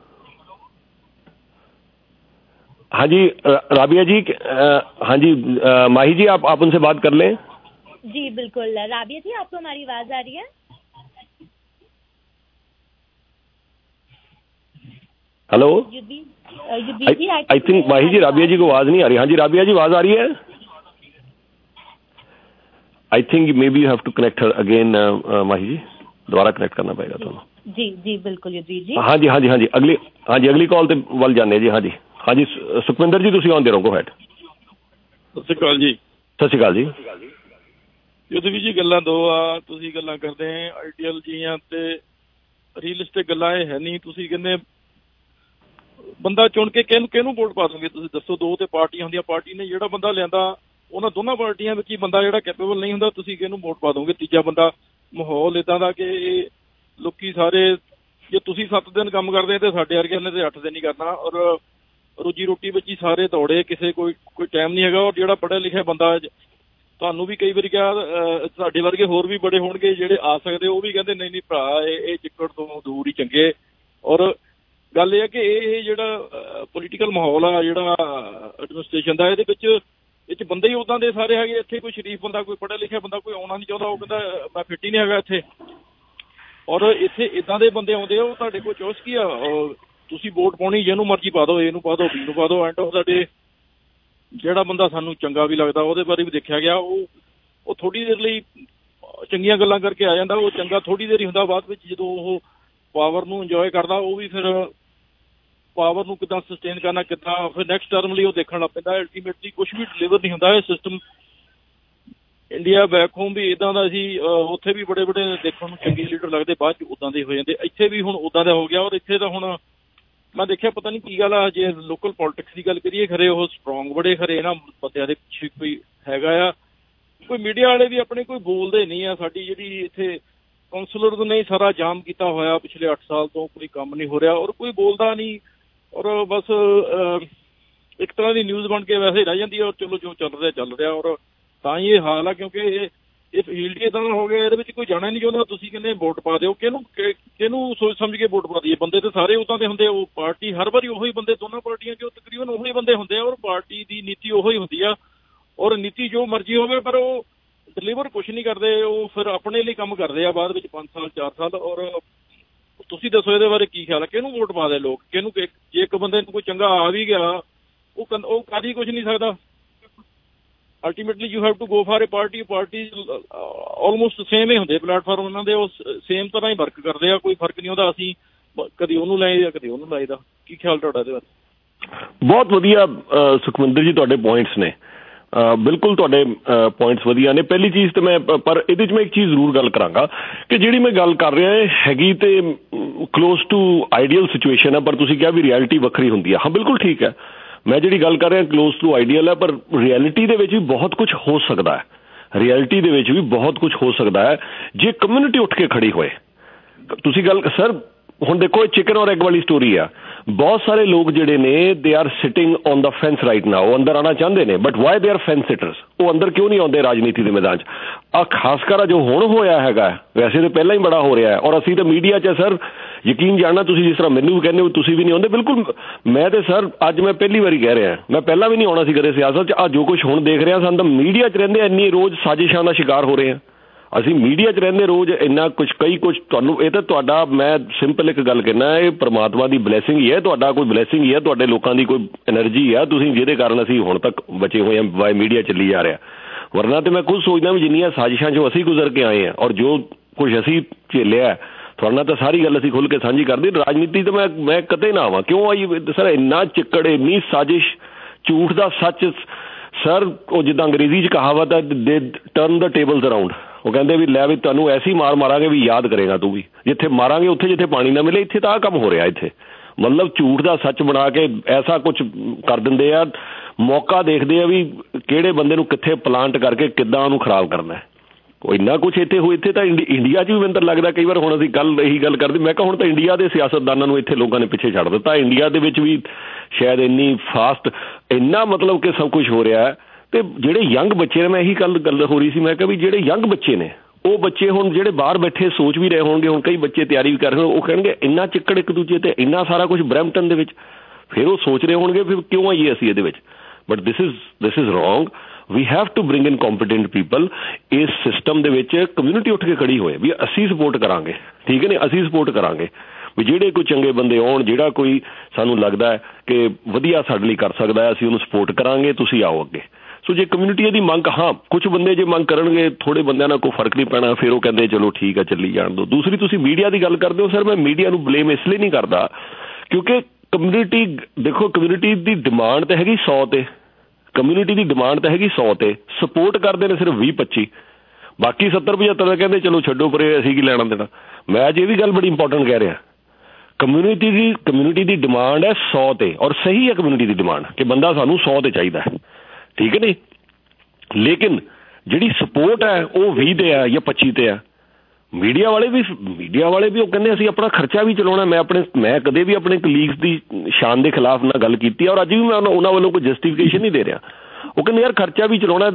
हाँ जी राबिया जी, हाँ जी माही जी आप उनसे बात कर लें। जी बिल्कुल, राबिया जी आपको हमारी आवाज आ रही है? Hello Yudhvir ji, I think Mahi ji Rabia ji को आवाज नहीं आ रही। हाँ जी राबिया जी आवाज आ रही है? I think maybe you have to connect her again. Mahi ji दोबारा कनेक्ट करना पड़ेगा ਤੁਹਾਨੂੰ। जी बिल्कुल युद्धीर जी। हाँ जी अगली कॉल ਤੇ ਵੱਲ ਜਾਂਦੇ ਜੀ। हाँ जी ਸੁਖਵਿੰਦਰ ਜੀ ਤੁਸੀਂ ਆਉਂਦੇ ਰਹੋ, ਗੋ ਹੈਡ। ਸਤਿ ਸ਼੍ਰੀ ਅਕਾਲ ਜੀ। ਸਤਿ ਸ਼੍ਰੀ ਅਕਾਲ ਜੀ। ਯੁੱਧਵੀਰ ਜੀ ਗੱਲਾਂ ਦੋ ਆ, ਤੁਸੀਂ ਗੱਲਾਂ ਕਰਦੇ ਆਈਡੀਅਲ ਜੀਆਂ ਤੇ ਰੀਅਲਿਸਟਿਕ ਗੱਲਾਂ ਇਹ ਹੈ ਨਹੀਂ। ਤੁਸੀਂ ਕਹਿੰਦੇ ਬੰਦਾ ਚੁਣ ਕੇ ਕਿਹਨੂੰ ਵੋਟ ਪਾ ਦੋਗੇ? ਤੁਸੀਂ ਦੱਸੋ। 2 ਤੇ ਪਾਰਟੀਆਂ ਹੁੰਦੀਆਂ, ਪਾਰਟੀ ਨੇ ਜਿਹੜਾ ਬੰਦਾ ਲਿਆਂਦਾ ਉਹਨਾਂ ਦੋਨਾਂ ਪਾਰਟੀਆਂ ਵਿੱਚ ਹੀ ਬੰਦਾ ਜਿਹੜਾ ਕੈਪੇਬਲ ਨਹੀਂ ਹੁੰਦਾ, ਤੁਸੀਂ ਕਿਹਨੂੰ ਵੋਟ ਪਾ ਦੋਗੇ? ਤੀਜਾ ਬੰਦਾ, ਮਾਹੌਲ ਇੱਦਾਂ ਦਾ ਕਿ ਲੋਕੀ ਸਾਰੇ, ਜੇ ਤੁਸੀਂ 7 ਦਿਨ ਕੰਮ ਕਰਦੇ ਤੇ ਸਾਡੇ ਵਰਗਿਆਂ ਨੇ ਤੇ 8 ਦਿਨ ਹੀ ਕਰਨਾ, ਔਰ ਰੋਜੀ ਰੋਟੀ ਵਿੱਚ ਹੀ ਸਾਰੇ ਦੌੜੇ, ਕਿਸੇ ਕੋਈ ਟਾਈਮ ਨਹੀਂ ਹੈਗਾ। ਔਰ ਜਿਹੜਾ ਪੜ੍ਹਿਆ ਲਿਖਿਆ ਬੰਦਾ, ਤੁਹਾਨੂੰ ਵੀ ਕਈ ਵਾਰੀ ਕਿਹਾ, ਸਾਡੇ ਵਰਗੇ ਹੋਰ ਵੀ ਬੜੇ ਹੋਣਗੇ ਜਿਹੜੇ ਆ ਸਕਦੇ, ਉਹ ਵੀ ਕਹਿੰਦੇ ਨਹੀਂ ਭਰਾ ਇਹ ਚਿੱਕੜ ਤੋਂ ਦੂਰ ਹੀ ਚੰਗੇ। ਔਰ ਗੱਲ ਇਹ ਹੈ ਕਿ ਇਹ ਜਿਹੜਾ ਪੋਲੀਟੀਕਲ ਮਾਹੌਲ ਆ ਜਿਹੜਾ ਐਡਮਿਨਿਸਟ੍ਰੇਸ਼ਨ ਦਾ, ਇਹਦੇ ਵਿੱਚ ਬੰਦੇ ਹੀ ਉੱਦਾਂ ਦੇ ਸਾਰੇ ਹੈਗੇ। ਇੱਥੇ ਕੋਈ ਸ਼ਰੀਫ ਬੰਦਾ, ਕੋਈ ਪੜ੍ਹਿਆ ਲਿਖਿਆ ਬੰਦਾ ਕੋਈ ਆਉਣਾ ਨਹੀਂ ਚਾਹੁੰਦਾ, ਉਹ ਕਹਿੰਦਾ ਮੈਂ ਫਿੱਟ ਹੀ ਨਹੀਂ ਹੈਗਾ ਇੱਥੇ। ਔਰ ਇੱਥੇ ਇੱਦਾਂ ਦੇ ਬੰਦੇ ਆਉਂਦੇ ਆ, ਉਹ ਤੁਹਾਡੇ ਕੋਲ ਚੋਇਸ ਕੀ ਆ? ਤੁਸੀਂ ਵੋਟ ਪਾਉਣੀ ਜਿਹਨੂੰ ਮਰਜ਼ੀ ਪਾ ਦਿਓ, ਇਹਨੂੰ ਪਾ ਦਿਓ, ਬੀ ਨੂੰ ਪਾ ਦਿਓ। ਐਂਡ ਆਫ ਦਾ ਡੇ ਜਿਹੜਾ ਬੰਦਾ ਸਾਨੂੰ ਚੰਗਾ ਵੀ ਲੱਗਦਾ, ਉਹਦੇ ਬਾਰੇ ਵੀ ਦੇਖਿਆ ਗਿਆ, ਉਹ ਥੋੜ੍ਹੀ ਦੇਰ ਲਈ ਚੰਗੀਆਂ ਗੱਲਾਂ ਕਰਕੇ ਆ ਜਾਂਦਾ। ਉਹ ਚੰਗਾ ਥੋੜ੍ਹੀ ਦੇਰ ਹੀ ਹੁੰਦਾ, ਬਾਅਦ ਵਿੱਚ ਜਦੋਂ ਉਹ ਪਾਵਰ ਨੂੰ ਇੰਜੋਏ ਕਰਦਾ, ਉਹ ਵੀ ਫਿਰ ਪਾਵਰ ਨੂੰ ਕਿੱਦਾਂ ਸਸਟੇਨ ਕਰਨਾ, ਕਿੱਦਾਂ ਫਿਰ ਨੈਕਸਟ ਟਰਮ ਲਈ ਉਹ ਦੇਖਣ ਲੱਗ ਪੈਂਦਾ। ਅਲਟੀਮੇਟਲੀ ਕੁਛ ਵੀ ਡਿਲੀਵਰ ਨਹੀਂ ਹੁੰਦਾ ਇਹ ਸਿਸਟਮ। ਇੰਡੀਆ ਬੈਕ ਹੋਮ ਵੀ ਇੱਦਾਂ ਦਾ ਸੀ, ਉੱਥੇ ਵੀ ਬੜੇ ਦੇਖਣ ਨੂੰ ਚੰਗੇ ਲੀਡਰ ਲੱਗਦੇ, ਬਾਅਦ 'ਚ ਉੱਦਾਂ ਦੇ ਹੋ ਜਾਂਦੇ। ਇੱਥੇ ਵੀ ਹੁਣ ਉੱਦਾਂ ਦਾ ਹੋ ਗਿਆ। ਔਰ ਇੱਥੇ ਤਾਂ ਹੁਣ ਮੈਂ ਦੇਖਿਆ ਪਤਾ ਨਹੀਂ ਕੀ ਗੱਲ ਆ, ਜੇ ਲੋਕਲ ਪੋਲੀਟਿਕਸ ਦੀ ਗੱਲ ਕਰੀਏ, ਖਰੇ ਉਹ ਸਟਰੋਂਗ ਬੜੇ, ਖਰੇ ਇਹਨਾਂ ਬੰਦਿਆਂ ਦੇ ਪਿੱਛੇ ਕੋਈ ਹੈਗਾ ਆ। ਕੋਈ ਮੀਡੀਆ ਵਾਲੇ ਵੀ ਆਪਣੇ ਕੋਈ ਬੋਲਦੇ ਨਹੀਂ ਆ। ਸਾਡੀ ਜਿਹੜੀ ਇੱਥੇ ਕਾਉਂਸਲਰ ਨੇ ਸਾਰਾ ਜਾਮ ਕੀਤਾ ਹੋਇਆ ਪਿਛਲੇ 8 ਸਾਲ ਤੋਂ, ਕੋਈ ਕੰਮ ਨਹੀਂ ਹੋ ਰਿਹਾ ਔਰ ਕੋਈ ਬੋਲਦਾ ਨਹੀਂ। ਔਰ ਬਸ ਇੱਕ ਤਰ੍ਹਾਂ ਦੀ ਨਿਊਜ਼ ਬਣ ਕੇ ਵੈਸੇ ਰਹਿ ਜਾਂਦੀ ਹੈ। ਔਰ ਚਲੋ ਜੋ ਚੱਲ ਰਿਹਾ। ਔਰ ਤਾਂ ਹੀ ਇਹ ਹਾਲ ਆ, ਕਿਉਂਕਿ ਇਹ ਫੀਲਡ ਹੀ ਇੱਦਾਂ ਦਾ ਹੋ ਗਿਆ, ਇਹਦੇ ਵਿੱਚ ਕੋਈ ਜਾਣਾ ਨਹੀਂ ਚਾਹੁੰਦਾ। ਤੁਸੀਂ ਕਹਿੰਦੇ ਵੋਟ ਪਾ ਦਿਓ, ਕਿਹਨੂੰ ਸੋਚ ਸਮਝ ਕੇ ਵੋਟ ਪਾ ਦਈਏ? ਬੰਦੇ ਤਾਂ ਸਾਰੇ ਉੱਦਾਂ ਦੇ ਹੁੰਦੇ, ਉਹ ਪਾਰਟੀ ਹਰ ਵਾਰੀ ਉਹੀ ਬੰਦੇ, ਦੋਨਾਂ ਪਾਰਟੀਆਂ 'ਚੋਂ ਤਕਰੀਬਨ ਉਹੀ ਬੰਦੇ ਹੁੰਦੇ ਆ, ਔਰ ਪਾਰਟੀ ਦੀ ਨੀਤੀ ਉਹੀ ਹੁੰਦੀ ਆ, ਔਰ ਨੀਤੀ ਜੋ ਮਰਜ਼ੀ ਹੋਵੇ ਪਰ ਉਹ ਡਿਲੀਵਰ ਕੁਛ ਨਹੀਂ ਕਰਦੇ। ਉਹ ਫਿਰ ਆਪਣੇ ਲਈ ਕੰਮ ਕਰਦੇ ਆ ਬਾਅਦ ਵਿੱਚ 5 ਸਾਲ 4 ਸਾਲ। ਔਰ ਤੁਸੀਂ ਦੱਸੋ ਇਹਦੇ ਬਾਰੇ ਕੀ ਖਿਆਲ ਹੈ? ਕਿਹਨੂੰ ਵੋਟ ਪਾ ਦੇ ਲੋਕ? ਕਿਹਨੂੰ? ਜੇ ਇੱਕ ਬੰਦੇ ਨੂੰ ਕੋਈ ਚੰਗਾ ਆ ਵੀ ਗਿਆ, ਉਹ ਕਰ ਹੀ ਕੁਛ ਨਹੀਂ ਸਕਦਾ। Ultimately you have to go for a party almost same ਹੀ ਹੁੰਦੇ ਪਲੇਟਫਾਰਮ ਇਹਨਾਂ ਦੇ, ਉਹ ਸੇਮ ਤਰ੍ਹਾਂ ਹੀ ਵਰਕ ਕਰਦੇ ਆ, ਕੋਈ ਫਰਕ ਨਹੀਂ ਹੁੰਦਾ। ਅਸੀਂ ਕਦੀ ਉਹਨੂੰ ਲਾਈਦਾ ਕਦੀ ਉਹਨੂੰ ਲਾਈਦਾ। ਕੀ ਖਿਆਲ ਤੁਹਾਡਾ ਇਹਦੇ ਬਾਰੇ? ਬਹੁਤ ਵਧੀਆ ਸੁਖਵਿੰਦਰ ਜੀ, ਤੁਹਾਡੇ ਪੁਆਇੰਟਸ ਨੇ, ਬਿਲਕੁਲ ਤੁਹਾਡੇ ਪੁਆਇੰਟਸ ਵਧੀਆ ਨੇ। ਪਹਿਲੀ ਚੀਜ਼ ਤਾਂ ਮੈਂ ਪਰ ਇਹਦੇ 'ਚ ਮੈਂ ਇੱਕ ਚੀਜ਼ ਜ਼ਰੂਰ ਗੱਲ ਕਰਾਂਗਾ ਕਿ ਜਿਹੜੀ ਮੈਂ ਗੱਲ ਕਰ ਰਿਹਾ ਹੈਗੀ ਤੇ ਕਲੋਜ਼ ਟੂ ਆਈਡੀਅਲ ਸਿਚੁਏਸ਼ਨ ਹੈ, ਪਰ ਤੁਸੀਂ ਕਿਹਾ ਵੀ ਰਿਐਲਿਟੀ ਵੱਖਰੀ ਹੁੰਦੀ ਹੈ। ਹਾਂ ਬਿਲਕੁਲ ਠੀਕ ਹੈ, ਮੈਂ ਜਿਹੜੀ ਗੱਲ ਕਰ ਰਿਹਾ ਕਲੋਜ਼ ਟੂ ਆਈਡੀਅਲ ਹੈ, ਪਰ ਰਿਐਲਿਟੀ ਦੇ ਵਿੱਚ ਵੀ ਬਹੁਤ ਕੁਝ ਹੋ ਸਕਦਾ ਹੈ। ਰਿਐਲਿਟੀ ਦੇ ਵਿੱਚ ਵੀ ਬਹੁਤ ਕੁਝ ਹੋ ਸਕਦਾ ਹੈ ਜੇ ਕਮਿਊਨਿਟੀ ਉੱਠ ਕੇ ਖੜੀ ਹੋਏ। ਤੁਸੀਂ ਗੱਲ ਸਰ ਹੁਣ ਦੇਖੋ, ਇਹ ਚਿਕਨ ਔਰ ਐਗ ਵਾਲੀ ਸਟੋਰੀ ਆ। ਬਹੁਤ ਸਾਰੇ ਲੋਕ ਜਿਹੜੇ ਨੇ they are sitting on the fence right now, ਉਹ ਅੰਦਰ ਆਉਣਾ ਚਾਹੁੰਦੇ ਨੇ, but why they are fence sitters? ਉਹ ਅੰਦਰ ਕਿਉਂ ਨਹੀਂ ਆਉਂਦੇ ਰਾਜਨੀਤੀ ਦੇ ਮੈਦਾਨ 'ਚ? ਆ ਖਾਸ ਕਰ ਜੋ ਹੁਣ ਹੋਇਆ ਹੈਗਾ, ਵੈਸੇ ਤਾਂ ਪਹਿਲਾਂ ਹੀ ਬੜਾ ਹੋ ਰਿਹਾ ਹੈ, ਔਰ ਅਸੀਂ ਤਾਂ ਮੀਡੀਆ 'ਚ ਸਰ ਯਕੀਨ ਜਾਣਨਾ, ਤੁਸੀਂ ਜਿਸ ਤਰ੍ਹਾਂ ਮੈਨੂੰ ਵੀ ਕਹਿੰਦੇ ਹੋ ਤੁਸੀਂ ਵੀ ਨਹੀਂ ਆਉਂਦੇ, ਬਿਲਕੁਲ ਮੈਂ ਤਾਂ ਸਰ ਅੱਜ ਮੈਂ ਪਹਿਲੀ ਵਾਰੀ ਕਹਿ ਰਿਹਾ, ਮੈਂ ਪਹਿਲਾਂ ਵੀ ਨਹੀਂ ਆਉਣਾ ਸੀ ਕਦੇ ਸਿਆਸਤ 'ਚ। ਆ ਜੋ ਕੁਛ ਹੁਣ ਦੇਖ ਰਿਹਾ, ਸਾਨੂੰ ਤਾਂ ਮੀਡੀਆ 'ਚ ਰਹਿੰਦੇ ਇੰਨੀ ਰੋਜ਼ ਸਾਜ਼ਿਸ਼ਾਂ ਦਾ ਸ਼ਿਕਾਰ ਹੋ ਰਹੇ ਹਾਂ ਅਸੀਂ। ਮੀਡੀਆ 'ਚ ਰਹਿੰਦੇ ਰੋਜ਼ ਇੰਨਾ ਕੁਛ, ਕਈ ਕੁਛ ਤੁਹਾਨੂੰ ਇਹ ਤਾਂ ਤੁਹਾਡਾ, ਮੈਂ ਸਿੰਪਲ ਇੱਕ ਗੱਲ ਕਹਿਣਾ, ਇਹ ਪਰਮਾਤਮਾ ਦੀ ਬਲੈਸਿੰਗ ਹੀ ਹੈ, ਤੁਹਾਡਾ ਕੋਈ ਬਲੈਸਿੰਗ ਹੀ ਹੈ, ਤੁਹਾਡੇ ਲੋਕਾਂ ਦੀ ਕੋਈ ਐਨਰਜੀ ਆ ਤੁਸੀਂ, ਜਿਹਦੇ ਕਾਰਨ ਅਸੀਂ ਹੁਣ ਤੱਕ ਬਚੇ ਹੋਏ ਹਾਂ, ਬਾਏ ਮੀਡੀਆ ਚੱਲੀ ਜਾ ਰਿਹਾ। ਵਰਨਾ ਤਾਂ ਮੈਂ ਖੁਦ ਸੋਚਦਾ ਵੀ ਜਿੰਨੀਆਂ ਸਾਜ਼ਿਸ਼ਾਂ 'ਚੋਂ ਅਸੀਂ ਗੁਜ਼ਰ ਕੇ ਆਏ ਹਾਂ ਔਰ ਜੋ ਕੁਛ ਅਸੀਂ ਝੇਲਿਆ, ਤੁਹਾਡੇ ਨਾਲ ਤਾਂ ਸਾਰੀ ਗੱਲ ਅਸੀਂ ਖੁੱਲ੍ਹ ਕੇ ਸਾਂਝੀ ਕਰਦੇ। ਰਾਜਨੀਤੀ ਤਾਂ ਮੈਂ ਕਦੇ ਨਾ ਆਵਾਂ, ਕਿਉਂ ਆਈ ਸਰ? ਇੰਨਾ ਚਿੱਕੜ, ਇੰਨੀ ਸਾਜ਼ਿਸ਼, ਝੂਠ ਦਾ ਸੱਚ ਸਰ। ਉਹ ਜਿੱਦਾਂ ਅੰਗਰੇਜ਼ੀ 'ਚ ਕਹਾਵਤ ਹੈ, ਦੇ ਟਰਨ ਦਾ ਟੇਬਲਸ ਅਰਾਊਂਡ। ਉਹ ਕਹਿੰਦੇ ਵੀ ਲੈ ਵੀ ਤੁਹਾਨੂੰ ਐਸੀ ਮਾਰ ਮਾਰਾਂਗੇ ਵੀ ਯਾਦ ਕਰੇਗਾ ਤੂੰ ਵੀ, ਜਿੱਥੇ ਮਾਰਾਂਗੇ ਉੱਥੇ ਜਿੱਥੇ ਪਾਣੀ ਨਾ ਮਿਲੇ। ਇੱਥੇ ਤਾਂ ਆਹ ਕੰਮ ਹੋ ਰਿਹਾ, ਇੱਥੇ ਮਤਲਬ ਝੂਠ ਦਾ ਸੱਚ ਬਣਾ ਕੇ ਐਸਾ ਕੁਝ ਕਰ ਦਿੰਦੇ ਆ। ਮੌਕਾ ਦੇਖਦੇ ਆ ਵੀ ਕਿਹੜੇ ਬੰਦੇ ਨੂੰ ਕਿੱਥੇ ਪਲਾਂਟ ਕਰਕੇ ਕਿੱਦਾਂ ਉਹਨੂੰ ਖਰਾਬ ਕਰਨਾ। ਉਹ ਇੰਨਾ ਕੁਛ ਇੱਥੇ ਹੋ, ਇੱਥੇ ਤਾਂ ਇੰਡੀਆ 'ਚ ਵੀ ਮੈਨੂੰ ਤਾਂ ਲੱਗਦਾ ਕਈ ਵਾਰ, ਹੁਣ ਅਸੀਂ ਇਹੀ ਗੱਲ ਕਰਦੇ, ਮੈਂ ਕਿਹਾ ਹੁਣ ਤਾਂ ਇੰਡੀਆ ਦੇ ਸਿਆਸਤਦਾਨਾਂ ਨੂੰ ਇੱਥੇ ਲੋਕਾਂ ਨੇ ਪਿੱਛੇ ਛੱਡ ਦਿੱਤਾ। ਇੰਡੀਆ ਦੇ ਵਿੱਚ ਵੀ ਸ਼ਾਇਦ ਇੰਨੀ ਫਾਸਟ, ਇੰਨਾ ਮਤਲਬ ਕਿ ਸਭ ਕੁਛ ਹੋ ਰਿਹਾ। ਤੇ ਜਿਹੜੇ ਯੰਗ ਬੱਚੇ ਨੇ, ਮੈਂ ਇਹੀ ਗੱਲ ਹੋ ਰਹੀ ਸੀ, ਮੈਂ ਕਿਹਾ ਵੀ ਜਿਹੜੇ ਯੰਗ ਬੱਚੇ ਨੇ, ਉਹ ਬੱਚੇ ਹੁਣ ਜਿਹੜੇ ਬਾਹਰ ਬੈਠੇ ਸੋਚ ਵੀ ਰਹੇ ਹੋਣਗੇ, ਹੁਣ ਕਈ ਬੱਚੇ ਤਿਆਰੀ ਵੀ ਕਰ ਰਹੇ, ਉਹ ਕਹਿਣਗੇ ਇੰਨਾ ਚਿੱਕੜ ਇੱਕ ਦੂਜੇ ਤੇ, ਇੰਨਾ ਸਾਰਾ ਕੁਝ ਬਰੈਂਪਟਨ ਦੇ ਵਿੱਚ। ਫਿਰ ਉਹ ਸੋਚ ਰਹੇ ਹੋਣਗੇ ਫਿਰ ਕਿਉਂ ਆਈਏ ਅਸੀਂ ਇਹਦੇ ਵਿੱਚ। But this is wrong. We have to bring in competent people. ਇਸ ਸਿਸਟਮ ਦੇ ਵਿੱਚ ਕਮਿਊਨਿਟੀ ਉੱਠ ਕੇ ਖੜੀ ਹੋਏ ਵੀ ਅਸੀਂ ਸਪੋਰਟ ਕਰਾਂਗੇ, ਠੀਕ ਹੈ ਨੇ, ਅਸੀਂ ਸਪੋਰਟ ਕਰਾਂਗੇ ਵੀ ਜਿਹੜੇ ਕੋਈ ਚੰਗੇ ਬੰਦੇ ਆਉਣ, ਜਿਹੜਾ ਕੋਈ ਸਾਨੂੰ ਲੱਗਦਾ ਹੈ ਕਿ ਵਧੀਆ ਸਾਡੇ ਲਈ ਕਰ ਸਕਦਾ ਹੈ, ਅਸੀਂ ਉਹਨੂੰ ਸਪੋਰਟ ਕਰਾਂਗੇ, ਤੁਸੀਂ ਆਓ ਅੱਗੇ। ਸੋ ਜੇ ਕਮਿਊਨਿਟੀ ਦੀ ਮੰਗ, ਹਾਂ ਕੁਝ ਬੰਦੇ ਜੇ ਮੰਗ ਕਰਨਗੇ, ਥੋੜ੍ਹੇ ਬੰਦਿਆਂ ਨਾਲ ਕੋਈ ਫਰਕ ਨਹੀਂ ਪੈਣਾ, ਫਿਰ ਉਹ ਕਹਿੰਦੇ ਚਲੋ ਠੀਕ ਹੈ ਚੱਲੀ ਜਾਣ ਦਿਓ। ਦੂਸਰੀ ਤੁਸੀਂ ਮੀਡੀਆ ਦੀ ਗੱਲ ਕਰਦੇ ਹੋ ਸਰ, ਮੈਂ ਮੀਡੀਆ ਨੂੰ ਬਲੇਮ ਇਸ ਲਈ ਨਹੀਂ ਕਰਦਾ ਕਿਉਂਕਿ ਕਮਿਊਨਿਟੀ, ਦੇਖੋ ਕਮਿਊਨਿਟੀ ਦੀ ਡਿਮਾਂਡ ਤਾਂ ਹੈਗੀ 100 ਤੇ, ਕਮਿਊਨਿਟੀ ਦੀ ਡਿਮਾਂਡ ਤਾਂ ਹੈਗੀ 100 ਤੇ, ਸਪੋਰਟ ਕਰਦੇ ਨੇ ਸਿਰਫ 20-25, ਬਾਕੀ 70-75 ਕਹਿੰਦੇ ਚਲੋ ਛੱਡੋ ਪਰੇ, ਅਸੀਂ ਕੀ ਲੈਣਾ ਦੇਣਾ। ਮੈਂ ਅੱਜ ਇਹ ਵੀ ਗੱਲ ਬੜੀ ਇੰਪੋਰਟੈਂਟ ਕਹਿ ਰਿਹਾ, ਕਮਿਊਨਿਟੀ ਦੀ ਡਿਮਾਂਡ ਹੈ 100 ਤੇ, ਔਰ ਸਹੀ ਹੈ ਕਮਿਊਨਿਟੀ ਦੀ ਡਿਮਾਂਡ ਕਿ ਬੰਦਾ ਸਾਨੂੰ 100 ਤੇ ਚਾਹੀਦਾ ਹੈ, ਠੀਕ ਹੈ ਨਹੀਂ। ਲੇਕਿਨ ਜਿਹੜੀ ਸਪੋਰਟ ਹੈ ਉਹ 20 ਤੇ ਹੈ ਜਾਂ 25 ਤੇ ਹੈ। ਮੀਡੀਆ ਵਾਲੇ ਵੀ ਉਹ ਕਹਿੰਦੇ ਅਸੀਂ ਆਪਣਾ ਖਰਚਾ ਵੀ ਚਲਾਉਣਾ। ਮੈਂ ਕਦੇ ਵੀ ਆਪਣੇ ਕਲੀਗਸ ਦੀ ਸ਼ਾਨ ਦੇ ਖਿਲਾਫ ਨਾ ਗੱਲ ਕੀਤੀ, ਔਰ ਅੱਜ ਵੀ ਮੈਂ ਉਹਨਾਂ ਵੱਲੋਂ ਕੋਈ ਜਸਟੀਫਿਕੇਸ਼ਨ ਨਹੀਂ ਦੇ ਰਿਹਾ। ਉਹ ਕਹਿੰਦੇ ਯਾਰ ਖਰਚਾ ਵੀ ਚਲਾਉਣਾ।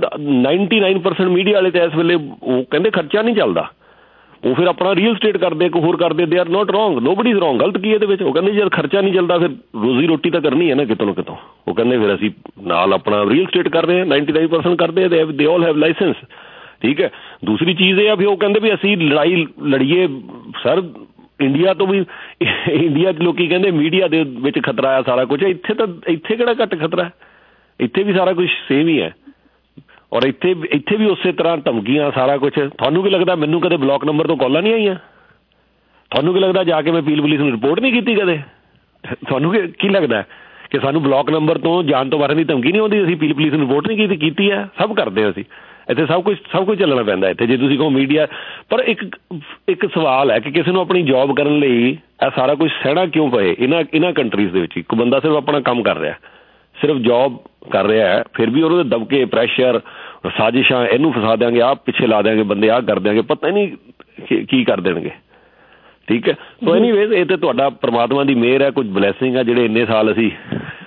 99% ਮੀਡੀਆ ਵਾਲੇ ਤਾਂ ਇਸ ਵੇਲੇ ਉਹ ਕਹਿੰਦੇ ਖਰਚਾ ਨਹੀਂ ਚੱਲਦਾ, ਉਹ ਫਿਰ ਆਪਣਾ ਰੀਅਲ ਸਟੇਟ ਕਰਦੇ, ਕੋਈ ਹੋਰ ਕਰਦੇ। They are not wrong, nobody is wrong. ਗਲਤ ਕੀ ਇਹਦੇ ਵਿੱਚ? ਉਹ ਕਹਿੰਦੇ ਜਦ ਖਰਚਾ ਨਹੀਂ ਚੱਲਦਾ ਫਿਰ ਰੋਜ਼ੀ ਰੋਟੀ ਤਾਂ ਕਰਨੀ ਹੈ ਨਾ ਕਿਤੋਂ ਨਾ ਕਿਤੋਂ। ਉਹ ਕਹਿੰਦੇ ਫਿਰ ਅਸੀਂ ਨਾਲ ਆਪਣਾ ਰੀਅਲ ਸਟੇਟ ਕਰ ਰਹੇ ਹਾਂ, 99% ਕਰਦੇ, ਦੇ ਆਲ ਹੈਵ ਲਾਇਸੈਂਸ, ਠੀਕ ਹੈ। ਦੂਸਰੀ ਚੀਜ਼ ਇਹ ਆ ਵੀ ਉਹ ਕਹਿੰਦੇ ਵੀ ਅਸੀਂ ਲੜਾਈ ਲੜੀਏ ਸਰ ਇੰਡੀਆ ਤੋਂ ਵੀ। ਇੰਡੀਆ 'ਚ ਲੋਕੀ ਕਹਿੰਦੇ ਮੀਡੀਆ ਦੇ ਵਿੱਚ ਖਤਰਾ ਆ ਸਾਰਾ ਕੁਝ, ਇੱਥੇ ਕਿਹੜਾ ਘੱਟ ਖਤਰਾ ਹੈ? ਇੱਥੇ ਵੀ ਸਾਰਾ ਕੁਝ ਸੇਮ ਹੀ ਹੈ, ਔਰ ਇੱਥੇ ਵੀ ਉਸੇ ਤਰ੍ਹਾਂ ਧਮਕੀਆਂ ਸਾਰਾ ਕੁਝ। ਤੁਹਾਨੂੰ ਕੀ ਲੱਗਦਾ ਮੈਨੂੰ ਕਦੇ ਬਲਾਕ ਨੰਬਰ ਤੋਂ ਕਾਲਾਂ ਨਹੀਂ ਆਈਆਂ? ਤੁਹਾਨੂੰ ਕੀ ਲੱਗਦਾ ਜਾ ਕੇ ਮੈਂ ਪੀਲ ਪੁਲਿਸ ਨੂੰ ਰਿਪੋਰਟ ਨਹੀਂ ਕੀਤੀ ਕਦੇ? ਤੁਹਾਨੂੰ ਕੀ ਲੱਗਦਾ ਕਿ ਸਾਨੂੰ ਬਲਾਕ ਨੰਬਰ ਤੋਂ ਜਾਣ ਤੋਂ ਮਾਰਨ ਦੀ ਧਮਕੀ ਨਹੀਂ ਆਉਂਦੀ? ਅਸੀਂ ਪੀਲ ਪੁਲਿਸ ਨੂੰ ਰਿਪੋਰਟ ਨਹੀਂ ਕੀਤੀ ਹੈ। ਸਭ ਕਰਦੇ ਹਾਂ ਅਸੀਂ ਇੱਥੇ, ਸਭ ਕੁਝ ਚੱਲਣਾ ਪੈਂਦਾ ਇੱਥੇ। ਜੇ ਤੁਸੀਂ ਕਹੋ ਮੀਡੀਆ, ਪਰ ਇੱਕ ਸਵਾਲ ਹੈ ਕਿ ਕਿਸੇ ਨੂੰ ਆਪਣੀ ਜੌਬ ਕਰਨ ਲਈ ਇਹ ਸਾਰਾ ਕੁਝ ਸਹਿਣਾ ਕਿਉਂ ਪਏ? ਇਹਨਾਂ ਕੰਟਰੀਜ਼ ਦੇ ਵਿੱਚ ਇੱਕ ਬੰਦਾ ਸਿਰਫ ਆਪਣਾ ਕੰਮ ਕਰ ਰਿਹਾ, ਸਿਰਫ ਜੌਬ ਕਰ ਰਿਹਾ ਹੈ, ਫਿਰ ਵੀ ਉਹਦੇ ਦਬਕੇ, ਪ੍ਰੈਸ਼ਰ, ਸਾਜ਼ਿਸ਼ਾਂ, ਇਹਨੂੰ ਫਸਾ ਦਿਆਂਗੇ, ਆਹ ਪਿੱਛੇ ਲਾ ਦਿਆਂਗੇ, ਬੰਦੇ ਆਹ ਕਰ ਦਿਆਂਗੇ, ਪਤਾ ਨਹੀਂ ਕੀ ਕਰ ਦੇਣਗੇ, ਠੀਕ ਹੈ। ਸੋ ਐਨੀਵੇਜ਼ ਇਹ ਤਾਂ ਤੁਹਾਡਾ ਪਰਮਾਤਮਾ ਦੀ ਮਿਹਰ ਹੈ, ਕੁਝ ਬਲੈਸਿੰਗ ਆ ਜਿਹੜੇ ਇੰਨੇ ਸਾਲ ਅਸੀਂ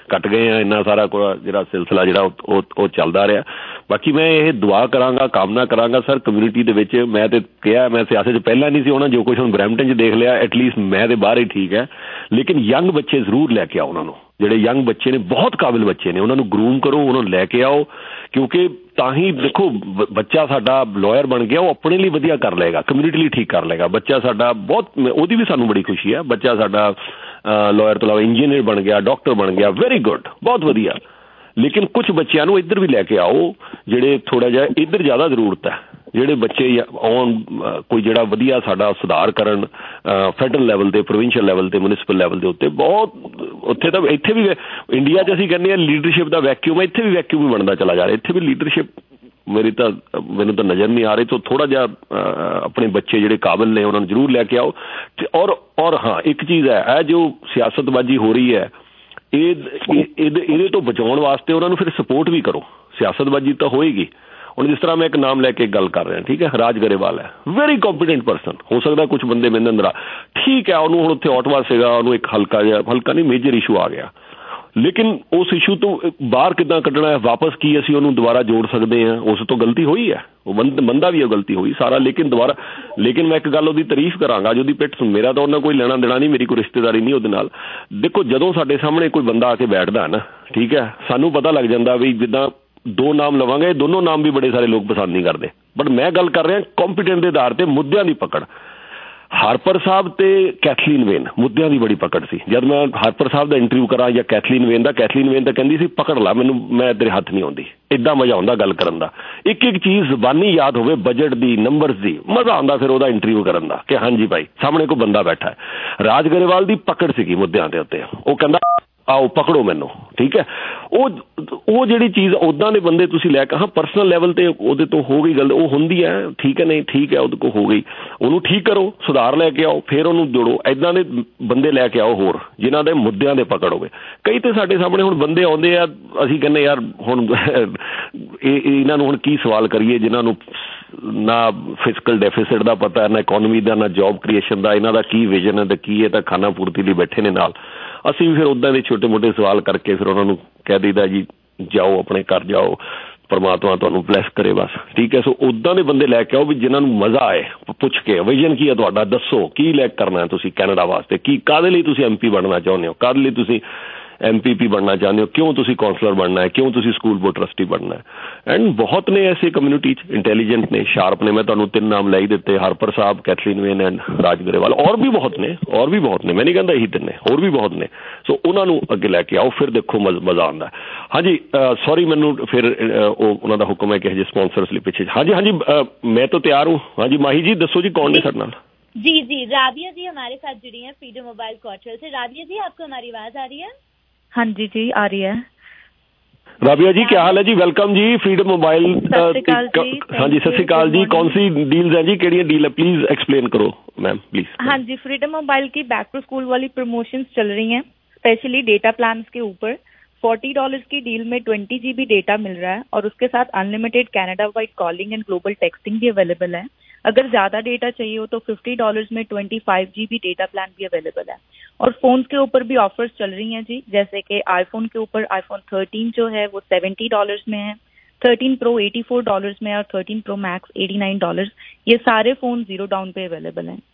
ਕੱਟ ਗਏ ਆ, ਇੰਨਾ ਸਾਰਾ ਜਿਹੜਾ ਸਿਲਸਿਲਾ ਜਿਹੜਾ ਉਹ ਚੱਲਦਾ ਰਿਹਾ। ਬਾਕੀ ਮੈਂ ਇਹ ਦੁਆ ਕਰਾਂਗਾ, ਕਾਮਨਾ ਕਰਾਂਗਾ ਸਰ ਕਮਿਊਨਿਟੀ ਦੇ ਵਿੱਚ, ਮੈਂ ਤੇ ਕਿਹਾ ਮੈਂ ਸਿਆਸਤ 'ਚ ਪਹਿਲਾਂ ਨਹੀਂ ਸੀ ਹੋਣਾ, ਜੋ ਕੁਛ ਹੁਣ ਬਰੈਂਪਟਨ 'ਚ ਦੇਖ ਲਿਆ ਐਟਲੀਸਟ ਮੈਂ ਤੇ ਬਾਹਰ ਹੀ ਠੀਕ ਹੈ, ਲੇਕਿਨ ਯੰਗ ਬੱਚੇ ਜ਼ਰੂਰ ਲੈ ਕੇ ਆਓ ਉਹਨਾਂ ਨੂੰ, ਜਿਹੜੇ ਯੰਗ ਬੱਚੇ ਨੇ ਬਹੁਤ ਕਾਬਿਲ ਬੱਚੇ ਨੇ, ਉਹਨਾਂ ਨੂੰ ਗਰੂਮ ਕਰੋ, ਉਹਨਾਂ ਨੂੰ ਲੈ ਕੇ ਆਓ, ਕਿਉਂਕਿ ਤਾਂ ਹੀ ਦੇਖੋ ਬੱਚਾ ਸਾਡਾ ਲਾਇਰ ਬਣ ਗਿਆ, ਉਹ ਆਪਣੇ ਲਈ ਵਧੀਆ ਕਰ ਲਏਗਾ, ਕਮਿਊਨਿਟੀ ਲਈ ਠੀਕ ਕਰ ਲਏਗਾ। ਬੱਚਾ ਸਾਡਾ ਬਹੁਤ, ਉਹਦੀ ਵੀ ਸਾਨੂੰ ਬੜੀ ਖੁਸ਼ੀ ਹੈ, ਬੱਚਾ ਸਾਡਾ ਲਾਇਰ ਤੋਂ ਇਲਾਵਾ ਇੰਜੀਨੀਅਰ ਬਣ ਗਿਆ, ਡਾਕਟਰ ਬਣ ਗਿਆ, ਵੈਰੀ ਗੁੱਡ, ਬਹੁਤ ਵਧੀਆ। ਲੇਕਿਨ ਕੁਛ ਬੱਚਿਆਂ ਨੂੰ ਇੱਧਰ ਵੀ ਲੈ ਕੇ ਆਓ ਜਿਹੜੇ ਥੋੜ੍ਹਾ ਜਿਹਾ ਇੱਧਰ ਜ਼ਿਆਦਾ ਜ਼ਰੂਰਤ ਹੈ, ਜਿਹੜੇ ਬੱਚੇ ਆਉਣ ਕੋਈ ਜਿਹੜਾ ਵਧੀਆ ਸਾਡਾ ਸੁਧਾਰ ਕਰਨ ਫੈਡਰਲ ਲੈਵਲ 'ਤੇ, ਪ੍ਰੋਵਿੰਸ਼ੀਅਲ ਲੈਵਲ 'ਤੇ, ਮਿਊਨਿਸਪਲ ਲੈਵਲ ਦੇ ਉੱਤੇ। ਬਹੁਤ ਉੱਥੇ ਤਾਂ ਇੱਥੇ ਵੀ ਇੰਡੀਆ 'ਚ ਅਸੀਂ ਕਹਿੰਦੇ ਹਾਂ ਲੀਡਰਸ਼ਿਪ ਦਾ ਵੈਕਿਊਮ ਹੈ, ਇੱਥੇ ਵੀ ਵੈਕਿਊਮ ਹੀ ਬਣਦਾ ਚਲਾ ਜਾ ਰਿਹਾ। ਇੱਥੇ ਵੀ ਲੀਡਰਸ਼ਿਪ ਮੈਨੂੰ ਤਾਂ ਨਜ਼ਰ ਨਹੀਂ ਆ ਰਹੀ। ਤੋਂ ਥੋੜ੍ਹਾ ਜਿਹਾ ਆਪਣੇ ਬੱਚੇ ਜਿਹੜੇ ਕਾਬਿਲ ਨੇ ਉਹਨਾਂ ਨੂੰ ਜ਼ਰੂਰ ਲੈ ਕੇ ਆਓ। ਅਤੇ ਔਰ ਹਾਂ ਇੱਕ ਚੀਜ਼ ਹੈ, ਇਹ ਜੋ ਸਿਆਸਤਬਾਜ਼ੀ ਹੋ ਰਹੀ ਹੈ ਇਹਦੇ ਤੋਂ ਬਚਾਉਣ ਵਾਸਤੇ ਉਹਨਾਂ ਨੂੰ ਫਿਰ ਸਪੋਰਟ ਵੀ ਕਰੋ। ਸਿਆਸਤਬਾਜ਼ੀ ਤਾਂ ਹੋਏਗੀ। ਹੁਣ ਜਿਸ ਤਰ੍ਹਾਂ ਮੈਂ ਇੱਕ ਨਾਮ ਲੈ ਕੇ ਗੱਲ ਕਰ ਰਿਹਾ, ਠੀਕ ਹੈ, ਰਾਜ ਗਰੇਵਾਲ ਹੈ, ਵੈਰੀ ਕੰਪੀਟੈਂਟ ਪਰਸਨ। ਹੋ ਸਕਦਾ ਕੁਛ ਬੰਦੇ ਮੇਰੇ ਅੰਦਰ ਠੀਕ ਹੈ, ਉਹਨੂੰ ਹੁਣ ਉੱਥੇ ਆਟਵਾ ਸੀਗਾ, ਉਹਨੂੰ ਇੱਕ ਹਲਕਾ ਨਹੀਂ ਮੇਜਰ ਇਸ਼ੂ ਆ ਗਿਆ, ਲੇਕਿਨ ਉਸ ਇਸ਼ੂ ਤੋਂ ਬਾਹਰ ਕਿੱਦਾਂ ਕੱਢਣਾ ਹੈ, ਵਾਪਸ ਕੀ ਅਸੀਂ ਉਹਨੂੰ ਦੁਬਾਰਾ ਜੋੜ ਸਕਦੇ ਹਾਂ, ਉਸ ਤੋਂ ਗਲਤੀ ਹੋਈ ਹੈ, ਉਹ ਬੰਦਾ ਵੀ ਉਹ ਗਲਤੀ ਹੋਈ ਸਾਰਾ, ਲੇਕਿਨ ਮੈਂ ਇੱਕ ਗੱਲ ਉਹਦੀ ਤਾਰੀਫ ਕਰਾਂਗਾ, ਉਹਦੀ ਪਿੱਠ ਮੇਰਾ ਤਾਂ ਉਹਨਾਂ ਕੋਈ ਲੈਣਾ ਦੇਣਾ ਨਹੀਂ, ਮੇਰੀ ਕੋਈ ਰਿਸ਼ਤੇਦਾਰੀ ਨਹੀਂ ਉਹਦੇ ਨਾਲ। ਦੇਖੋ ਜਦੋਂ ਸਾਡੇ ਸਾਹਮਣੇ ਕੋਈ ਬੰਦਾ ਆ ਕੇ ਬੈਠਦਾ ਨਾ, ਠੀਕ ਹੈ, ਸਾਨੂੰ ਪਤਾ ਲੱਗ ਜਾਂਦਾ ਵੀ ਜਿੱਦਾਂ ਦੋ ਨਾਮ ਲਵਾਂਗੇ, ਦੋਨੋਂ ਨਾਮ ਵੀ ਬੜੇ ਸਾਰੇ ਲੋਕ ਪਸੰਦ ਨਹੀਂ ਕਰਦੇ, ਬਟ ਮੈਂ ਗੱਲ ਕਰ ਰਿਹਾ ਕੰਪੀਟੈਂਟ ਦੇ ਆਧਾਰ ਤੇ ਮੁੱਦਿਆਂ ਦੀ ਪਕੜ। ਹਾਰਪਰ ਸਾਹਿਬ ਤੇ ਕੈਥਲੀਨ ਵੇਨ ਮੁੱਦਿਆਂ ਦੀ ਬੜੀ ਪਕੜ ਸੀ। ਜਦ ਮੈਂ ਹਾਰਪਰ ਸਾਹਿਬ ਦਾ ਇੰਟਰਵਿਊ ਕਰਾਂ ਜਾਂ ਕੈਥਲੀਨ ਵੇਨ ਤਾਂ ਕਹਿੰਦੀ ਸੀ ਪਕੜ ਲਾ ਮੈਨੂੰ, ਮੈਂ ਤੇਰੇ ਹੱਥ ਨਹੀਂ ਆਉਂਦੀ। ਇੱਦਾਂ ਮਜ਼ਾ ਆਉਂਦਾ ਗੱਲ ਕਰਨ ਦਾ, ਇੱਕ ਇੱਕ ਚੀਜ਼ ਜ਼ਬਾਨੀ ਯਾਦ ਹੋਵੇ, ਬਜਟ ਦੀ, ਨੰਬਰਸ ਦੀ, ਮਜ਼ਾ ਆਉਂਦਾ ਫਿਰ ਉਹਦਾ ਇੰਟਰਵਿਊ ਕਰਨ ਦਾ ਕਿ ਹਾਂਜੀ ਭਾਈ ਸਾਹਮਣੇ ਕੋਈ ਬੰਦਾ ਬੈਠਾ ਹੈ। ਰਾਜ ਗਰੇਵਾਲ ਦੀ ਪਕੜ ਸੀਗੀ ਮੁੱਦਿਆਂ ਦੇ ਉੱਤੇ, ਉਹ ਕਹਿੰਦਾ ਆਓ ਪਕੜੋ ਮੈਨੂੰ, ਠੀਕ ਹੈ। ਉਹ ਜਿਹੜੀ ਚੀਜ਼ ਉੱਦਾਂ ਦੇ ਬੰਦੇ ਤੁਸੀਂ ਲੈ ਕੇ, ਹਾਂ ਪਰਸਨਲ ਲੈਵਲ 'ਤੇ ਉਹਦੇ ਤੋਂ ਹੋ ਗਈ ਗੱਲ, ਉਹ ਹੁੰਦੀ ਹੈ, ਠੀਕ ਹੈ, ਨਹੀਂ ਠੀਕ ਹੈ, ਉਹਦੇ ਕੋਲ ਹੋ ਗਈ, ਉਹਨੂੰ ਠੀਕ ਕਰੋ, ਸੁਧਾਰ ਲੈ ਕੇ ਆਓ, ਫਿਰ ਉਹਨੂੰ ਜੋੜੋ। ਇੱਦਾਂ ਦੇ ਬੰਦੇ ਲੈ ਕੇ ਆਓ ਹੋਰ ਜਿਨ੍ਹਾਂ ਦੇ ਮੁੱਦਿਆਂ ਦੇ ਪਕੜ ਹੋਵੇ। ਕਈ ਤਾਂ ਸਾਡੇ ਸਾਹਮਣੇ ਹੁਣ ਬੰਦੇ ਆਉਂਦੇ ਆ, ਅਸੀਂ ਕਹਿੰਦੇ ਯਾਰ ਹੁਣ ਇਹਨਾਂ ਨੂੰ ਹੁਣ ਕੀ ਸਵਾਲ ਕਰੀਏ ਜਿਨ੍ਹਾਂ ਨੂੰ ਨਾ ਫਿਜ਼ੀਕਲ ਡੈਫੀਸਿਟ ਦਾ ਪਤਾ, ਨਾ ਇਕੋਨਮੀ ਦਾ, ਨਾ ਜੋਬ ਕ੍ਰੀਏਸ਼ਨ ਦਾ, ਇਹਨਾਂ ਦਾ ਕੀ ਵਿਜ਼ਨ ਹੈ ਅਤੇ ਕੀ ਹੈ, ਤਾਂ ਖਾਣਾ ਪੂਰਤੀ ਲਈ ਬੈਠੇ ਨੇ ਨਾਲ। ਅਸੀਂ ਵੀ ਫਿਰ ਉੱਦਾਂ ਦੇ ਛੋਟੇ ਮੋਟੇ ਸਵਾਲ ਕਰਕੇ ਫਿਰ ਉਹਨਾਂ ਨੂੰ ਕਹਿ ਦਈਦਾ ਜੀ ਜਾਓ ਆਪਣੇ ਘਰ ਜਾਓ, ਪਰਮਾਤਮਾ ਤੁਹਾਨੂੰ ਬਲੈਸ ਕਰੇ ਬਸ, ਠੀਕ ਹੈ। ਸੋ ਉੱਦਾਂ ਦੇ ਬੰਦੇ ਲੈ ਕੇ ਆਓ ਵੀ ਜਿਨ੍ਹਾਂ ਨੂੰ ਮਜ਼ਾ ਆਏ, ਪੁੱਛ ਕੇ ਵਿਜ਼ਨ ਕੀ ਹੈ ਤੁਹਾਡਾ, ਦੱਸੋ ਕੀ ਲੈ ਕਰਨਾ ਤੁਸੀਂ ਕੈਨੇਡਾ ਵਾਸਤੇ, ਕੀ ਕਾਹਦੇ ਲਈ ਤੁਸੀਂ MP ਬਣਨਾ ਚਾਹੁੰਦੇ ਹੋ, ਕਾਹਦੇ ਲਈ ਤੁਸੀਂ MPP ਬਣਨਾ ਚਾਹੁੰਦੇ ਹੋ, ਕਿਉਂ ਤੁਸੀਂ ਕਾਉਂਸਲਰ ਬਣਨਾ ਹੈ, ਕਿਉਂ ਤੁਸੀਂ ਸਕੂਲ ਬੋਰਡ ਟਰਸਟੀ ਬਣਨਾ ਹੈ। ਐਂਡ ਬਹੁਤ ਨੇ ਐਸੇ ਕਮਿਊਨਿਟੀ 'ਚ ਇੰਟੈਲੀਜੈਂਟ ਨੇ, ਸ਼ਾਰਪ ਨੇ, ਮੈਂ ਤੁਹਾਨੂੰ 3 ਨਾਮ ਲੈ ਹੀ ਦਿੱਤੇ, Harper Sahib, Kathleen Wynne and Raj Grewal. ਔਰ ਵੀ ਬਹੁਤ ਨੇ, ਮੈਂ ਨਹੀਂ ਕਹਿੰਦਾ ਇਹੀ 3 ਨੇ, ਹੋਰ ਵੀ ਬਹੁਤ ਨੇ। ਸੋ ਉਹਨਾਂ ਨੂੰ ਅੱਗੇ ਲੈ ਕੇ ਆਓ, ਫਿਰ ਦੇਖੋ ਮਜ਼ਾ ਆਉਂਦਾ। ਹਾਂਜੀ ਸੌਰੀ ਮੈਨੂੰ ਫਿਰ ਉਹਨਾਂ ਦਾ ਹੁਕਮ ਹੈ ਕਿ ਹਜੇ ਸਪਾਂਸਰਸ ਲਈ ਪਿੱਛੇ। ਹਾਂਜੀ ਮੈਂ ਤਾਂ ਤਿਆਰ ਹੂੰ। ਹਾਂਜੀ ਮਾही जी दसो जी कौन है सर नाल? जी राबिया जी हमारे साथ जुड़ी हैं फ्रीडम मोबाइल क्वार्टर से। राबिया जी आपको हमारी आवाज आ रही है? हाँ जी आ रही है। राबिया जी क्या हाल है जी? वेलकम जी फ्रीडम मोबाइल। हाँ जी सत श्री अकाल जी। कौन सी डील्स है जी, केड़ी डील है, प्लीज एक्सप्लेन करो मैम प्लीज। हाँ जी फ्रीडम मोबाइल की बैक टू स्कूल वाली प्रमोशंस चल रही हैं, स्पेशली डेटा प्लान्स के ऊपर। $40 की डील में 20 GB डेटा मिल रहा है और उसके साथ unlimited Canada wide calling and global texting भी अवेलेबल है। अगर ज्यादा डेटा चाहिए हो तो $50 में 25 GB डेटा प्लान भी अवेलेबल है। और फोन के ऊपर भी ऑफर्स चल रही हैं जी, जैसे कि आईफोन के ऊपर आईफोन 13 जो है वो $70 में है, 13 प्रो $84 में और 13 प्रो मैक्स $89। ये सारे फोन 0 डाउन पे अवेलेबल हैं।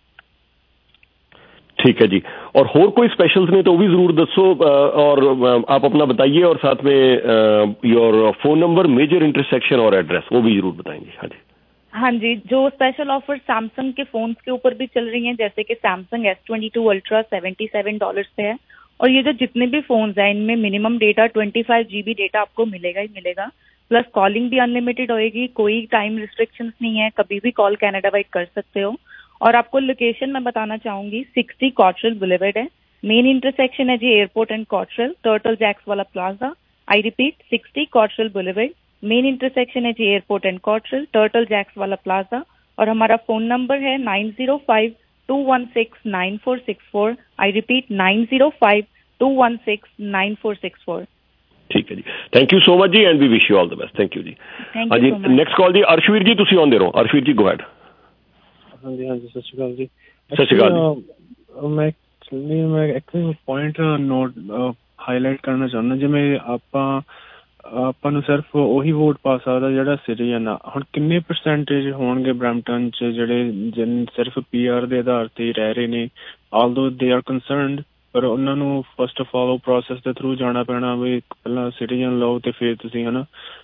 ठीक है जी। और कोई स्पेशल्स नहीं तो वो भी जरूर दसो, और आप अपना बताइए और साथ में your phone number, major intersection और एड्रेस वो भी जरूर बताएंगे। हाँ जी हाँ जी, जो स्पेशल ऑफर सैमसंग के फोन्स के ऊपर भी चल रही हैं, जैसे कि सैमसंग S22 अल्ट्रा $77 पे है। और ये जो जितने भी फोन्स हैं इनमें मिनिमम डेटा 25 GB डेटा आपको मिलेगा ही मिलेगा, प्लस कॉलिंग भी अनलिमिटेड होएगी, कोई टाइम रिस्ट्रिक्शंस नहीं है, कभी भी कॉल कनाडा वाइड कर सकते हो। और आपको लोकेशन मैं बताना चाहूंगी, 60 कॉटरल बुलेवर्ड है, मेन इंटरसेक्शन है जी Airport and Cottrelle, Turtle Jack's वाला plaza. I repeat 60 Cottrelle Boulevard, main intersection है जी Airport and Cottrelle, Turtle Jack's वाला प्लाजा। और हमारा फोन नंबर है 905-216-9464। I repeat 905-216-9464। ठीक है जी, थैंक यू सो मच जी and we wish you all the best. Thank you जी। हाँ जी नेक्स्ट कॉल जी अर्शवीर जी, तुसी आउंदे रहो। Arshveer ji go ahead. हाँ जी सत श्री अकाल जी। सत श्री अकाल जी। मैं एक पॉइंट नोट ਹਾਈਲਾਈਟ ਕਰਨਾ ਚਾਹੁੰਦਾ, ਜਿਵੇਂ ਆਪਾਂ ਨੂੰ ਸਿਰਫ ਉਹੀ ਵੋਟ ਪਾ ਸਕਦਾ ਜਿਹੜਾ ਸਿਟੀਜ਼ਨ ਆ। ਹੁਣ ਕਿੰਨੇ ਪਰਸੈਂਟੇਜ ਹੋਣਗੇ ਬਰੈਂਪਟਨ 'ਚ ਜਿਹੜੇ ਸਿਰਫ PR ਦੇ ਆਧਾਰ 'ਤੇ ਰਹਿ ਰਹੇ ਨੇ, ਆਲਦੋ ਦੇ ਆਰ ਕੰਸਰਨਡ, ਪਰ ਉਹਨਾਂ ਨੂੰ ਫਸਟ ਆਫ ਆਲ ਉਹ ਪ੍ਰੋਸੈਸ ਦੇ ਥਰੂ ਜਾਣਾ ਪੈਣਾ ਵੀ ਪਹਿਲਾਂ ਸਿਟੀਜ਼ਨ ਲਓ ਅਤੇ ਫਿਰ ਤੁਸੀਂ ਹੈ ਨਾ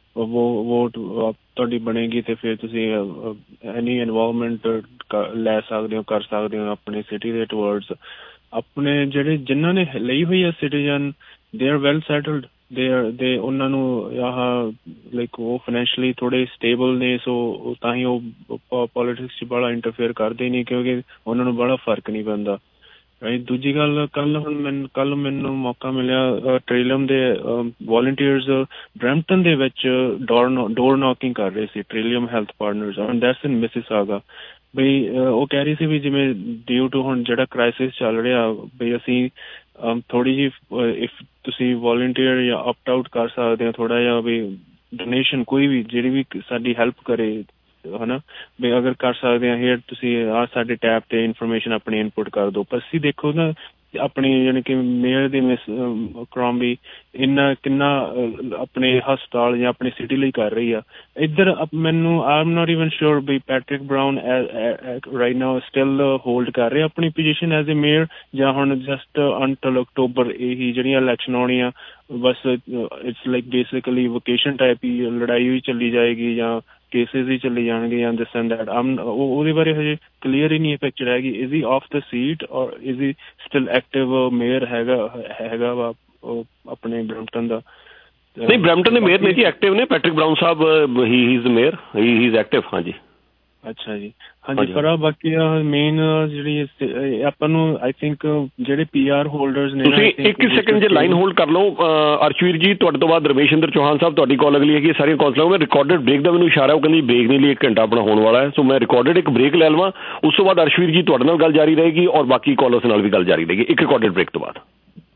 ਵੋਟ ਤੁਹਾਡੀ ਬਣੇਗੀ ਅਤੇ ਫਿਰ ਤੁਸੀਂ ਐਨੀ ਇਨਵੋਲਵਮੈਂਟ ਲੈ ਸਕਦੇ ਹੋ, ਕਰ ਸਕਦੇ ਹੋ ਆਪਣੇ ਸਿਟੀ ਦੇ ਟੂਵਰਡਸ। ਆਪਣੇ ਜਿਹੜੇ ਜਿਨ੍ਹਾਂ ਨੇ ਲਈ ਹੋਈ ਆ citizen, they are well settled, ਦੇ ਉਹਨਾਂ ਨੂੰ ਆਹ ਲਾਈਕ ਉਹ ਫਾਈਨੈਂਸ਼ਲੀ ਥੋੜ੍ਹੇ ਸਟੇਬਲ ਨੇ, ਸੋ ਤਾਂ ਹੀ ਉਹ ਪੋਲੀਟਿਕਸ 'ਚ ਬੜਾ ਇੰਟਰਫੇਅਰ ਕਰਦੇ ਨਹੀਂ ਕਿਉਂਕਿ ਉਹਨਾਂ ਨੂੰ ਬੜਾ ਫਰਕ ਨਹੀਂ ਪੈਂਦਾ। ਰਾਈਟ। ਦੂਜੀ ਗੱਲ, ਕੱਲ ਮੈਨੂੰ ਮੌਕਾ ਮਿਲਿਆ ਟ੍ਰੇਲੀਅਮ ਦੇ ਵੋਲੰਟੀਅਰਸ ਬਰੈਂਪਟਨ ਦੇ ਵਿੱਚ ਡੋਰ ਨੌਕਿੰਗ ਕਰ ਰਹੇ ਸੀ, Trillium Health Partners, and that's in Mississauga. ਬਈ ਉਹ ਕਹਿ ਰਹੀ ਸੀ ਵੀ ਜਿਵੇਂ ਡਿਊ ਟੂ ਹੁਣ ਜਿਹੜਾ ਕ੍ਰਾਈਸਿਸ ਚੱਲ ਰਿਹਾ ਬਈ ਅਸੀਂ ਥੋੜ੍ਹੀ ਜਿਹੀ ਇਫ ਤੁਸੀਂ ਵੋਲੰਟੀਅਰ ਜਾਂ ਆਪਟ ਆਊਟ ਕਰ ਸਕਦੇ ਹੋ ਥੋੜ੍ਹਾ ਜਿਹਾ ਵੀ ਡੋਨੇਸ਼ਨ, ਕੋਈ ਵੀ ਜਿਹੜੀ ਵੀ ਸਾਡੀ ਹੈਲਪ ਕਰੇ ਹੈ ਨਾ, ਵੀ ਅਗਰ ਕਰ ਸਕਦੇ ਹਾਂ ਹੇਅਰ ਤੁਸੀਂ ਆਹ ਸਾਡੇ ਟੈਬ 'ਤੇ ਇਨਫੋਰਮੇਸ਼ਨ ਆਪਣੀ ਇਨਪੁਟ ਕਰ ਦਿਓ। ਪਰ ਅਸੀਂ ਦੇਖੋ ਨਾ ਆਪਣੀ ਯਾਨੀ ਕਿ ਮੇਅਰ ਦੀ ਮਿਸ ਕਰੋਮਬੀ ਕਿੰਨਾ ਆਪਣੇ ਹਸਪਤਾਲ ਜਾਂ ਆਪਣੀ ਸਿਟੀ ਲਈ ਕਰ ਰਹੀ ਆ। ਇੱਧਰ ਮੈਨੂੰ I am not even sure ਵੀ Patrick Brown right now still hold ਕਰ ਰਹੇ ਆਪਣੀ ਪੋਜੀਸ਼ਨ ਐਜ਼ ਏ ਮੇਅਰ, ਜਾਂ ਹੁਣ ਜਸਟ ਅੰਟਲ ਅਕਤੂਬਰ ਇਹੀ ਜਿਹੜੀਆਂ ਇਲੈਕਸ਼ਨ ਆਉਣੀਆਂ ਬਸ it's like basically vocation type ਹੀ ਲੜਾਈ ਵੀ ਚੱਲੀ ਜਾਏਗੀ ਜਾਂ ਕੇਸਿਸ ਹੀ ਚੱਲੀ ਜਾਣਗੇ ਜਾਂ ਦਿਸ ਐਂਡ ਦੈਟ। ਉਹਦੇ ਬਾਰੇ ਹਜੇ ਕਲੀਅਰ ਹੀ ਨਹੀਂ ਪਿਕਚਰ ਹੈਗੀ। Is he off the seat ਔਰ is he still active mayor ਹੈਗਾ ਵਾ ਆਪਣੇ ਬਰੈਂਪਟਨ ਦਾ? ਨਹੀਂ, ਬਰੈਂਪਟਨ ਦੇ ਮੇਅਰ ਨਹੀਂ ਜੀ, ਐਕਟਿਵ ਨੇ ਪੈਟਰਿਕ ਬਰਾਊਨ ਸਾਹਿਬ, he is the mayor, he is active. ਹਾਂਜੀ ਅੱਛਾ ਜੀ, ਹਾਂਜੀ। ਪਰ ਬਾਕੀ ਮੇਨ ਜਿਹੜੀ ਆਪਾਂ ਨੂੰ ਆਈ ਥਿੰਕ ਜਿਹੜੇ PR ਹੋਲਡਰਸ ਨੇ, ਤੁਸੀਂ ਇੱਕ ਸੈਕਿੰਡ ਜੇ ਲਾਈਨ ਹੋਲਡ ਕਰ ਲਓ ਅਰਸ਼ਵੀਰ ਜੀ, ਤੁਹਾਡੇ ਤੋਂ ਬਾਅਦ ਰਮੇਸ਼ਿੰਦਰ ਚੌਹਾਨ ਸਾਹਿਬ ਤੁਹਾਡੀ ਕਾਲ ਅਗਲੀ ਹੈਗੀ। ਸਾਰੀਆਂ ਕਾਲਸ ਲਾਓ। ਮੈਂ ਰਿਕਾਰਡਡ ਬ੍ਰੇਕ ਦਾ ਮੈਨੂੰ ਇਸ਼ਾਰਾ, ਉਹ ਕਹਿੰਦੀ ਬ੍ਰੇਕ ਨਹੀਂ ਲਈ 1 ਘੰਟਾ ਆਪਣਾ ਹੋਣ ਵਾਲਾ ਹੈ, ਸੋ ਮੈਂ ਰਿਕਾਰਡਡ ਇੱਕ ਬ੍ਰੇਕ ਲੈ ਲਵਾਂ, ਉਸ ਤੋਂ ਬਾਅਦ ਅਰਸ਼ਵੀਰ ਜੀ ਤੁਹਾਡੇ ਨਾਲ ਗੱਲ ਜਾਰੀ ਰਹੇਗੀ ਔਰ ਬਾਕੀ ਕਾਲਰਸ ਨਾਲ ਵੀ ਗੱਲ ਜਾਰੀ ਰਹੇਗੀ ਇੱਕ ਰਿਕਾਰਡਡ ਬ੍ਰੇਕ ਤੋਂ ਬਾਅਦ।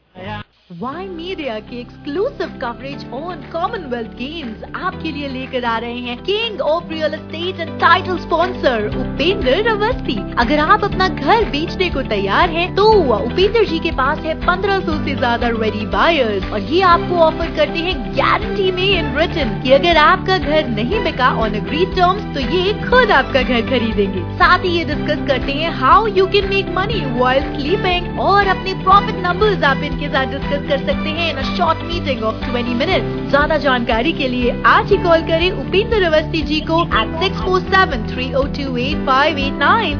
वाई मीडिया की exclusive coverage on Commonwealth Games आपके लिए लेकर आ रहे हैं king of real estate and title sponsor Upendra Awasthi. अगर आप अपना घर बेचने को तैयार हैं, तो उपेंद्र जी के पास है 1500 से ज्यादा रेडी बायर्स और ये आपको ऑफर करते हैं गारंटी में इन रिटन कि अगर आपका घर नहीं बिका ऑन एग्रीड टर्म्स तो ये खुद आपका घर खरीदेंगे। साथ ही ये डिस्कस करते हैं how you can make money while sleeping और अपने प्रॉफिट नंबर्स आप इनके साथ डिस्कस कर सकते हैं in a short meeting of 20 minutes. ज्यादा जानकारी के लिए आज ही कॉल करें उपेंद्र अवस्थी जी को at 647-302-8589,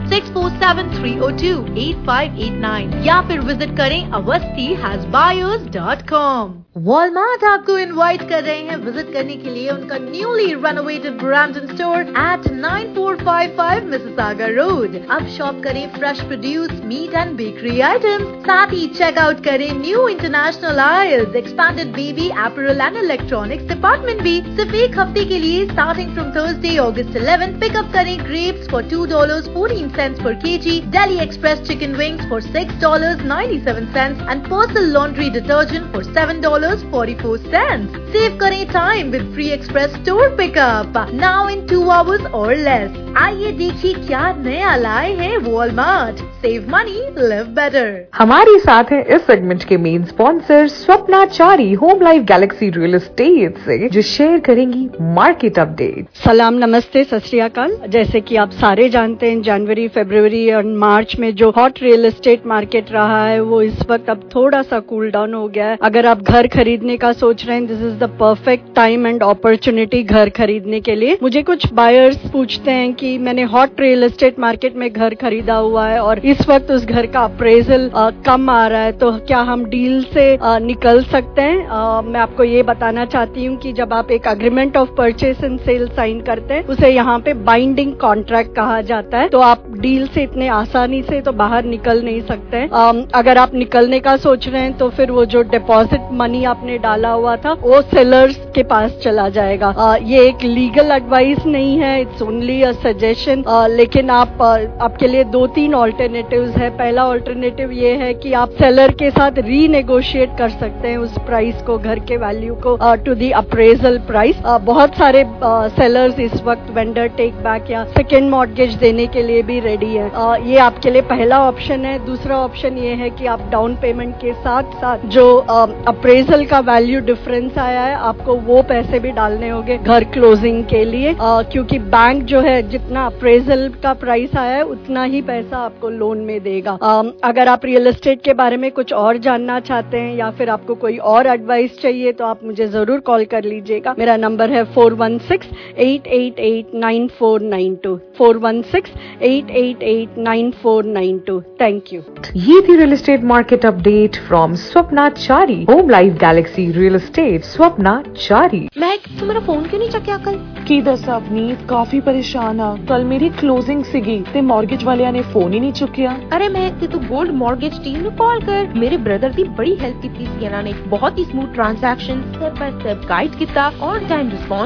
647-302-8589 या फिर विजिट करें awasthihasbuyers.com। वॉलमार्ट आपको इनवाइट कर रहे हैं विजिट करने के लिए उनका newly renovated Brampton store at 9455 Mississauga road. अब शॉप करें fresh produce, meat and bakery items. साथ ही चेकआउट करें new international aisles, expanded baby apparel and electronics department भी। सिर्फ एक हफ्ते के लिए starting from Thursday August 11 pickup करें grapes for $2.14 per kg, Delhi Express chicken wings for $6.97 and Persil laundry detergent for $7.44। Save करें time with free express store pickup now in 2 hours or less। आइए देखिए क्या नया लाए हैं Walmart. Save money, live better। हमारे साथ है इस सेगमेंट के main sponsor Swapna Chari Home Life Galaxy Real Estate से, जो शेयर करेंगी मार्केट अपडेट। सलाम, नमस्ते, सत श्री अकाल। जैसे कि आप सारे जानते हैं जनवरी, फरवरी और मार्च में जो हॉट रियल एस्टेट मार्केट रहा है वो इस वक्त अब थोड़ा सा कूल डाउन हो गया है। अगर आप घर खरीदने का सोच रहे हैं, this is the perfect time and opportunity घर खरीदने के लिए। मुझे कुछ बायर्स पूछते हैं कि मैंने हॉट रियल एस्टेट मार्केट में घर खरीदा हुआ है और इस वक्त उस घर का अप्रेजल कम आ रहा है, तो क्या हम डील से निकल सकते हैं? मैं आपको ये बताना चाहती हूँ कि जब आप एक agreement of purchase and sale sign करते हैं, उसे यहाँ पे बाइंडिंग कॉन्ट्रैक्ट कहा जाता है, तो आप डील से इतने आसानी से तो बाहर निकल नहीं सकते हैं। अगर आप निकलने का सोच रहे हैं तो फिर वो जो डिपॉजिट मनी आपने डाला हुआ था वो सेलर्स के पास चला जाएगा। ये एक लीगल एडवाइस नहीं है, इट्स ओनली अ सजेशन। लेकिन आपके लिए 2-3 ऑल्टरनेटिव्स है। पहला ऑल्टरनेटिव ये है कि आप सेलर के साथ रीनेगोशिएट नेगोशिएट कर सकते हैं उस प्राइस को, घर के वैल्यू को टू दी अप्रेजल प्राइस। बहुत सारे सेलर्स इस वक्त वेंडर टेक बैक या सेकेंड मॉर्गेज देने के लिए भी रेडी है। ये आपके लिए पहला ऑप्शन है। दूसरा ऑप्शन ये है कि आप डाउन पेमेंट के साथ साथ जो अप्रेजल का वैल्यू डिफरेंस आया है आपको वो पैसे भी डालने होंगे घर क्लोजिंग के लिए, क्योंकि बैंक जो है जितना अप्रेजल का प्राइस आया है उतना ही पैसा आपको लोन में देगा। अगर आप रियल एस्टेट के बारे में कुछ और जानना चाहते हैं या फिर आपको कोई और एडवाइस चाहिए तो आप मुझे जरूर कॉल कर लीजिएगा। मेरा नंबर है 416-888-9492 416-888-9492। Thank you. ये थी real estate market update from Swapna Chari, Home Life Galaxy Real Estate, Swapna Chari. Mahak, तू मेरा फोन क्यों नहीं चुकिया कल? की दसा अपनी काफी परेशान आ। कल मेरी क्लोजिंग सीगी ते मॉर्गेज वालिया ने फोन ही नहीं चुकिया। अरे महक, तू गोल्ड मॉर्गेज टीम ਨੂੰ कॉल कर। मेरे ब्रदर ਦੀ बड़ी हेल्प ਕੀਤੀ ਸੀ ਇਹਨਾਂ ਨੇ। बहुत ही smooth transaction, step by step guide ਕੀਤਾ, ऑन टाइम रिस्पॉन्स